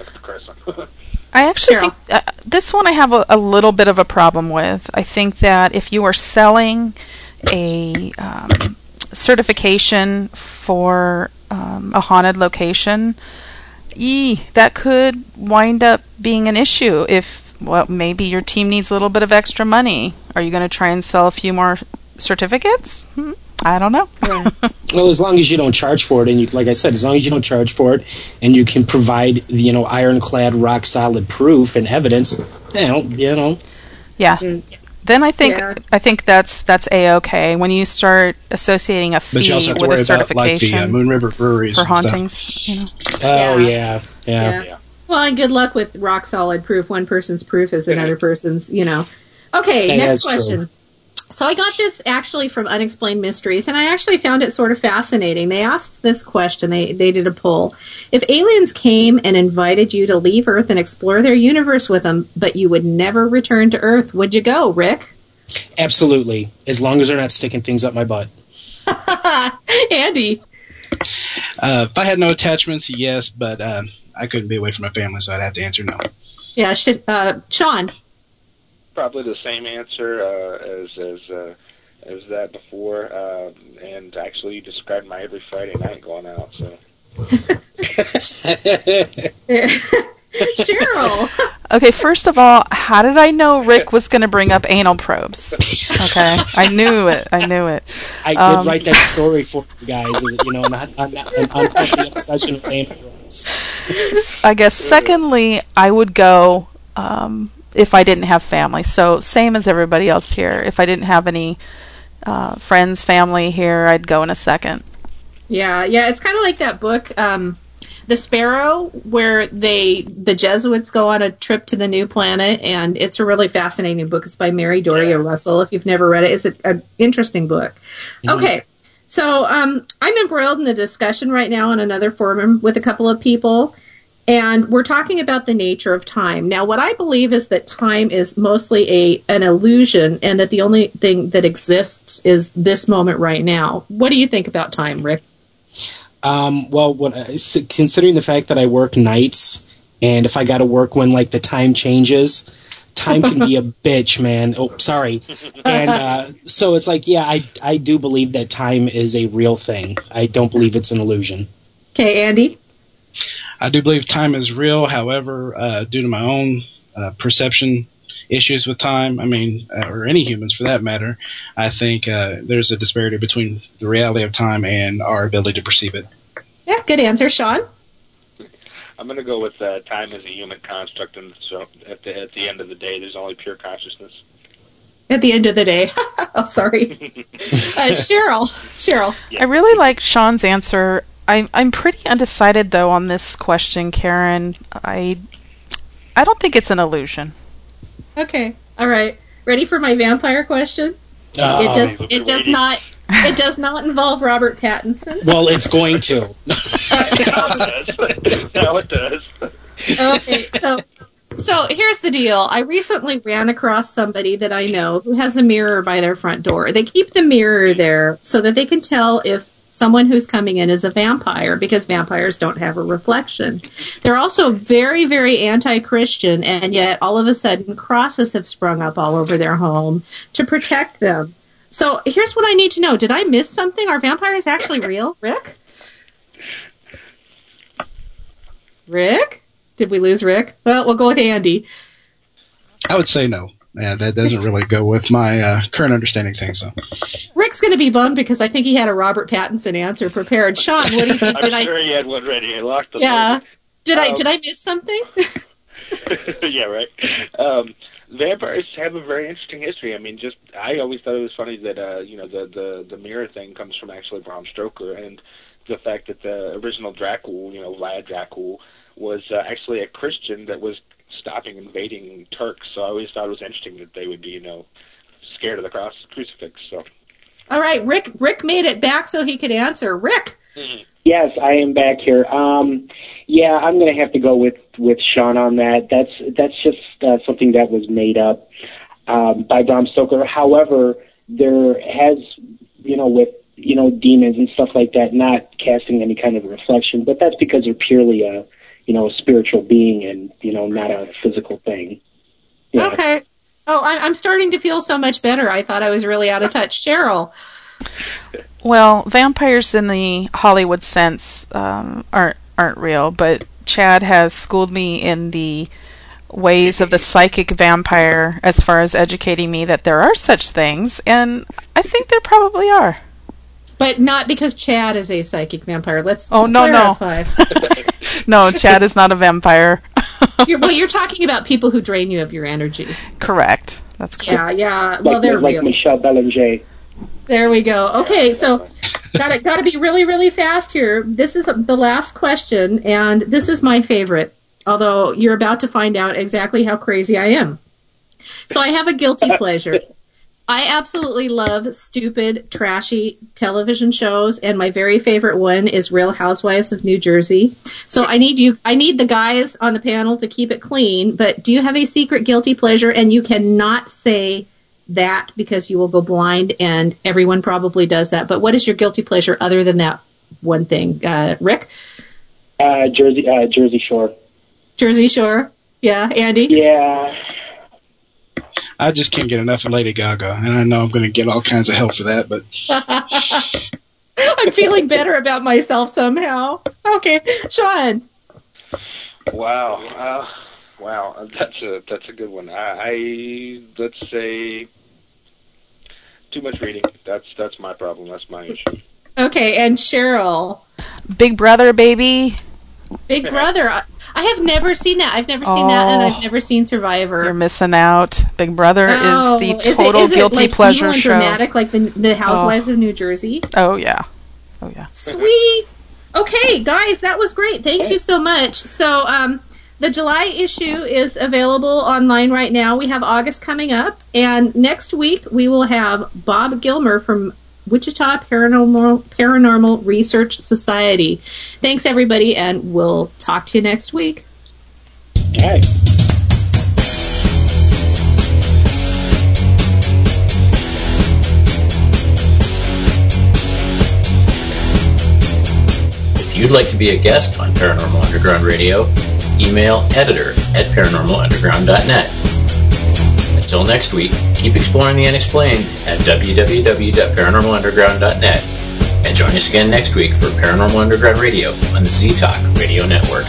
I actually think uh, this one I have a, a little bit of a problem with. I think that if you are selling a um, certification for um, a haunted location, Yee, that could wind up being an issue if, well, maybe your team needs a little bit of extra money. Are you going to try and sell a few more certificates? Hmm, I don't know. Well, as long as you don't charge for it, and you, like I said, as long as you don't charge for it, and you can provide, you know, ironclad, rock solid proof and evidence, you know, you know. Yeah. Then I think Yeah. I think that's that's a-okay. When you start associating a But you also fee have to with worry a about like certification the uh, Moon River breweries for and stuff. hauntings, you know. Oh, Yeah. yeah. Yeah. Well, and good luck with rock solid proof. One person's proof is another person's, you know. Okay, Yeah, next that's true. question. So I got this actually from Unexplained Mysteries, and I actually found it sort of fascinating. They asked this question. They they did a poll. If aliens came and invited you to leave Earth and explore their universe with them, but you would never return to Earth, would you go, Rick? Absolutely. As long as they're not sticking things up my butt. Andy? Uh, if I had no attachments, yes, but uh, I couldn't be away from my family, so I'd have to answer no. Yeah, should, uh, Sean? Probably the same answer uh, as as uh, as that before, uh, and actually you described my every Friday night going out. So, Cheryl. Okay, first of all, how did I know Rick was going to bring up anal probes? Okay, I knew it. I knew it. I Um, did write that story for you guys, you know, not, not, not an unhealthy obsession with anal drugs. I guess secondly, I would go um, if I didn't have family. So same as everybody else here. If I didn't have any uh, friends, family here, I'd go in a second. Yeah, yeah, it's kind of like that book, um, The Sparrow, where they the Jesuits go on a trip to the new planet, and it's a really fascinating book. It's by Mary Doria Russell. If you've never read it, it's an interesting book. Mhm. Okay, So um, I'm embroiled in a discussion right now on another forum with a couple of people, and we're talking about the nature of time. Now, what I believe is that time is mostly a an illusion, and that the only thing that exists is this moment right now. What do you think about time, Rick? Um, well, when, uh, considering the fact that I work nights, and if I got to work when like the time changes, time can be a bitch, man. Oh, sorry. And uh, so it's like, yeah, I I do believe that time is a real thing. I don't believe it's an illusion. Okay, Andy? I do believe time is real. However, uh, due to my own uh, perception issues with time, I mean, uh, or any humans for that matter, I think uh, there's a disparity between the reality of time and our ability to perceive it. Yeah, good answer. Sean? I'm going to go with uh, time as a human construct, and so at the, at the end of the day, there's only pure consciousness. At the end of the day. Oh, sorry. uh, Cheryl. Cheryl. I really like Sean's answer. I'm I'm pretty undecided though on this question, Karen. I I don't think it's an illusion. Okay. All right. Ready for my vampire question? Uh, it does. It does not. It does not involve Robert Pattinson. Well, it's going to. No, it does. Okay. So, so here's the deal. I recently ran across somebody that I know who has a mirror by their front door. They keep the mirror there so that they can tell if someone who's coming in is a vampire, because vampires don't have a reflection. They're also very, very anti-Christian, and yet all of a sudden crosses have sprung up all over their home to protect them. So here's what I need to know. Did I miss something? Are vampires actually real? Rick? Rick? Did we lose Rick? Well, we'll go with Andy. I would say no. Yeah, that doesn't really go with my uh, current understanding thing. So Rick's going to be bummed because I think he had a Robert Pattinson answer prepared. Sean, what do you think? Did I'm I? sure he had one ready. I locked the Yeah. phone. Did um, I? Did I miss something? Yeah, right. Um, vampires have a very interesting history. I mean, just I always thought it was funny that uh, you know the, the the mirror thing comes from actually Bram Stoker, and the fact that the original Dracul, you know, Vlad Dracul, was uh, actually a Christian that was stopping invading Turks. So I always thought it was interesting that they would be, you know, scared of the cross crucifix. So. All right, Rick. Rick made it back so he could answer. Rick. Mm-hmm. Yes, I am back here. Um, yeah, I'm going to have to go with, with Sean on that. That's that's just uh, something that was made up um, by Bram Stoker. However, there has, you know, with you know demons and stuff like that, not casting any kind of reflection, but that's because they're purely a you know a spiritual being and you know not a physical thing. Yeah. Okay. Oh, I, I'm starting to feel so much better. I thought I was really out of touch. Cheryl. Well, vampires in the Hollywood sense um, aren't aren't real, but Chad has schooled me in the ways of the psychic vampire as far as educating me that there are such things, and I think there probably are. But not because Chad is a psychic vampire. Let's oh no clarify. no no Chad is not a vampire. you're, well, you're talking about people who drain you of your energy. Correct. That's correct. Yeah, yeah. Like, well, they're like real. Michelle Belanger. There we go. Okay, so gotta gotta be really really fast here. This is the last question, and this is my favorite. Although you're about to find out exactly how crazy I am. So I have a guilty pleasure. I absolutely love stupid, trashy television shows, and my very favorite one is Real Housewives of New Jersey. So I need you, I need the guys on the panel to keep it clean. But do you have a secret guilty pleasure? And you cannot say that because you will go blind, and everyone probably does that. But what is your guilty pleasure other than that one thing, uh, Rick? Uh, Jersey, uh, Jersey Shore. Jersey Shore. Yeah, Andy. Yeah. I just can't get enough of Lady Gaga, and I know I'm going to get all kinds of hell for that, but I'm feeling better about myself somehow. Okay, Sean. Wow, uh, wow, that's a that's a good one. I, I let's say too much reading. That's that's my problem. That's my issue. Okay, and Cheryl. Big Brother, baby. Big Brother. I, I have never seen that. I've never seen oh, that, and I've never seen Survivor. You're missing out. Big Brother oh, is the is total it, is guilty it like pleasure evil and show. Dramatic, like the the Housewives oh. of New Jersey. Oh yeah, oh yeah. Sweet. Okay, guys, that was great. Thank you so much. So, um, the July issue is available online right now. We have August coming up, and next week we will have Bob Gilmer from Wichita Paranormal Paranormal Research Society. Thanks, everybody, and we'll talk to you next week. All right. If you'd like to be a guest on Paranormal Underground Radio, email editor at paranormal underground dot net. Until next week, keep exploring the unexplained at w w w dot paranormal underground dot net, and join us again next week for Paranormal Underground Radio on the Z-Talk Radio Network.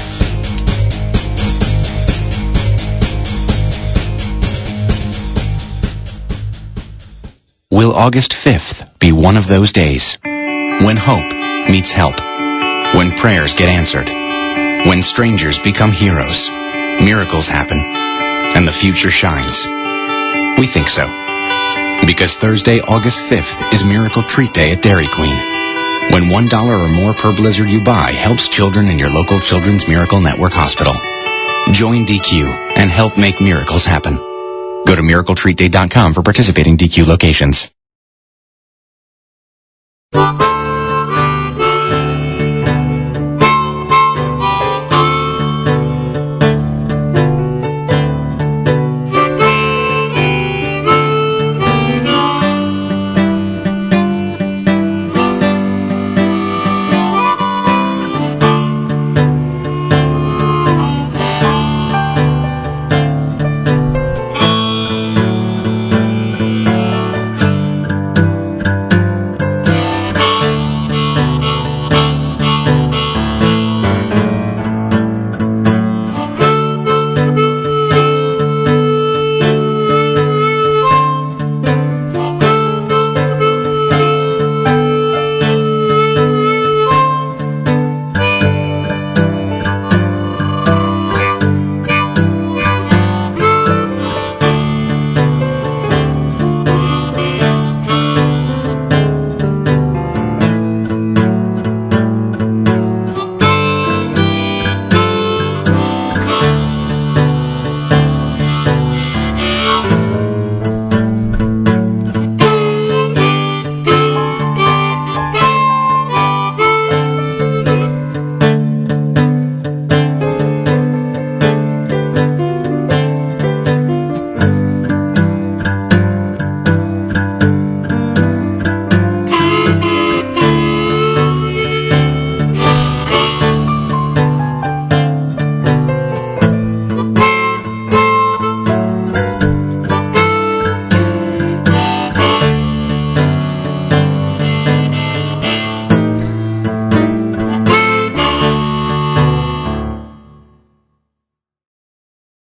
Will August fifth be one of those days when hope meets help, when prayers get answered, when strangers become heroes, miracles happen, and the future shines? We think so. Because Thursday, August fifth is Miracle Treat Day at Dairy Queen, when one dollar or more per blizzard you buy helps children in your local Children's Miracle Network hospital. Join D Q and help make miracles happen. Go to miracle treat day dot com for participating D Q locations.